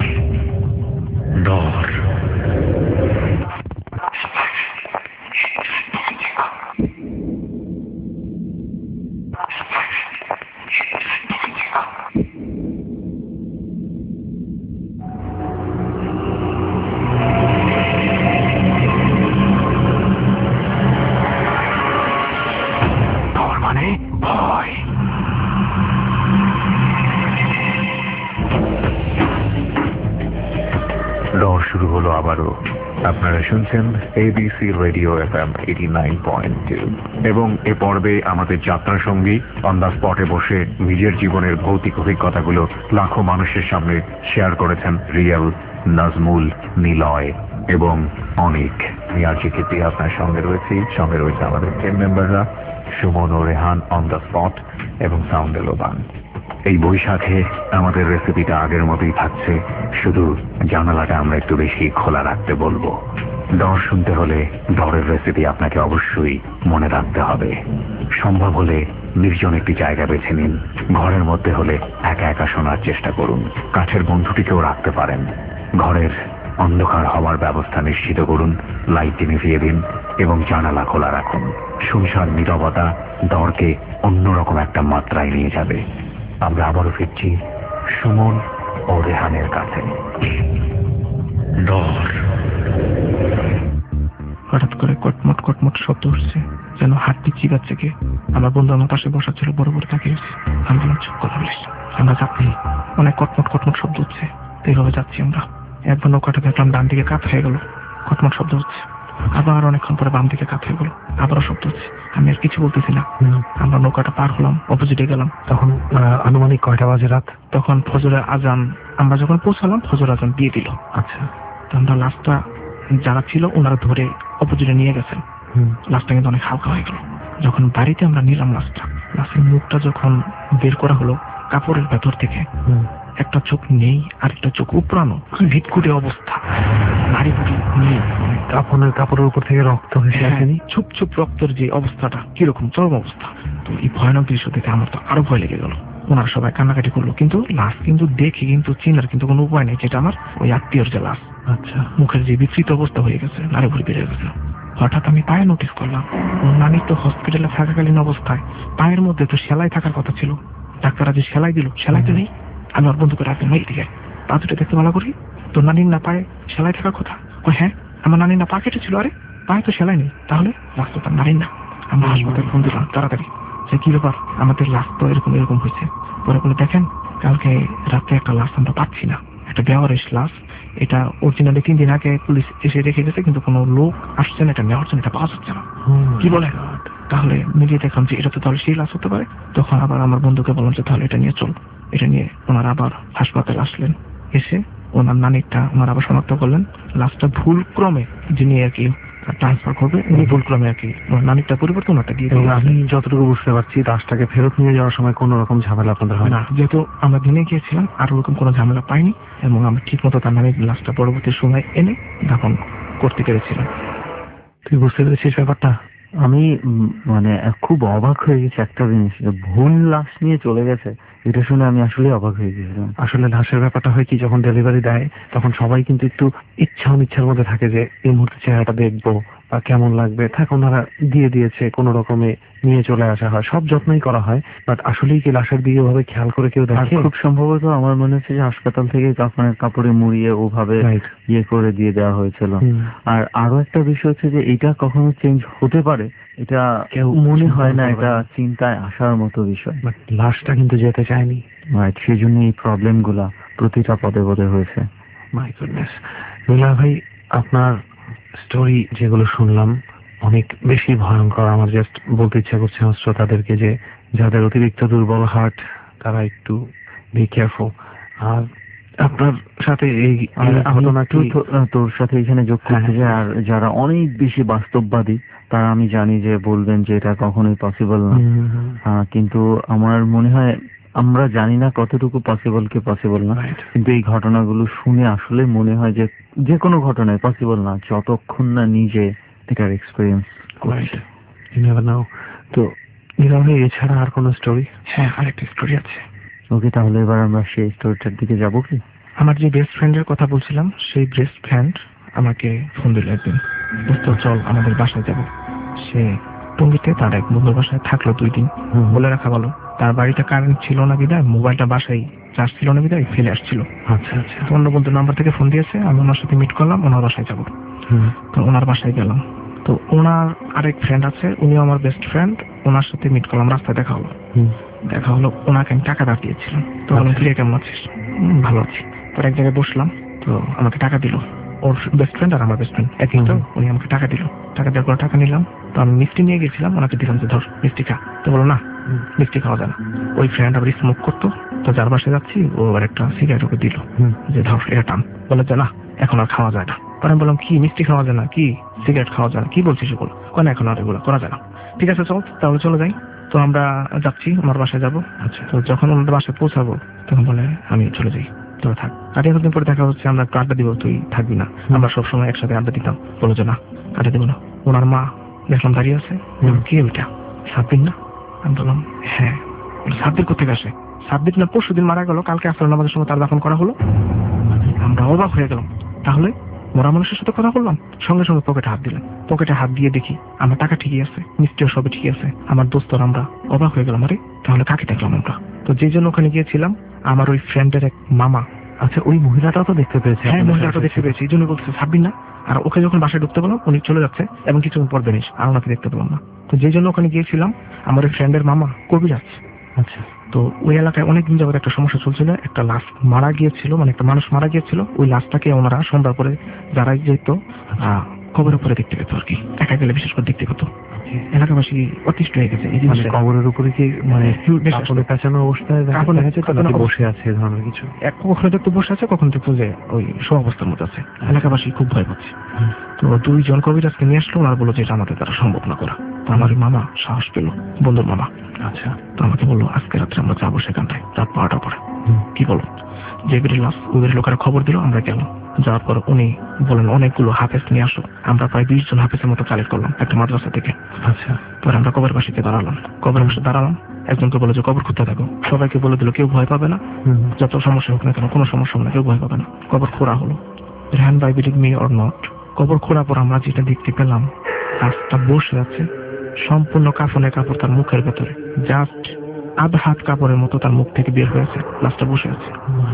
ডর শুরু হলো আবারও। আপনারা শুনছেন ABC radio F M eighty nine point two এবং এ পর্বে আমাদের যাত্রা সঙ্গী অন দ্য স্পটে বসে নিজের জীবনের ভৌতিক অভিজ্ঞতাগুলো লাখো মানুষের সামনে শেয়ার করেছেন রিয়েল, নাজমুল, নিলয় এবং অনিক। আমি আর জি কে আপনার সঙ্গে রয়েছি। সঙ্গে রয়েছে আমাদের টিম মেম্বাররা সুমন ও রেহান অন দ্য স্পট এবং সাউন্ডে লোবান। এই বৈশাখে আমাদের রেসিপিটা আগের মতোই থাকছে, শুধু জানালাটা আমরা একটু বেশি খোলা রাখতে বলবো। ডর শুনতে হলে ডরের রেসিপি আপনাকে অবশ্যই মনে রাখতে হবে। সম্ভব হলে নির্জন একটি জায়গা বেছে নিন। ঘরের মধ্যে হলে একা একা শোনার চেষ্টা করুন। কাছের বন্ধুটিকেও রাখতে পারেন। ঘরের অন্ধকার হওয়ার ব্যবস্থা নিশ্চিত করুন। লাইটটি নিভিয়ে দিন এবং জানালা খোলা রাখুন। শুনশান নীরবতা ডরকে অন্যরকম একটা মাত্রায় নিয়ে যাবে। আমরা আবারও ফিরছি সুমন ও রেহানের কাছে। ডর। হঠাৎ করে কটমট কটমট শব্দ উঠছে, যেন হাতটি চিবাচ্ছে কে। আমার বন্ধু আমার পাশে বসা ছিল, বড় বড় তাকিয়েছে। আমি বললাম চুপ, কথা বলিস না। আমরা যাচ্ছি, অনেক কটমট কটমট শব্দ হচ্ছে, এইভাবে যাচ্ছি আমরা। একবার নৌকাটা দেখলাম ডান দিকে কাত হয়ে গেল, কটমট শব্দ হচ্ছে। আবার অনেকক্ষণ পরে বাম দিকে কাত হয়ে গেল, আবারও শব্দ হচ্ছে। আমি আর কিছু বলতেছি না। আমরা নৌকাটা পার হলাম, অপোজিটে গেলাম। তখন আনুমানিক কয়টা বাজে রাত? তখন ফজরের আজান, আমরা যখন পৌঁছালাম ফজর আজান দিয়ে দিল। আচ্ছা, তো আমরা লাশটা যারা ছিল ওনারা ধরে অপোজিটে নিয়ে গেছেন। লাশটা কিন্তু অনেক হালকা হয়ে গেল। যখন বাড়িতে আমরা নিলাম লাশটা, লাশের মুখটা যখন বের করা হলো কাপড়ের ভেতর থেকে, একটা চোখ নেই আর একটা চোখ উপরানো, কি ভিতকুটে অবস্থা। নারী বুড়ি নেই, কাপড়ের কাপড়ের উপর থেকে রক্ত হয়েছে। চুপ চুপ রক্তের যে অবস্থাটা, কিরকম চরম অবস্থা। তো এই ভয়ানক দৃশ্য দেখে আমার তো আরো ভয় লেগে গেল। ওনারা সবাই কান্নাকাটি করলো, কিন্তু লাশ কিন্তু দেখে কিন্তু চিনার কিন্তু কোনো উপায় নেই, যেটা আমার ওই আত্মীয়র যে লাশ। আচ্ছা, মুখের যে বিকৃত অবস্থা হয়ে গেছে, নারী ভুড়ি বেড়ে গেছে। হঠাৎ আমি পায়ে নোটিস করলাম, নানি তো হসপিটালে থাকাকালীন অবস্থায় পায়ের মধ্যে তো সেলাই থাকার কথা ছিল। ডাক্তাররা যে সেলাই দিল, সেলাই তো নেই। আমি ওর বন্ধুকে রাখলাম, এই দিকে পা দুটো দেখতে ভালো করি, তোর নানির না পায়ে সেলাই থাকার কথা। ও হ্যাঁ, আমার নানির না পা কেটে ছিল, আরে পায়ে তো সেলাই নেই, তাহলে লাশ তো তার নানির না। আমরা হাসপাতালে ফোন দিলাম তাড়াতাড়ি, যে কি ব্যাপার, আমাদের লাশ তো এরকম এরকম হয়েছে। পরে বলে দেখেন, কালকে রাতে একটা লাশ আমরা পাচ্ছি না, একটা বেওয়ারিশ লাশ। এটা অরিজিনালি তিন দিন আগে পুলিশ এসে রেখে গেছে, কিন্তু কোনো লোক আসছে না এটা নেওয়ার জন্য, এটা পাওয়া যাচ্ছে না। কি বলে? তাহলে মিলিয়ে দেখলাম যে এটা তো তাহলে সেই লাশ হতে পারে। তখন আবার আমার বন্ধুকে বললাম যে তাহলে এটা নিয়ে চল। এটা নিয়ে ওনারা আবার হাসপাতালে আসলেন। এসে ওনার নানিটা ওনারা আবার শনাক্ত করলেন। লাশটা ভুল ক্রমে যিনি আর কি ট্রান্সফার করবে, উনি ভুল ক্রমে আর কি নানিটা পরিবর্তন ওটা দিয়ে দিলেন। আমি যতটুকু বুঝতে পারছি লাশটাকে ফেরত নিয়ে যাওয়ার সময় কোনো রকম ঝামেলা আপনাদের হয় না, যেহেতু আমরা দিনে গিয়েছিলাম আর ওরকম কোনো ঝামেলা পাইনি, এবং আমি ঠিক মতো তার নানির লাশটা পরবর্তী সময় এনে দাফন করতে পেরেছিলাম। তুই বুঝতে পেরেছিস ব্যাপারটা? আমি মানে খুব অবাক হয়ে গেছি একটা জিনিস, ভুল লাশ নিয়ে চলে গেছে এটা শুনে আমি আসলে অবাক হয়ে গেছিলাম। আসলে লাশের ব্যাপারটা হয় কি, যখন ডেলিভারি দেয় তখন সবাই কিন্তু একটু ইচ্ছা অনিচ্ছার মধ্যে থাকে যে এই মুহূর্তে চেহারাটা দেখবো বা কেমন লাগবে, থাক ওনারা দিয়ে দিয়েছে, কোনো রকমে নিয়ে চলে আসা হয়, সব যত্নই করা হয়। বাট আসলেই কি লাশের দিকে ওভাবে খেয়াল করে কেউ দেখে? খুব সম্ভবত আমার মনে হচ্ছে যে হাসপাতাল থেকে কাফনের কাপড়ে মুড়িয়ে ওভাবে ইয়ে করে দিয়ে দেওয়া হয়েছিল। আর আরো একটা বিষয় হচ্ছে যে এটা কখনো চেঞ্জ হতে পারে, এটা কেউ মনে হয় না এটা চিন্তায় আসার মতো বিষয়। লাশটা কিন্তু যেতে চায়নি, রাইট, সেই জন্য এই প্রবলেম গুলা প্রতিটা পদে পদে হয়েছে। My goodness. মিলা ভাই, আপনার স্টোরি যেগুলো শুনলাম অনেক বেশি ভয়ঙ্কর। আমার জাস্ট বলতে ইচ্ছা করছে আমার শ্রোতাদেরকে যে যাদের অতিরিক্ত দুর্বল হার্ট তারা একটু বি কেয়ারফুল। আর আপনার সাথে এই ঘটনা কি তোর সাথে এখানে যোগ করতে যায়, আর যারা অনেক বেশি বাস্তববাদী তারা আমি জানি যে বলবেন যে এটা কখনোই পসিবল না, কিন্তু আমার মনে হয় আমরা জানি না কতটুকু পসিবল কি পসিবল না, কিন্তু এই ঘটনাগুলো শুনে আসলে মনে হয় যে যে কোনো ঘটনায় পসিবল না যতক্ষণ না নিজে এটার এক্সপিরিয়েন্স করছে। তো এছাড়া আর কোনো স্টোরি? হ্যাঁ, আরেকটা স্টোরি আছে। ওকে, তাহলে এবার আমরা সেই স্টোরিটার দিকে যাবো কি? আমার যে বেস্ট ফ্রেন্ডের কথা বলছিলাম, সেই বেস্ট ফ্রেন্ড আমাকে ফোন দিল একদিন, বুঝতো চল আমাদের বাসায় যাব। সে টঙ্গিতে তার এক বন্ধুর বাসায় থাকলো দুই দিন। বলে রাখা ভালো, তার বাড়িতে কারেন্ট ছিল না বিদায়, মোবাইলটা বাসায় চার্জ ছিল না বিদায় ফেলে আসছিল। আচ্ছা আচ্ছা। তো অন্য বন্ধুর নাম্বার থেকে ফোন দিয়েছে, আমি ওনার সাথে মিট করলাম, ওনার বাসায় যাবো। তো ওনার বাসায় গেলাম, তো ওনার আরেক ফ্রেন্ড আছে, উনিও আমার বেস্ট ফ্রেন্ড, ওনার সাথে মিট করলাম, রাস্তায় দেখা হলো। দেখা হলো ওনাকে আমি টাকা ধার দিয়েছিলাম। তো আমি তুই কেমন আছিস? ভালো আছি। তো এক জায়গায় বসলাম, তো আমাকে টাকা দিল, ওর বেস্ট ফ্রেন্ড আর আমার বেস্ট ফ্রেন্ড একই। তো উনি আমাকে টাকা দিল, টাকা দেওয়ার পর টাকা নিলাম। তো আমি মিষ্টি নিয়ে গেছিলাম, ওনাকে দিলাম যে ধর মিষ্টি খা। তো বলো না, মিষ্টি খাওয়া যায় না। ওই ফ্রেন্ড আবার স্মোক করতো, তো যার বাসায় যাচ্ছি ও আবার একটা সিগারেট ওকে দিল যে ধর এটা টান। বলে যে না, এখন আর খাওয়া যায় না। পরে আমি বললাম কি মিষ্টি খাওয়া যায় না, কি সিগারেট খাওয়া যায় না, কি বলছিস এগুলো? কেন এখন আর এগুলো করা যায় না। ঠিক আছে চল তাহলে চলে যাই। তো আমরা যাচ্ছি, ওনার বাসায় যাবো। আচ্ছা, তো যখন ওনার বাসায় পৌঁছাবো তখন বলে আমি চলে যাই, তোরা থাক। আর এতদিন পরে দেখা হচ্ছে, আমরা একটু আড্ডা দিব, তুই থাকবি না? আমরা সবসময় একসাথে আড্ডা দিতাম। বলো যে না, আড্ডা দিব না। ওনার মা দেখলাম দাঁড়িয়ে আছে। কি ওইটা সাব্বির না? আমি বললাম হ্যাঁ। সাব্বির কোথেকে আসে? সাব্বির না পরশু দিন মারা গেল, কালকে আসলে আমাদের সময় তার দাফন করা হলো। আমরা অবাক হয়ে গেলাম, তাহলে মরা মানুষের সাথে কথা বললাম। সঙ্গে সঙ্গে পকেটে হাত দিলেন, পকেটে হাত দিয়ে দেখি আমার টাকা ঠিকই আছে, মিষ্টিও সবই ঠিক আছে। আমার দোস্তর আমরা অবাক হয়ে গেলাম, আরে তাহলে কাকে দেখলাম আমরা? তো যে জন্য ওখানে গিয়েছিলাম, আমার ওই ফ্রেন্ডের এক মামা। আচ্ছা, ওই মহিলাটাও তো দেখতে পেয়েছে? হ্যাঁ, মহিলাটাও দেখতে পেয়েছি, এই জন্য বলছে সাব্বির না। আর ওকে যখন বাসায় ঢুকতে বললাম, উনি চলে যাচ্ছে এবং কিছুক্ষণ পর বেরিস, আর ওনাকে দেখতে পেলাম না। তো যে জন্য ওখানে গিয়েছিলাম, আমার ওই ফ্রেন্ডের মামা কবিরাজ। আচ্ছা। তো ওই এলাকায় অনেকদিন যাবত একটা সমস্যা চলছিল, একটা লাশ মারা গিয়েছিল, মানে একটা মানুষ মারা গিয়েছিল। ওই লাশটাকে ওনারা সন্ধ্যার পরে যারা যেত কবরের উপরে দেখতে পেত আর কি, একা গেলে বিশেষ করে দেখতে পেত। এলাকাবাসী অতিষ্ঠ হয়ে গেছে এই জিনিসটা। কবরের উপরে কি মানে কাপড়ে পেঁচানো অবস্থায় বসে আছে ধরনের কিছু? এক কখনো দেখতে বসে আছে, কখনো দেখতো যে ওই সব অবস্থার মধ্যে আছে। এলাকাবাসী খুব ভয় পাচ্ছে। তো দুইজন কবিরাজকে নিয়ে আসলো, ওনার বললো যে এটা আমাদের দ্বারা সম্ভব না করা। তো আমার মামা সাহস পেল, বন্ধুর মামা। আচ্ছা, তো আমাকে বললো আজকে রাত্রে আমরা যাবো সেখানটায়, রাত বারোটার পরে। কি বলো? যে বেরিয়ে লাশ ওদের লোকেরা খবর দিল, আমরা গেলাম। যাওয়ার পর উনি বলেন অনেকগুলো হাফেজ নিয়ে আসো। আমরা প্রায় বিশ জন হাফেজের মতো কালেক্ট করলাম একটা মাদ্রাসা থেকে। আচ্ছা, পরে আমরা কবর পাশে দাঁড়ালাম, কবর পাশে দাঁড়ালাম। একজনকে বলে যে কবর খুঁজতে থাকো, সবাইকে বলে দিল কেউ ভয় পাবে না, যত সমস্যা হোক না কেন কোনো সমস্যা হবে না, কেউ ভয় পাবে না। কবর খোঁড়া হলো। হ্যান বাই বিলিভ মি অর নট, কবর খোঁড়ার পর আমরা যেটা দেখতে পেলাম, লাশটা বসে আছে সম্পূর্ণ কাফনের কাপড় তার মুখের ভেতরে, জাস্ট আধা হাত কাপড়ের মতো তার মুখ থেকে বের হয়েছে। লাশটা বসে আছে,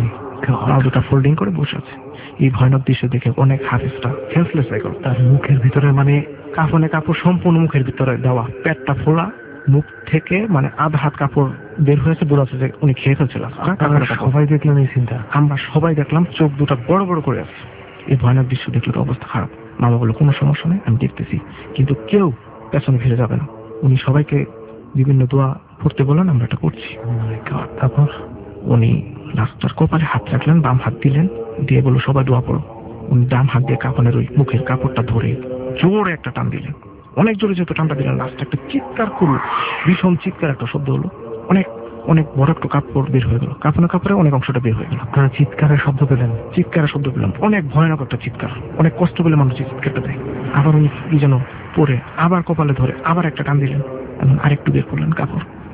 দুটা ফোল্ডিং করে বসে আছে। এই ভয়ানক দৃশ্য দেখে অনেক হাফেজটা সেন্সলেস হয়ে গেল। তার মুখের ভিতরে মানে কাফনে কাপড় সম্পূর্ণ মুখের ভিতরে দেওয়া, পেটটা ফোলা, মুখ থেকে মানে আধা হাত কাপড় বের হয়েছে, বোঝা যাচ্ছে যে উনি খেয়ে ফেলছিল। সবাই দেখলাম এই চিন্তা, আমরা সবাই দেখলাম, চোখ দুটা বড় বড় করে আছে। এই ভয়ানক দৃশ্য দেখলে তো অবস্থা খারাপ। মামা বললো কোনো সমস্যা নেই, আমি দেখতেছি, কিন্তু কেউ পেছনে ফিরে যাবে না। উনি সবাইকে বিভিন্ন দোয়া পড়তে বললেন, আমরা এটা করছি। তারপর উনি লাস্টার কপালে হাত রাখলেন, বাম হাত দিলেন, দিয়ে বললো সবাই দোয়া পড়ো। উনি ডান হাত দিয়ে কাফনের ওই মুখের কাপড়টা ধরে জোরে একটা টান দিলেন, অনেক জোরে যেহেতু টানটা দিলেন, লাস্টে একটা চিৎকার করলো, ভীষণ চিৎকার একটা শব্দ হলো, অনেক অনেক বড় একটা কাপড় বের হয়ে গেল, কাফনের কাপড়ে অনেক অংশটা বের হয়ে গেল। আপনারা চিৎকারের শব্দ পেলেন? চিৎকারের শব্দ পেলাম, অনেক ভয়ানক একটা চিৎকার, অনেক কষ্ট পেলে মানুষ চিৎকারটা দেয়। আবার উনি কি যেন পরে আবার কপালে ধরে আবার একটা টান দিলেন এবং আরেকটু বের করলেন কাপড়,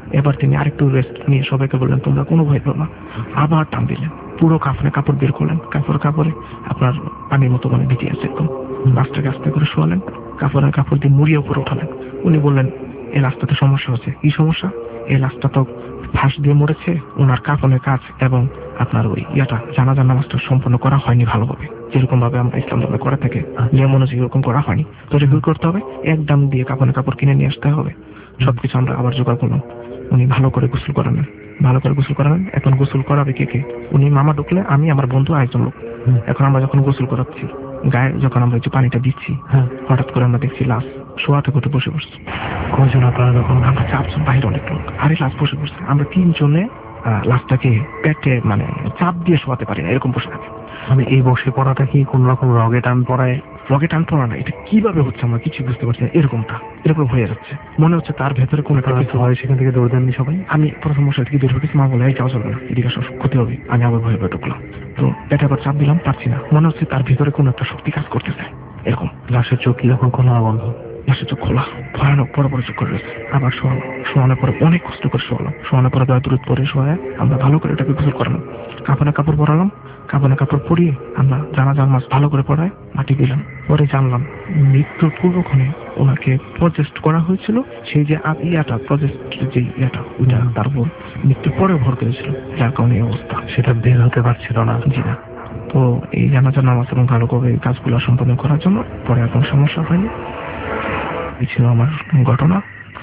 এবার তিনি আরেকটু রেস্ট নিয়ে সবাইকে বললেন তোমরা কোনো ভয় পাও না, আবার টান দিলেন, পুরো কাফনে কাপড় বের করলেন, কাপড় কাপড়ে আপনার পানির মতো মানে ভিজে আছে একদম, লাশটাকে আস্তে করে শোয়ালেন, কাপড়ের কাপড় দিয়ে মুড়িয়ে উপরে উঠালেন। উনি বললেন এই লাশটাতে সমস্যা হচ্ছে। কি সমস্যা? এই লাশটা তো ফাঁস দিয়ে মরেছে, ওনার কাফনের কাজ এবং আপনার ওই ইয়াটা জানাজার নামাজটা সম্পন্ন করা হয়নি ভালোভাবে, যেরকম ভাবে আমরা ইসলাম ধর্মে করে থাকে নিয়ম অনুযায়ী এরকম করা হয়নি। তো এটা কি করতে হবে? এক দাম দিয়ে কাফনের কাপড় কিনে নিয়ে আসতে হবে, সবকিছু আমরা আবার জোগাড় করলাম। উনি ভালো করে গোসল করালেন, ভালো করে গোসল করালেন। এখন গোসল করাবে কে কে? উনি মামা ঢুকলে, আমি, আমার বন্ধু আরেকজন লোক। এখন আমরা যখন গোসল করাচ্ছি, গায়ে যখন আমরা একটু পানিটা দিচ্ছি, হ্যাঁ হঠাৎ করে আমরা দেখছি লাশ শোয়া থেকে উঠে বসে পড়ছে। কয়জন আপনারা? যখন আমরা চারজন, বাইরে অনেক লোক, আরে লাশ বসে পড়ছে। আমরা তিনজনে লাশটাকে পেটে মানে চাপ দিয়ে শোয়াতে পারি না, এরকম বসে থাকে। মানে এই বসে পড়াটা কি কোন রকম রগে টান পড়ায়? রগে টান পড়া না, এটা কিভাবে হচ্ছে আমরা কিছু বুঝতে পারছি না। এরকমটা এরকম হয়ে যাচ্ছে, মনে হচ্ছে তার ভেতরে কোনো একটা কিছু হয়। সেখান থেকে দৌড় দেননি সবাই? আমি প্রথম মশাই থেকে বের হয়েছি, মা বলে এই যাওয়া চলবে না, এদিকে সব ক্ষতি হবে। আমি আবার ভয়ে ভয়ে ঢুকলাম, তো পেটে আবার চাপ দিলাম, পারছি না। মনে হচ্ছে তার ভিতরে কোনো একটা শক্তি কাজ করতেছে এরকম। লাশের চোখ কি যখন খোলা বন্ধ? লাশের চোখ খোলা, ভয়ানক বড় বড় চোখ করে রয়েছে। আবার শোয়ালো, শোয়ানোর পরে অনেক কষ্ট করে শোয়ালাম, শোয়ানোর পরে দয়া দূরত পরে শোয়ায় আমরা ভালো করে এটাকে গোসল করালাম, কাপড়ে কাপড় পরালাম, কাপড়ে কাপড় পরিয়ে আমরা জানাজার মাছ ভালো করে পড়ায় মাটি দিলাম। পরে জানলাম মৃত্যুর পূর্বক্ষণে ওনাকে প্রজেস্ট করা হয়েছিল, সেই যে ইয়াটা প্রজেস্ট যে ইয়াটা ওইটা তার উপর মৃত্যুর পরে ভর করেছিল, যার কারণে এই অবস্থা। সেটা বের হতে পারছিল না? জি না। তো এই জানাজার নামাজ এবং ভালো করে এই কাজগুলো সম্পন্ন করার জন্য পরে এখন সমস্যা হয়নি। এই ছিল আমার ঘটনা।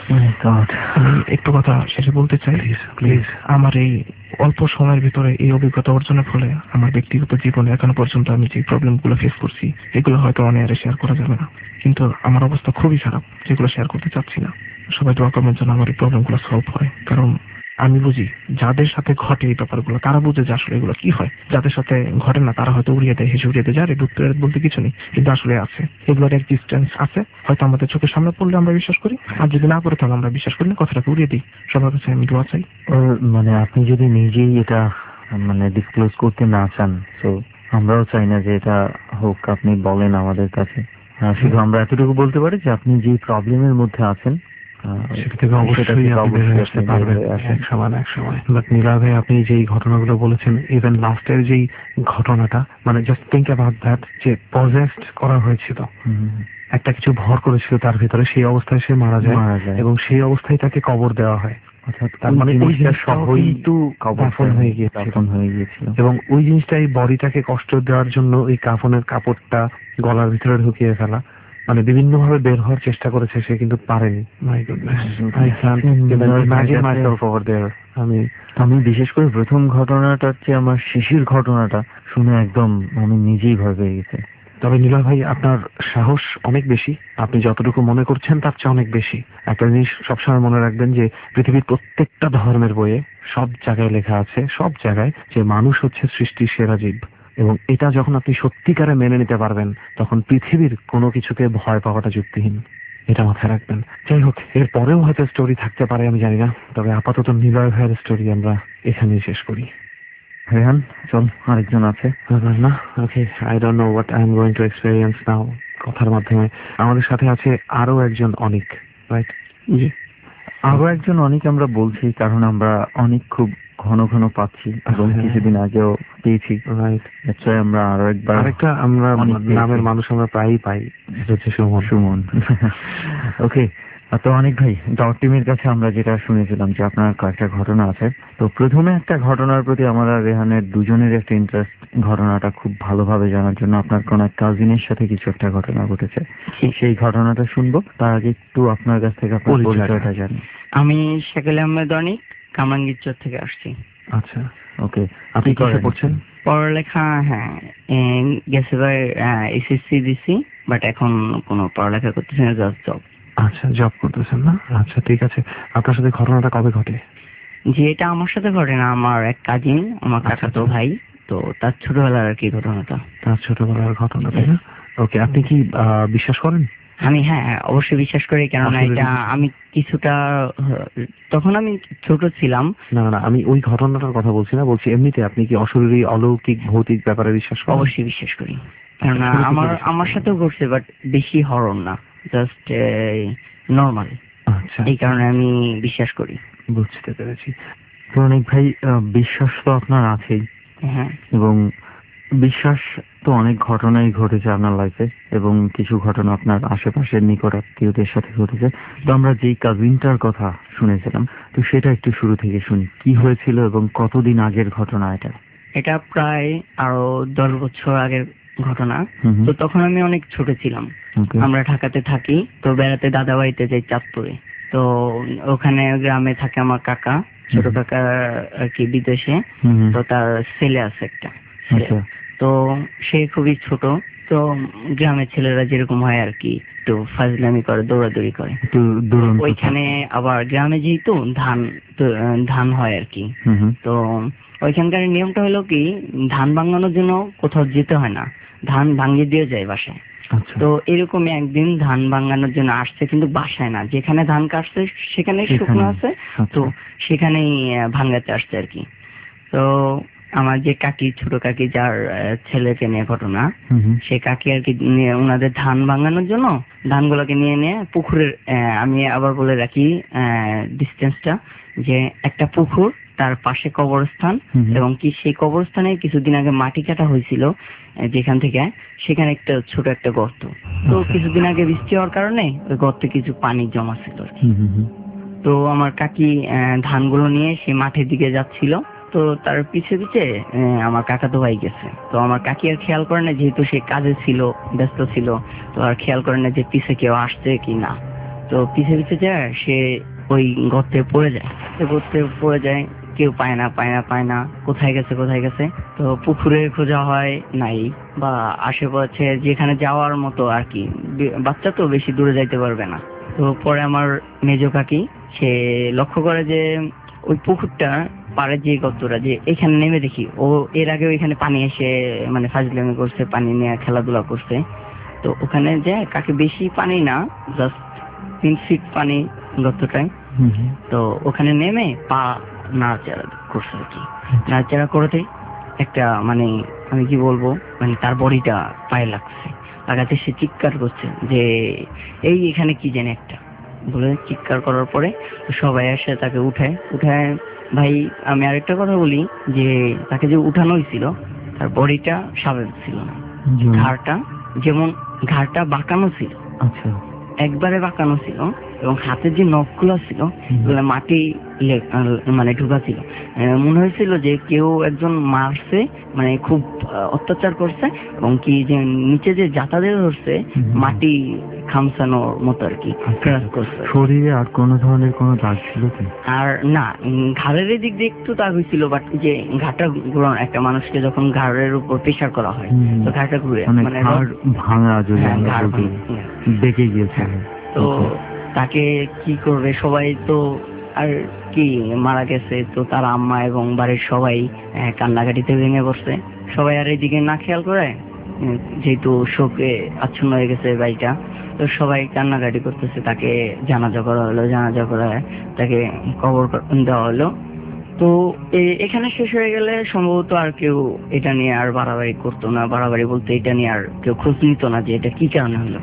আমি একটু কথা শেষে বলতে চাই, প্লিজ। আমার এই অল্প সময়ের ভিতরে এই অভিজ্ঞতা অর্জনের ফলে আমার ব্যক্তিগত জীবনে এখনো পর্যন্ত আমি যে প্রবলেম গুলো ফেস করছি, এগুলো হয়তো অনেক শেয়ার করা যাবে না, কিন্তু আমার অবস্থা খুবই খারাপ, যেগুলো শেয়ার করতে চাচ্ছি না। সবাই দোয়া করবেন যেন আমার এই প্রবলেম গুলো সলভ হয়, কারণ আমি বুঝি যাদের সাথে ঘটে এই ব্যাপারগুলো তারা বুঝে যে আসলে এগুলো কি হয়। যাদের সাথে ঘটে না তারা হয়তো উড়িয়ে দেয়, হেসে উড়িয়ে দেয়, যারে ডুবতে বলতে কিছু নেই, কিন্তু আসলে আছে, এগুলোর এক্সিস্টেন্স আছে। হয়তো আমাদের চোখের সামনে পড়লে আমরা বিশ্বাস করি, আর যদি না পড়ে তাহলে আমরা বিশ্বাস করি না, কথাটাকে উড়িয়ে দিই। সবার কাছে আমি দোয়া চাই। মানে আপনি যদি নিজেই এটা মানে ডিসক্লোজ করতে না চান, তো আমরাও চাই না যে এটা হোক, আপনি বলেন আমাদের কাছে। শুধু আমরা এতটুকু বলতে পারি যে আপনি যে প্রবলেমের মধ্যে আছেন সেটা থেকে অবশ্যই আপনি বের আসতে পারবেন এক সময় এক সময়। বাট নীলা ভাই, আপনি যেই ঘটনাগুলো বলেছেন, ইভেন লাস্টের যেই ঘটনাটা, মানে জাস্ট থিঙ্ক অ্যাবাউট দ্যাট, যে পজেসড করা হয়েছিল, একটা কিছু ভর করেছিল তার ভিতরে, সেই অবস্থায় সে মারা যায় এবং সেই অবস্থায় তাকে কবর দেওয়া হয়। তার মানে ওই জিনিসটা কিন্তু কাফন হয়ে গিয়েছিল এবং ওই জিনিসটা এই বডিটাকে কষ্ট দেওয়ার জন্য ওই কাফনের কাপড়টা গলার ভিতরে ঢুকিয়ে ফেলা, মানে বিভিন্ন ভাবে বের হওয়ার চেষ্টা করেছে সে, কিন্তু পারেনি। আমি আমি বিশেষ করে প্রথম ঘটনাটার চেয়ে আমার শিশির ঘটনাটা শুনে একদম আমি নিজেই ভয় পেয়ে গেছি। তবে নীলা ভাই, আপনার সাহস অনেক বেশি, আপনি যতটুকু মনে করছেন তার চেয়ে অনেক বেশি। একটা জিনিস সবসময় মনে রাখবেন যে পৃথিবীর প্রত্যেকটা ধর্মের বইয়ে সব জায়গায় লেখা আছে, সব জায়গায়, যে মানুষ হচ্ছে সৃষ্টির সেরা জীব, এবং এটা যখন আপনি সত্যিকারে মেনে নিতে পারবেন তখন পৃথিবীর কোনো কিছুকে ভয় পাওয়াটা যুক্তিহীন, এটা মাথায় রাখবেন। যাই হোক, এর পরেও হয়তো স্টোরি থাকতে পারে, আমি জানি না, তবে আপাতত নিলয় ভাইয়ের স্টোরি আমরা এখানেই শেষ করি। রেহান, চল, আরেকজন আছে না? Okay, I don't know what I am going to experience now. কথার মাধ্যমে আমাদের সাথে আছে আরো একজন অনিক, রাইট? জি, আরো একজন অনিক আমরা বলছি কারণ আমরা অনেক খুব ঘন ঘন পাচ্ছি এবং কিছুদিন আগেও পেয়েছি, রাইট? নিশ্চয়ই আমরা আরো একবার আরেকটা আমরা নামের মানুষ আমরা প্রায়ই পাই, সেটা হচ্ছে সুমন। সুমন ওকে। তো অনেক ভাই, ডট টিমের কাছে আমরা যেটা শুনেছিলাম যে আপনার কয়েকটা ঘটনা আছে, তো প্রথমে একটা ঘটনার প্রতি আমার আর রেহানের দুজনের একটা ইন্টারেস্ট, ঘটনাটা খুব ভালোভাবে জানার জন্য। আপনার কোন এক কাজিনের সাথে কিছু একটা ঘটনা ঘটেছে, সেই ঘটনাটা শুনবো। তার আগে একটু আপনার কাছ থেকে আপনার পরিচয়টা জানি। আমি শাকিল আহমেদ অনিক, কামরাঙ্গীরচর থেকে আসছি। আচ্ছা, ওকে। আপনি কি করছেন? পড়ালেখা, হ্যাঁ, গেছে ভাই এসএসসি দিছি, বাট এখন কোনো পড়ালেখা করতেছি না, জাস্ট জব। আচ্ছা, জব করতেছেন না? আচ্ছা, ঠিক আছে। আপনার সাথে ঘটনাটা কবে ঘটে? যে এটা আমার সাথে ঘটে না, আমার এক কাজিন, আমার কাকাতো ভাই, তো তার ছোটবেলার আর কি ঘটনাটা। তার ছোটবেলার ঘটনা, তাই না? ওকে। আপনি কি বিশ্বাস করেন? আমি হ্যাঁ অবশ্যই বিশ্বাস করি, কেননা এটা আমি কিছুটা, তখন আমি ছোট ছিলাম। না না, আমি ওই ঘটনাটার কথা বলছি না, বলছি এমনিতে আপনি কি অশরীরী অলৌকিক ভৌতিক ব্যাপারে বিশ্বাস করেন? অবশ্যই বিশ্বাস করি, কেননা আমার আমার সাথেও ঘটছে, বাট বেশি হরর না, জাস্ট নর্মাল। আচ্ছা, এই কারণে আমি বিশ্বাস করি। বুঝতে পেরেছি। তো অনেক ভাই, আহ, বিশ্বাস তো আপনার আছেই, হ্যাঁ, এবং বিশ্বাস তো অনেক ঘটনাই ঘটেছে আপনার লাইফে, এবং কিছু ঘটনা আপনার আশেপাশের নিকট আত্মীয়দের সাথে ঘটেছে। তো আমরা যেই কাজিনটার কথা শুনেছিলাম, তো সেটা একটু শুরু থেকে শুনি, কি হয়েছিল এবং কতদিন আগের ঘটনা এটা? এটা প্রায় আরো দশ বছর আগের ঘটনা। হুম হুম। তো তখন আমি অনেক ছোট ছিলাম। Okay. আমরা ঢাকাতে থাকি, তো বেড়াতে দাদা বাড়িতে যাই চাঁদপুরে। তো ওখানে গ্রামে থাকে আমার কাকা, ছোট হুম। কাকা আর কি বিদেশে। হুম হুম। তো তার ছেলে আছে একটা ছেলে। আচ্ছা। তো সে খুবই ছোট। তো গ্রামের ছেলেরা যেরকম হয় আর কি, একটু ফাজলামি করে, দৌড়াদৌড়ি করে। একটু দুরন্ত ওইখানে আবার গ্রামে যেহেতু ধান তো, আহ, ধান হয় আর কি। হুম হুম। তো ওইখানকার নিয়মটা হলো কি, ধান ভাঙানোর জন্য কোথাও যেতে হয় না, ধান ভাঙিয়ে দিয়ে যায় বাসায়। আচ্ছা। তো এরকমই একদিন ধান ভাঙানোর জন্য আসছে, কিন্তু বাসায় না, যেখানে ধান কাটছে সেখানে শুকনো আছে, তো সেখানেই আহ, ভাঙাতে আসছে আর কি। তো আমার যে কাকি, ছোট কাকি যার আহ, ছেলেকে নিয়ে ঘটনা, হুম হুম। সে কাকি আর কি নিয়ে ওনাদের ধান ভাঙানোর জন্য ধানগুলোকে নিয়ে নিয়ে পুকুরের, আহ, আমি আবার বলে রাখি ডিস্টেন্সটা, যে একটা পুকুর, তার পাশে কবরস্থান, হুম হুম। এবং কি সেই কবরস্থানে কিছুদিন আগে মাটি কাটা হয়েছিল আহ, যেখান থেকে, সেখানে একটা ছোট একটা গর্ত। তো আচ্ছা। কিছুদিন আগে বৃষ্টি হওয়ার কারণে ওই গর্তে কিছু পানি জমা ছিল আর কি। হুম হুম হুম। তো আমার কাকি আহ, ধানগুলো নিয়ে সে মাঠের দিকে যাচ্ছিল। তো তার পিছে পিছে আহ, আমার কাকা তো ভাই গেছে। তো আমার কাকি আর খেয়াল করে না, যেহেতু সে কাজে ছিল, ব্যস্ত ছিল, তো আর খেয়াল করে না যে পিছে কেউ আসছে কি না। তো পিছে পিছে যায়, সে ওই গর্তে পড়ে যায়। তো গর্তে পড়ে যায়, কেউ পায় না পায় না পায় না, কোথায় গেছে কোথায় গেছে। তো পুকুরে খোঁজা হয়, নাই, বা আশেপাশে যেখানে যাওয়ার মতো আর কি, বে- বাচ্চা তো বেশি দূরে যাইতে পারবে না। তো পরে আমার মেজ কাকি সে লক্ষ্য করে যে ওই পুকুরটা পাড়ে যে গর্তটা, যে এখানে নেমে দেখি, ও এর আগে ওইখানে পানি এসে মানে ফাজলামি করছে, পানি নিয়ে খেলাধুলা করছে। তো ওখানে যে কাকে বেশি পানি না, জাস্ট তিন ফিট পানি গর্তটায়। হুম হুম। তো ওখানে নেমে পা নাড়াচাড়া করছে আর কি। নাড়াচাড়া করতে একটা মানে আমি কি বলবো, মানে তার বডিটা পায়ে লাগছে, লাগাতে সে চিৎকার করছে যে এই এখানে কি জানি একটা বলে, চিৎকার করার পরে তো সবাই এসে তাকে উঠায় উঠায় ভাই আমি আরেকটা কথা বলি, যে তাকে যে উঠানো হয়েছিল, তার বডিটা স্বাভাবিক ছিল না। জি। ঘাড়টা যেমন, ঘাড়টা বাঁকানো ছিল, আচ্ছা। একবারে বাঁকানো ছিল, এবং হাতের যে নখগুলো ছিল হুম। এগুলো মাটি লে- আহ, মানে ঢুকা ছিল। আহ, মনে হয়েছিল যে কেউ একজন মারছে, মানে খুব আহ, অত্যাচার করছে, এবং কি যে নিচে যে জাতাদের ধরছে হুম। মাটি খামসানোর মতো আর কি, ক্রাশ করছে। শরীরে আর কোনো ধরনের কোনো দাগ ছিল কি? আর না, উম, ঘাড়ের দিক দিয়ে একটু দাগ হয়েছিল, বাট যে ঘাড়টা ঘুরানো, একটা মানুষকে যখন ঘাড়ের উপর প্রেশার করা হয়, হুম। তো ঘাড়টা ঘুরে মানে মানে ঘাড় ভাঙা, যদি হ্যাঁ, আমরা ঘাড় বলতে ভাঙা, পারি। হ্যাঁ। বেঁকে গিয়েছে। তো তাকে কি করবে, সবাই তো আর কি, মারা গেছে তো তার আম্মা এবং বাড়ির সবাই আহ, কান্নাকাটিতে ভেঙে পড়ছে। সবাই আর এইদিকে না খেয়াল করে, উম, যেহেতু শোকে আচ্ছন্ন হয়ে গেছে বাড়িটা, তো সবাই কান্নাকাটি করতেছে। তাকে জানাজা করা হলো, জানাজা করে তাকে কবর কর- দেওয়া হলো। তো এ- এখানে শেষ হয়ে গেলে সম্ভবত আর কেউ এটা নিয়ে আর বাড়াবাড়ি করতো না, বাড়াবাড়ি বলতে এটা নিয়ে আর কেউ খোঁজ নিত না যে এটা কি কারণে হলো।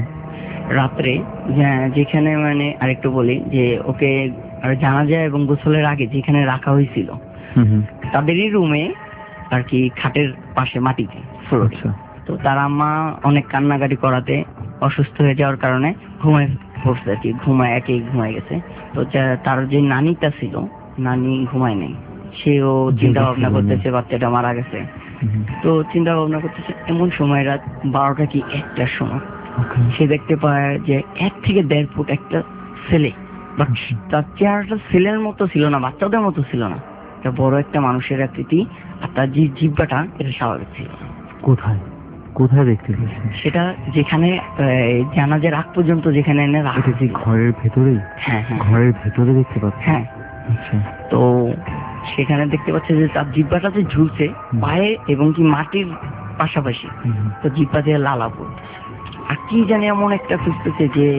রাত্রে যা- যেখানে মানে আরেকটু বলি, যে ওকে আর জানা যায় এবং গোসলের আগে যেখানে রাখা হয়েছিল তাদেরই রুমে আর কি, খাটের পাশে মাটিতে ফ্লোরে। তো তার আম্মা অনেক কান্নাকাটি করাতে অসুস্থ হয়ে যাওয়ার কারণে ঘুমায় পড়ছে আর কি, ঘুমায় একেই ঘুমায় গেছে। তো যা- তার যে নানিটা ছিল, নানি ঘুমায় নেই, সেও চিন্তা ভাবনা করতেছে বাচ্চাটা মারা গেছে। তো চিন্তা ভাবনা করতেছে, এমন সময় রাত বারোটা কি একটার সময় সে দেখতে পায় যে এক থেকে দেড় ফুট একটা ছেলে, বাট তার চেহারাটা ছেলের মতো ছিল না, বাচ্চাদের মতো ছিল না, একটা বড় একটা মানুষের আকৃতি, আর তার যে জিহ্বাটা এটা স্বাভাবিক ছিল না। কোথায় কোথায় দেখতে পেয়েছেন সেটা যেখানে জানাজার আগ পর্যন্ত যেখানে এনে রাখা, এটা কি ঘরের ভেতরেই? হ্যাঁ হ্যাঁ ঘরের ভেতরে দেখতে পাচ্ছেন? হ্যাঁ। আচ্ছা। তো সেখানে দেখতে পাচ্ছে যে তার জিহ্বাটা যে ঝুলছে পায়ে এবং কি মাটির পাশাপাশি, তো জিহ্বা দিয়ে লালা পড়তেছে, আর কি জানি এমন একটা খুঁজতেছে যে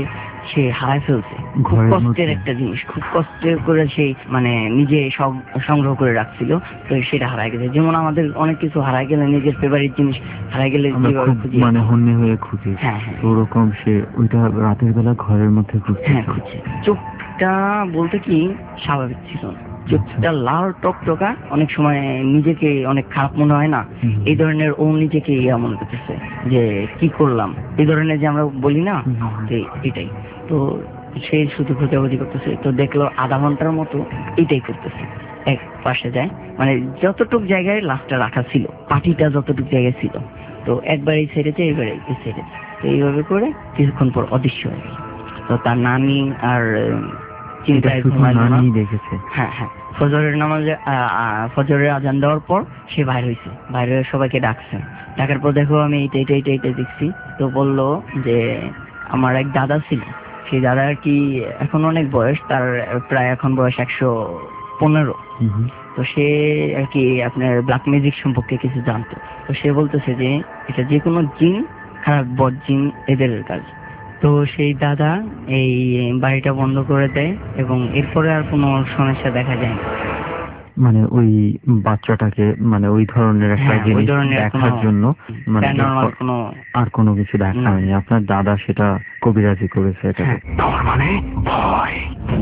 সে হারায় ফেলছে। খুব ঘরের কষ্টের মধ্যে? একটা জিনিস, খুব কষ্টে করে সে মানে নিজে সব সংগ্রহ করে রাখছিল, তো সেটা হারায় গেছে। যেমন আমাদের অনেক কিছু হারায় গেলে, নিজের ফেভারিট জিনিস হারায় গেলে আমরা যেভাবে খুব খুঁজি, মানে হন্যে হয়ে খুঁজি, হ্যাঁ হ্যাঁ তো ওরকম সে ওইটা রাতের বেলা ঘরের মধ্যে খুঁজছে। হ্যাঁ খুঁজছে। চোখটা বলতে কি স্বাভাবিক ছিল না, চোখটা লাল টকটকা, অনেক সময় নিজেকে অনেক খারাপ মনে হয় না, হুম। এই ধরনের ও নিজেকে ইয়া মনে করতেছে যে কি করলাম, এই ধরনের যে আমরা বলি না, হুম, হুম, হুম। তো এটাই। তো সে শুধু খোঁজাখুঁজি করতেছে, তো দেখলো আধা ঘন্টার মতো এটাই করতেছে। এক পাশে যায়, মানে যতটুক জায়গায় লাশটা রাখা ছিল, পাটিটা যতটুক জায়গায় ছিল, তো একবারই ছেড়েছে, এবারে ছেড়েছে, তো এইভাবে করে কিছুক্ষণ পর অদৃশ্য হয়ে গেল। তো তার নানি আর এটা চিন্তায় শুধু ঘুমাইল না। নানিই দেখেছে? হ্যাঁ হ্যাঁ ফজরের নামাজে আ- আ- ফজরের আজান দেওয়ার পর সে বাইর হয়েছে, বাইরে হয়ে সবাইকে ডাকছে। ডাকার পর দেখো আমি এইটা এইটা এইটা এইটা দেখছি। তো বললো যে আমার এক দাদা ছিল, সেই দাদা আর কি এখন অনেক বয়স, তার প্রায় এখন বয়স একশো পনেরো। হুম হুম। তো সে আর কি আপনার ব্ল্যাক ম্যাজিক সম্পর্কে কিছু জানতো। তো সে বলতেছে যে এটা যে কোনো জিন, খারাপ বদ জিন, এদের কাজ। তো সেই দাদা এই বাড়িটা বন্ধ করে দেয় এবং এরপরে আর কোনো সমস্যা দেখা যায় না। মানে ওই বাচ্চাটাকে মানে ওই ধরনের একটা হ্যাঁ, ওই জিনিস ধরনের দেখার কোনো জন্য মানে প্যারানরমাল এরপর কোনো আর কোনো কিছু দেখা না। হয়নি, আপনার দাদা সেটা কবিরাজি করেছে এটা? হ্যাঁ। ডর মানে ভয়,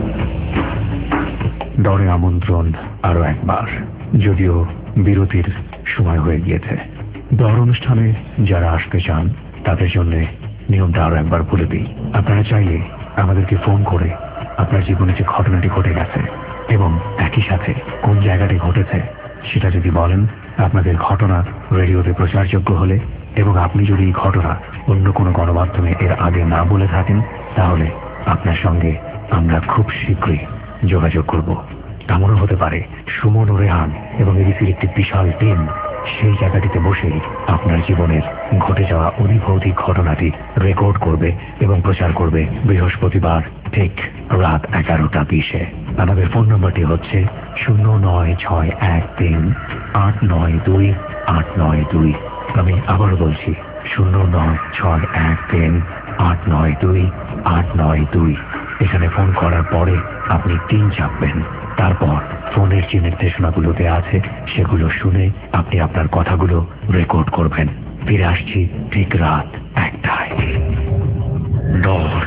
ডরে আমন্ত্রণ আরো একবার, যদিও বিরতির সময় হয়ে গিয়েছে। ডর অনুষ্ঠানে যারা আসতে চান তাদের জন্য নিয়মটা আরো একবার বলে দিই। আপনারা চাইলে আমাদেরকে ফোন করে আপনার জীবনে যে ঘটনাটি ঘটে গেছে এবং একই সাথে কোন জায়গাটি ঘটেছে সেটা যদি বলেন, আপনাদের ঘটনা রেডিওতে প্রচারযোগ্য হলে এবং আপনি যদি এই ঘটনা অন্য কোনো গণমাধ্যমে এর আগে না বলে থাকেন, তাহলে আপনার সঙ্গে আমরা খুব শীঘ্রই যোগাযোগ করব। এমনও হতে পারে সুমন ও রেহান এবং এবিসির একটি বিশাল টিম সেই জায়গাটিতে বসেই আপনার জীবনের ঘটে যাওয়া অধিভৌতিক ঘটনাটি রেকর্ড করবে এবং প্রচার করবে বৃহস্পতিবার ঠিক রাত এগারোটা বিশে। আমাদের ফোন নম্বরটি হচ্ছে শূন্য নয় ছয় এক তিন আট নয় দুই আট নয় দুই। আমি আবারও বলছি শূন্য নয় ছয় এক তিন আট নয় দুই আট নয় দুই। এখানে ফোন করার পরে আপনি তিন চাপবেন, তারপর ফোনের যে নির্দেশনাগুলোতে আছে সেগুলো শুনে আপনি আপনার কথাগুলো রেকর্ড করবেন। ফিরে আসছি ঠিক রাত একটায়। ডর।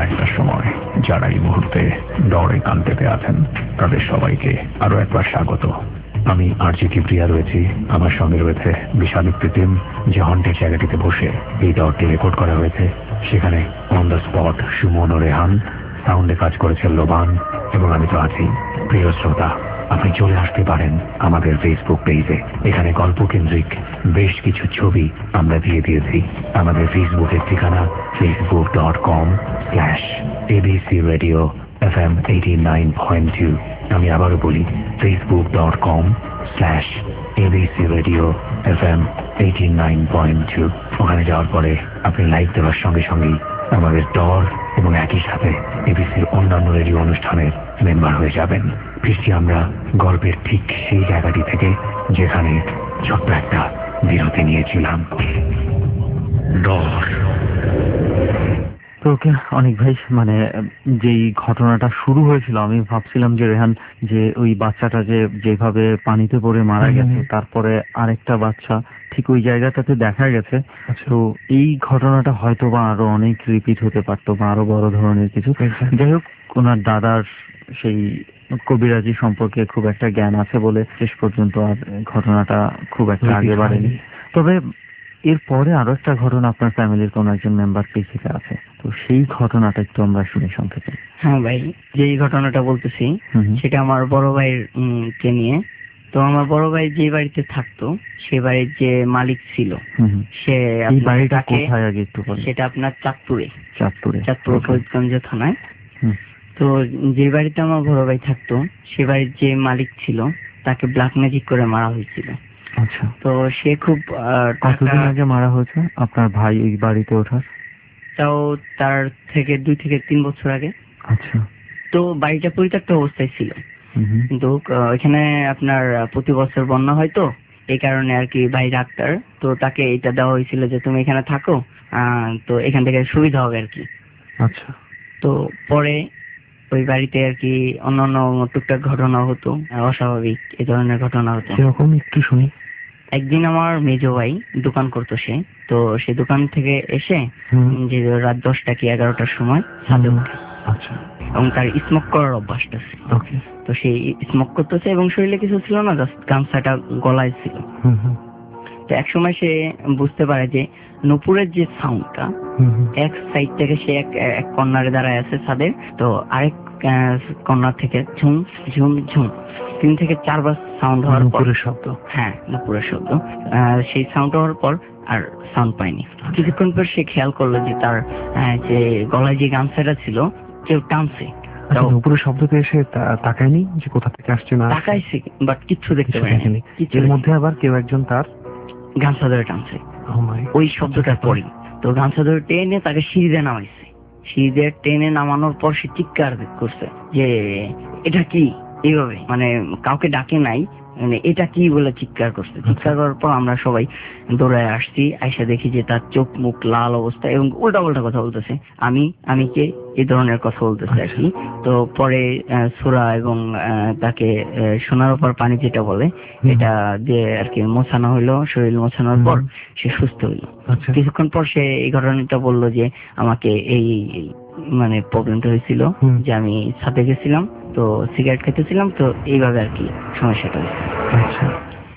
একটার সময় যারা এই মুহূর্তে ডরে কান পেতে আছেন তাদের সবাইকে আরো একবার স্বাগত। আমি আরজি কিবরিয়া রয়েছি, আমার সঙ্গে রয়েছে বিশালিক টিম, যে হন্টের জায়গাটিতে বসে এই দরটি রেকর্ড করা হয়েছে। সেখানে অন দ্য স্পট সুমন ও রেহান, সাউন্ডে কাজ করেছে লোবান, এবং আমি তো আছি। প্রিয় শ্রোতা, আপনি চলে আসতে পারেন আমাদের ফেসবুক পেজে। এখানে গল্পকেন্দ্রিক বেশ কিছু ছবি আমরা দিয়ে দিয়েছি। আমাদের ফেসবুকের ঠিকানা Facebook dot com slash ABC radio F M eighty nine point two. আমি আবারও বলি, Facebook dot com slash ABC radio F M eighty nine point two. ওখানে যাওয়ার পরে আপনি লাইক দেওয়ার সঙ্গে সঙ্গেই আমাদের ডর এবং একই সাথে এবিসির অন্যান্য রেডিও অনুষ্ঠানের মেম্বার হয়ে যাবেন। ফিরছি আমরা গল্পের ঠিক সেই জায়গাটি থেকে যেখানে ছোট্ট একটা বিরতি নিয়েছিলাম। ডর। তো ওকে অনেক ভাই, মানে যেই ঘটনাটা শুরু হয়েছিল, আমি ভাবছিলাম যে রেহান, যে ওই বাচ্চাটা যে যেভাবে পানিতে পড়ে মারা গেছে, তারপরে আরেকটা বাচ্চা ঠিক ওই জায়গাটাতে দেখা গেছে। তো এই ঘটনাটা হয়তো বা আরো অনেক রিপিট হতে পারতো, বা আরো বড় ধরনের কিছু। যাই হোক, ওনার দাদার সেই কবিরাজি সম্পর্কে খুব একটা জ্ঞান আছে বলে শেষ পর্যন্ত আর ঘটনাটা খুব একটা আগে বাড়েনি। তবে এরপরে আরো একটা ঘটনা আপনার ফ্যামিলির কোন একজন মেম্বার পিছিয়ে আছে, তো সেই ঘটনাটা একটু আমরা শুনি সংক্ষেপে। হ্যাঁ ভাই, যে ঘটনাটা বলতেছি সেটা আমার বড় ভাইয়ের কে নিয়ে। তো আমার বড় ভাই যে বাড়িতে থাকতো, সে বাড়ির যে মালিক ছিল, সে বাড়িটা কোথায় আগে একটু বলেন। সেটা আপনার চাঁদপুরে চাঁদপুরে চাঁদপুর ফরিদগঞ্জ থানায়। তো যে বাড়িতে আমার বড় ভাই থাকতো, সে বাড়ির যে মালিক ছিল তাকে ব্ল্যাক ম্যাজিক করে মারা হয়েছিল। আচ্ছা, তো সে খুব কতদিন আগে মারা হয়েছে আপনার ভাই ওই বাড়িতে ওঠার? তাও তার থেকে দুই থেকে তিন বছর আগে। আচ্ছা। তো বাড়িটা পরিত্যক্ত অবস্থায় ছিল, কিন্তু এখানে আপনার প্রতি বছর বন্যা হয়, তো এই কারণে আর কি ভাই ডাক্তার, তো তাকে এটা দেওয়া হয়েছিল যে তুমি এখানে থাকো, আহ তো এখান থেকে সুবিধা হবে আর কি। আচ্ছা। তো পরে ওই বাড়িতে আর কি অন্যান্য টুকটাক ঘটনা হতো, অস্বাভাবিক এই ধরনের ঘটনা হতো। এরকম একটু শুনি। একদিন আমার মেজো ভাই দোকান করতো, সে তো সে দোকান থেকে এসে যে রাত দশটা কি এগারোটার সময় ছাদে ওঠে। আচ্ছা। এবং তার স্মোক করার অভ্যাসটা ছিল। তো সেই স্মোক করতেছে এবং শরীরে কিছু ছিল না, জাস্ট গামছাটা গলায় ছিল। তো এক সময় সে বুঝতে পারে যে নুপুরের যে সাউন্ডটা, এক সাইড থেকে সে এক এক কর্নারে দাঁড়ায় আছে ছাদের, তো আরেক কর্নার থেকে ঝুম ঝুম ঝুম তিন থেকে চারবার সাউন্ড হওয়ার পর শব্দ, হ্যাঁ নুপুরের শব্দ, সেই সাউন্ড হওয়ার পর আর সাউন্ড পায়নি। কিছুক্ষণ পর সে খেয়াল করলো যে তার যে গলায় যে গামছাটা ছিল কেউ টানছে। নুপুরের শব্দ পেয়ে সে তাকায়নি যে কোথা থেকে আসছে না, তাকাইছে বাট কিচ্ছু দেখতে পায়নি। এর মধ্যে আবার কেউ একজন তার গামছা ধরে টানছে ওই শব্দটার পরই। তো গামছা ধরে টেনে তাকে সিঁড়িতে নামাইছে। সিঁড়িতে টেনে নামানোর পর সে চিৎকার করছে যে এটা কি, এইভাবে মানে কাউকে ডাকে নাই, মানে এটা কি বলে চিৎকার করছে। চিৎকার করার পর আমরা সবাই দৌড়ায় আসছি, আইসা দেখি যে তার চোখ মুখ লাল অবস্থা এবং উল্টা পাল্টা কথা বলতেছে, আমি আমি কে এই ধরনের কথা বলতেছে আর কি। তো পরে সুরা এবং তাকে সোনার উপর পানি যেটা বলে, এটা যে আর কি মোছানো হইলো, শরীর মোছানোর পর সে সুস্থ হইলো। কিছুক্ষণ পর সে এই ঘটনাটা বললো যে আমাকে এই মানে প্রবলেমটা হয়েছিল যে আমি ছাদে গেছিলাম, তো সিগারেট খেতেছিলাম, তো এইভাবে আর কি সমস্যাটা হয়েছে। আচ্ছা।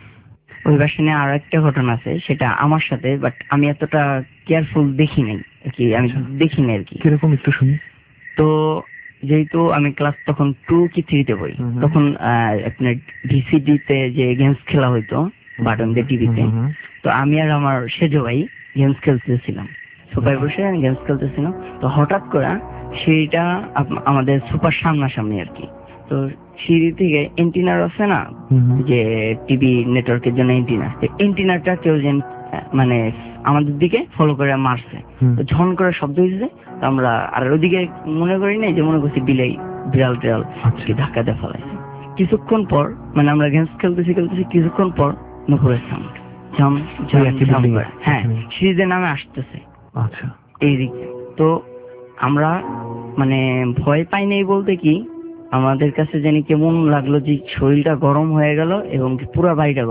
ওই ভার্সনে আর একটা ঘটনা আছে, সেটা আমার সাথে, বাট আমি এতটা কেয়ারফুল দেখি নাই আর কি, আমি দেখিনি আর কি। কিরকম একটু শুনি। তো যেহেতু আমি ক্লাস তখন টু কি থ্রিতে পড়ি, তখন আপনার ভিসিডিতে যে গেমস খেলা হইতো বাটন দিয়ে টিভিতে, তো আমি আর আমার সেজো ভাই গেমস খেলতেছিলাম, সোফায় বসে গেমস খেলতেছিলাম। তো হঠাৎ করে সিঁড়িটা আমাদের সুপার সামনাসামনি আর কি। তো সিঁড়ি থেকে এন্টিনার আছে না, যে টিভি নেটওয়ার্কের জন্য এন্টিনা, এন্টিনাটা কেউ যেন মানে আমাদের দিকে ফলো করে মারছে। তো ঝন করে শব্দ হয়েছে, আমরা আর ওইদিকে মনে করি নাই, যে মনে করছি বিলাই বিড়াল টিড়াল ধাক্কা দিয়ে ফেলাইছে। কিছুক্ষণ পর মানে আমরা গেমস খেলতেছি খেলতেছি কিছুক্ষণ পর নুপুরের সাউন্ড ঝম ঝম ঝম করে, হ্যাঁ সিঁড়িতে নামে আসতেছে। আচ্ছা। এইদিকে তো আমরা মানে ভয় পাই নাই বলতে কি, আমাদের কাছে জানি কেমন লাগলো যে শরীরটা গরম হয়ে গেল এবং পুরো বাড়িটা গরম,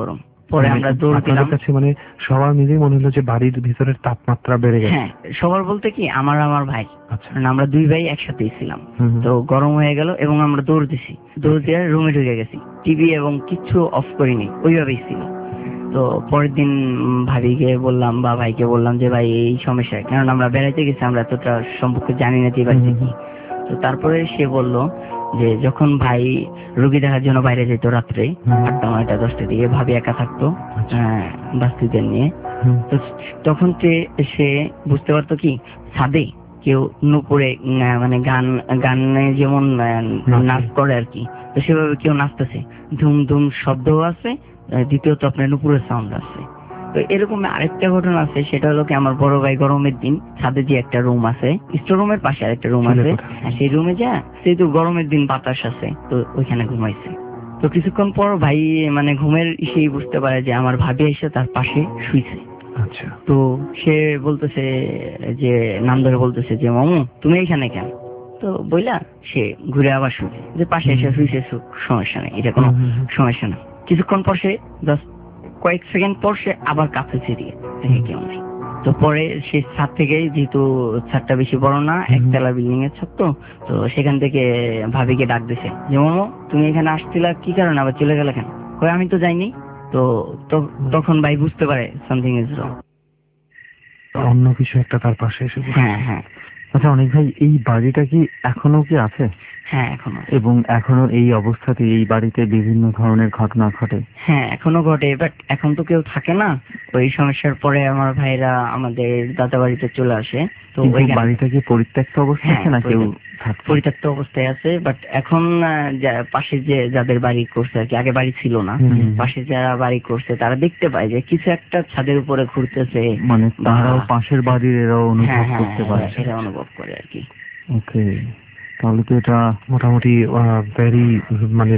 পরে আমরা দৌড় দিলাম কাছে, মানে সবার মিলেই মনে হলো যে বাড়ির ভিতরের তাপমাত্রা বেড়ে গেছে। হ্যাঁ, সবার বলতে কি আমার আমার ভাই, আমরা দুই ভাই একসাথেই ছিলাম, তো গরম হয়ে গেল এবং আমরা দৌড় দিছি, দৌড় দিয়ে রুমে ঢুকে গেছি, টিভি এবং কিচ্ছু অফ করিনি, ওইভাবেই ছিল। তো পরের দিন ভাবিকে বললাম বা ভাইকে বললাম যে ভাই এই সমস্যা, কারণ আমরা বেড়াইতে গেছি, আমরা এতটা সম্পর্কে জানি না যে বাড়িতে কি। তো তারপরে সে বলল যে যখন ভাই রোগী দেখার জন্য বাইরে যেত রাত্রে আটটা নয়টা দশটার দিকে, ভাবি একা থাকতো বাস্তুদের নিয়ে, তো তখন সে বুঝতে পারতো কি ছাদে কেউ নুপুরে মানে গান গানে যেমন নাচ করে আর কি, তো সেভাবে কেউ নাচতেছে, ধুম ধুম শব্দও আছে, দ্বিতীয়ত আপনার নুপুরের সাউন্ড আছে। তো এরকম আরেকটা ঘটনা আছে, সেটা হলো কি আমার বড় ভাই গরমের দিন ছাদে যে একটা রুম আছে, স্টোর রুমের পাশে আরেকটা রুম আছে, সেই রুমে যা সেহেতু গরমের দিন বাতাস আছে, তো ওইখানে ঘুমাইছে। তো কিছুক্ষণ পর ভাই মানে ঘুমের সেই বুঝতে পারে যে আমার ভাবি এসে তার পাশে শুইছে। আচ্ছা। তো সে বলতেছে যে নাম ধরে বলতেছে যে মামু তুমি এইখানে কেন, তো বইলা সে ঘুরে আবার শুয়েছে, যে পাশে এসে শুয়েছে, সমস্যা নেই, এটা কোনো সমস্যা না। কিছুক্ষণ পর সে জাস্ট কয়েক সেকেন্ড পর সে আবার কাঁপতেছে দিয়ে দেখে কেউ নেই। তো পরে সে ছাদ থেকে, যেহেতু ছাদটা বেশি বড় না, একতলা বিল্ডিং এর ছাদ, তো তো সেখান থেকে ভাবিকে ডাক দিছে যে মামু তুমি এখানে আসছিলা কি কারণে, আবার চলে গেলে কেন? কই আমি তো যাইনি। তো তখন ভাই বুঝতে পারে সামথিং ইজ রং, অন্য কিছু একটা তার পাশে এসে। হ্যাঁ হ্যাঁ। আচ্ছা অনেক ভাই, এই বাড়িটা কি এখনো কি আছে? হ্যাঁ এখনো। এবং এখনো এই অবস্থাতে এই বাড়িতে বিভিন্ন ধরনের ঘটনা ঘটে? হ্যাঁ এখনো ঘটে, বাট এখন তো কেউ থাকে না। ওই সমস্যার পরে আমার ভাইরা আমাদের দাদা বাড়িতে চলে আসে। তো ওই বাড়িটা কি পরিত্যক্ত অবস্থায় আছে না কেউ পরিত্যক্ত অবস্থায় আছে, বাট এখন পাশে যে যাদের বাড়ি করছে আর কি, আগে বাড়ি ছিল না, পাশে যারা বাড়ি করছে তারা দেখতে পায় যে কিছু একটা ছাদের উপরে ঘুরতেছে, মানে তারাও পাশের বাড়ির এরাও অনুভব করতে পারে, এরা অনুভব করে আর কি। ওকে, তাহলে তো এটা মোটামুটি ভেরি মানে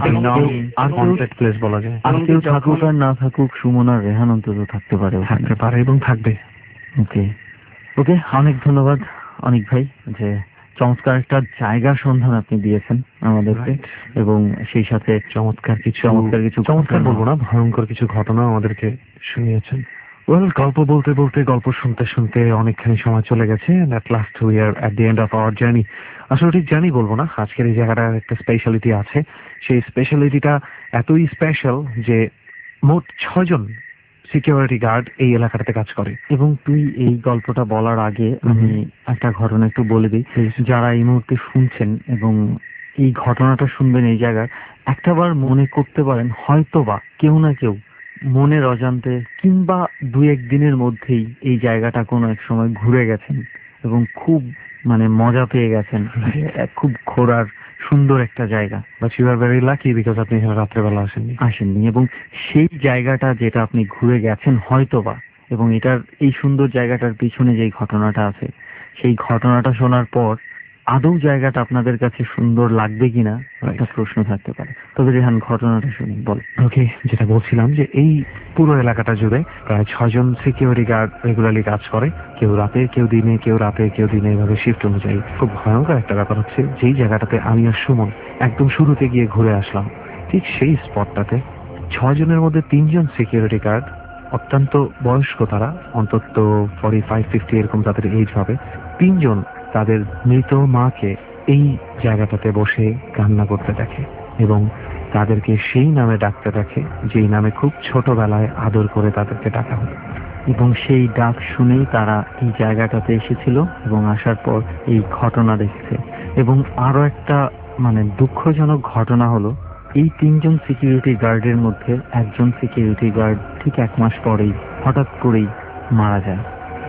প্লেস বলা যায়। আর কেউ থাকুক আর না থাকুক, সুমন আর রেহান অন্তত থাকতে পারে, থাকতে পারে এবং থাকবে। ওকে ওকে, অনেক ধন্যবাদ অনেক ভাই, যে চমৎকার একটা জায়গার সন্ধান আপনি দিয়েছেন আমাদেরকে, এবং সেই সাথে চমৎকার কিছু চমৎকার কিছু চমৎকার বলবো না, ভয়ঙ্কর কিছু ঘটনা আমাদেরকে শুনিয়েছেন। ওয়েল, গল্প বলতে বলতে, গল্প শুনতে শুনতে অনেকখানি সময় চলে গেছে। At last we are at the end of our journey. আসলে ঠিক জানি বলবো না, আজকের এই জায়গাটার একটা স্পেশালিটি আছে। সেই স্পেশালিটিটা এতই স্পেশাল যে মোট ছয়জন সিকিউরিটি গার্ড এই এলাকাটাতে কাজ করে। এবং তুই এই গল্পটা বলার আগে আমি একটা ঘটনা একটু বলে দিই, যারা এই মুহূর্তে শুনছেন এবং এই ঘটনাটা শুনবেন এই জায়গায়, একটাবার মনে করতে পারেন হয়তো বা কেউ না কেউ মনের অজান্তে কিংবা দু একদিনের মধ্যেই এই জায়গাটা কোনো এক সময় ঘুরে গেছেন এবং খুব মানে মজা পেয়ে গেছেন, খুব ঘোরার সুন্দর একটা জায়গা। But you are very lucky because আপনি এখানে রাত্রেবেলা আসেননি আসেননি এবং সেই জায়গাটা যেটা আপনি ঘুরে গেছেন হয়তোবা, এবং এটার এই সুন্দর জায়গাটার পিছনে যেই ঘটনাটা আছে, সেই ঘটনাটা শোনার পর আদৌ জায়গাটা আপনাদের কাছে সুন্দর লাগবে কিনা একটা প্রশ্ন থাকতে পারে। তবে রেহান, ঘটনাটা শুনি, বল। ওকে, যেটা বলছিলাম যে এই পুরো এলাকাটা জুড়ে প্রায় ছজন সিকিউরিটি গার্ড রেগুলারলি কাজ করে, কেউ রাতে কেউ দিনে, কেউ রাতে কেউ দিনে, এভাবে শিফট অনুযায়ী। খুব ভয়ঙ্কর একটা ব্যাপার হচ্ছে, যেই জায়গাটাতে আমি আর সুমন একদম শুরুতে গিয়ে ঘুরে আসলাম, ঠিক সেই স্পটটাতে ছজনের মধ্যে তিনজন সিকিউরিটি গার্ড, অত্যন্ত বয়স্ক, তারা অন্তত ফর্টি ফাইভ ফিফটি এরকম তাদের এজ হবে, তিনজন তাদের মৃত মাকে এই জায়গাটাতে বসে কান্না করতে দেখে এবং তাদেরকে সেই নামে ডাকতে দেখে যেই নামে খুব ছোটবেলায় আদর করে তাদেরকে ডাকা হতো। এবং সেই ডাক শুনেই তারা এই জায়গাটাতে এসেছিল এবং আসার পর এই ঘটনা দেখছে। এবং আরো একটা মানে দুঃখজনক ঘটনা হলো, এই তিনজন সিকিউরিটি গার্ডের মধ্যে একজন সিকিউরিটি গার্ড ঠিক এক মাস পরেই হঠাৎ করেই মারা যায়।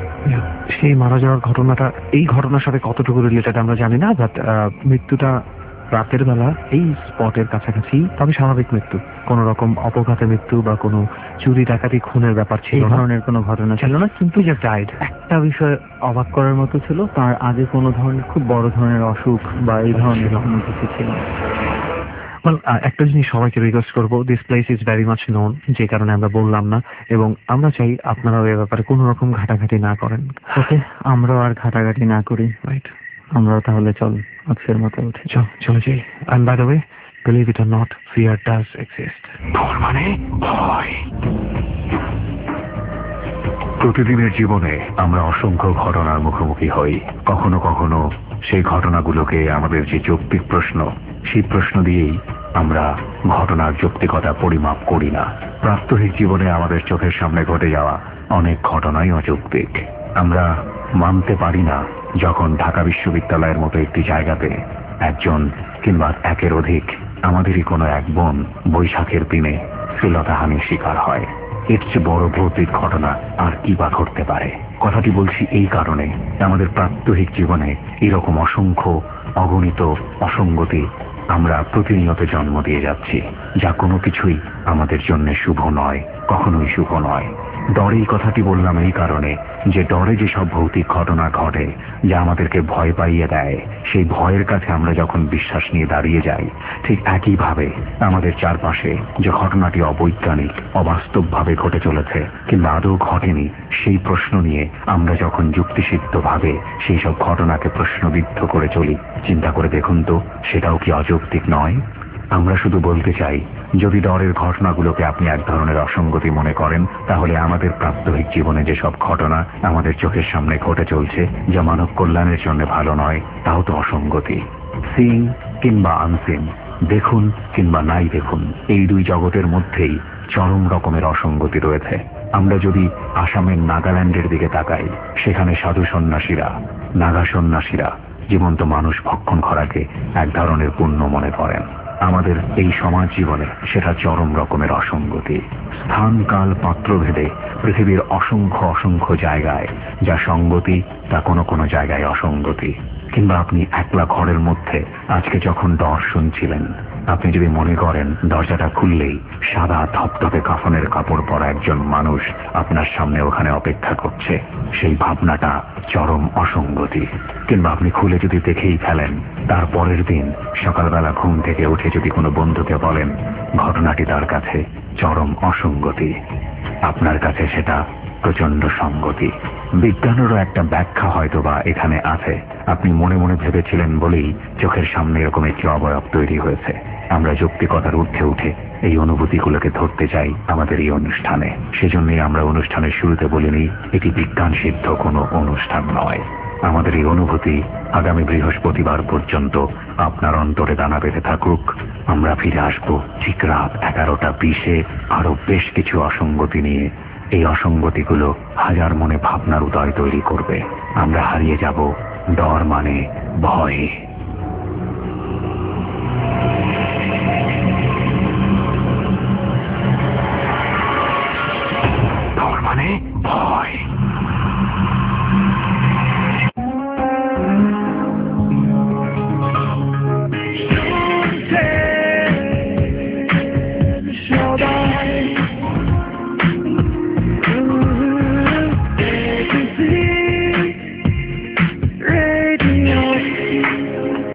সেই মারা যাওয়ার ঘটনাটা এই ঘটনার সাথে কতটুকু রিলেটেড আমরা জানি না, বাট মৃত্যুটা রাতের বেলা এই স্পটের কাছাকাছি, তবে স্বাভাবিক মৃত্যু, কোন রকম অপঘাতে মৃত্যু বা কোনো চুরি ডাকাতি খুনের ব্যাপার ছিল, এই ধরনের কোনো ঘটনা ছিল না। কিন্তু যে ডাইড, একটা বিষয় অবাক করার মতো ছিল, তার আগে কোনো ধরনের খুব বড় ধরনের অসুখ বা এই ধরনের কোনো কিছু ছিল না। একটা জিনিস সবাইকে রিকোয়েস্ট করবো, this place is very much known, যে কারণে আমরা বললাম না, এবং আমরা চাই আপনারাও এ ব্যাপারে কোনো রকম ঘাটাঘাটি না করেন। ওকে, আমরাও আর ঘাটাঘাটি না করি, রাইট? আমরাও তাহলে চল আজকের মতো উঠে চল চলে যাই। And by the way, believe it or not, fear does exist. মানে ভয়। প্রতিদিনের জীবনে আমরা অসংখ্য ঘটনার মুখোমুখি হই। কখনো কখনো সেই ঘটনাগুলোকে আমাদের যে যৌক্তিক প্রশ্ন, সেই প্রশ্ন দিয়েই আমরা ঘটনার যৌক্তিকতা পরিমাপ করি না। প্রাত্যহিক জীবনে আমাদের চোখের সামনে ঘটে যাওয়া অনেক ঘটনাই অযৌক্তিক। আমরা মানতে পারি না যখন ঢাকা বিশ্ববিদ্যালয়ের মতো একটি জায়গাতে একজন কিংবা একের অধিক আমাদেরই কোনো এক বোন বৈশাখের দিনে শ্লীলতাহানির শিকার হয়। এর চেয়ে বড় ভৌতিক ঘটনা আর কি বা ঘটতে পারে? কথাটি বলছি এই কারণে, আমাদের প্রাত্যহিক জীবনে এরকম অসংখ্য অগণিত অসঙ্গতি আমরা প্রতিনিয়ত জন্ম দিয়ে যাচ্ছি, যা কোনো কিছুই আমাদের জন্য শুভ নয়, কখনোই শুভ নয়। ডরে এই কথাটি বললাম এই কারণে যে ডরে যেসব ভৌতিক ঘটনা ঘটে যা আমাদেরকে ভয় পাইয়ে দেয়, সেই ভয়ের কাছে আমরা যখন বিশ্বাস নিয়ে দাঁড়িয়ে যাই, ঠিক একইভাবে আমাদের চারপাশে যে ঘটনাটি অবৈজ্ঞানিক, অবাস্তবভাবে ঘটে চলেছে কিংবা আদৌ ঘটেনি, সেই প্রশ্ন নিয়ে আমরা যখন যুক্তিসিদ্ধভাবে সেই সব ঘটনাকে প্রশ্নবিদ্ধ করে চলি, চিন্তা করে দেখুন তো সেটাও কি অযৌক্তিক নয়? আমরা শুধু বলতে চাই, যদি ডরের ঘটনাগুলোকে আপনি এক ধরনের অসঙ্গতি মনে করেন, তাহলে আমাদের প্রাত্যহিক জীবনে যেসব ঘটনা আমাদের চোখের সামনে ঘটে চলছে যা মানব কল্যাণের জন্য ভালো নয়, তাও তো অসঙ্গতি। সিন কিংবা আনসিন, দেখুন কিংবা নাই দেখুন, এই দুই জগতের মধ্যেই চরম রকমের অসঙ্গতি রয়েছে। আমরা যদি আসামের নাগাল্যান্ডের দিকে তাকাই, সেখানে সাধু সন্ন্যাসীরা, নাগা সন্ন্যাসীরা জীবন্ত মানুষ ভক্ষণ করাকে এক ধরনের পুণ্য মনে করেন। আমাদের এই সমাজ জীবনে সেটা চরম রকমের অসঙ্গতি। স্থান কাল পাত্রভেদে পৃথিবীর অসংখ্য অসংখ্য জায়গায় যা সঙ্গতি, তা কোনো কোনো জায়গায় অসঙ্গতি। কিংবা আপনি একলা ঘরের মধ্যে আজকে যখন ডর শুনছিলেন, আপনি যদি মনে করেন দরজাটা খুললেই সাদা ধপধপে কাফনের কাপড় পরা একজন মানুষ আপনার সামনে ওখানে অপেক্ষা করছে, সেই ভাবনাটা চরম অসঙ্গতি। কিংবা আপনি খুলে যদি দেখেই ফেলেন, তার পরের দিন সকালবেলা ঘুম থেকে উঠে যদি কোনো বন্ধুকে বলেন, ঘটনাটি তার কাছে চরম অসঙ্গতি, আপনার কাছে সেটা প্রচন্ড সঙ্গতি। বিজ্ঞানেরও একটা ব্যাখ্যা হয়তো বা এখানে আছে। আপনি মনে মনে ভেবেছিলেন বলেই চোখের সামনে এরকম একটি অবয়ব তৈরি হয়েছে। আমরা যৌক্তিকতার ঊর্ধ্বে উঠে এই অনুভূতিগুলোকে ধরতে চাই আমাদের এই অনুষ্ঠানে। সেজন্যই আমরা অনুষ্ঠানের শুরুতে বলিনি এটি বিজ্ঞান সিদ্ধ কোনো অনুষ্ঠান নয়। আমাদের এই অনুভূতি আগামী বৃহস্পতিবার পর্যন্ত আপনার অন্তরে দানা বেঁধে থাকুক। আমরা ফিরে আসবো ঠিক রাত এগারোটা বিশে আরো বেশ কিছু অসঙ্গতি নিয়ে। এই অসঙ্গতিগুলো হাজার মনে ভাবনার উদয় তৈরি করবে। আমরা হারিয়ে যাব ডর মানে ভয়। ডর মানে ভয়।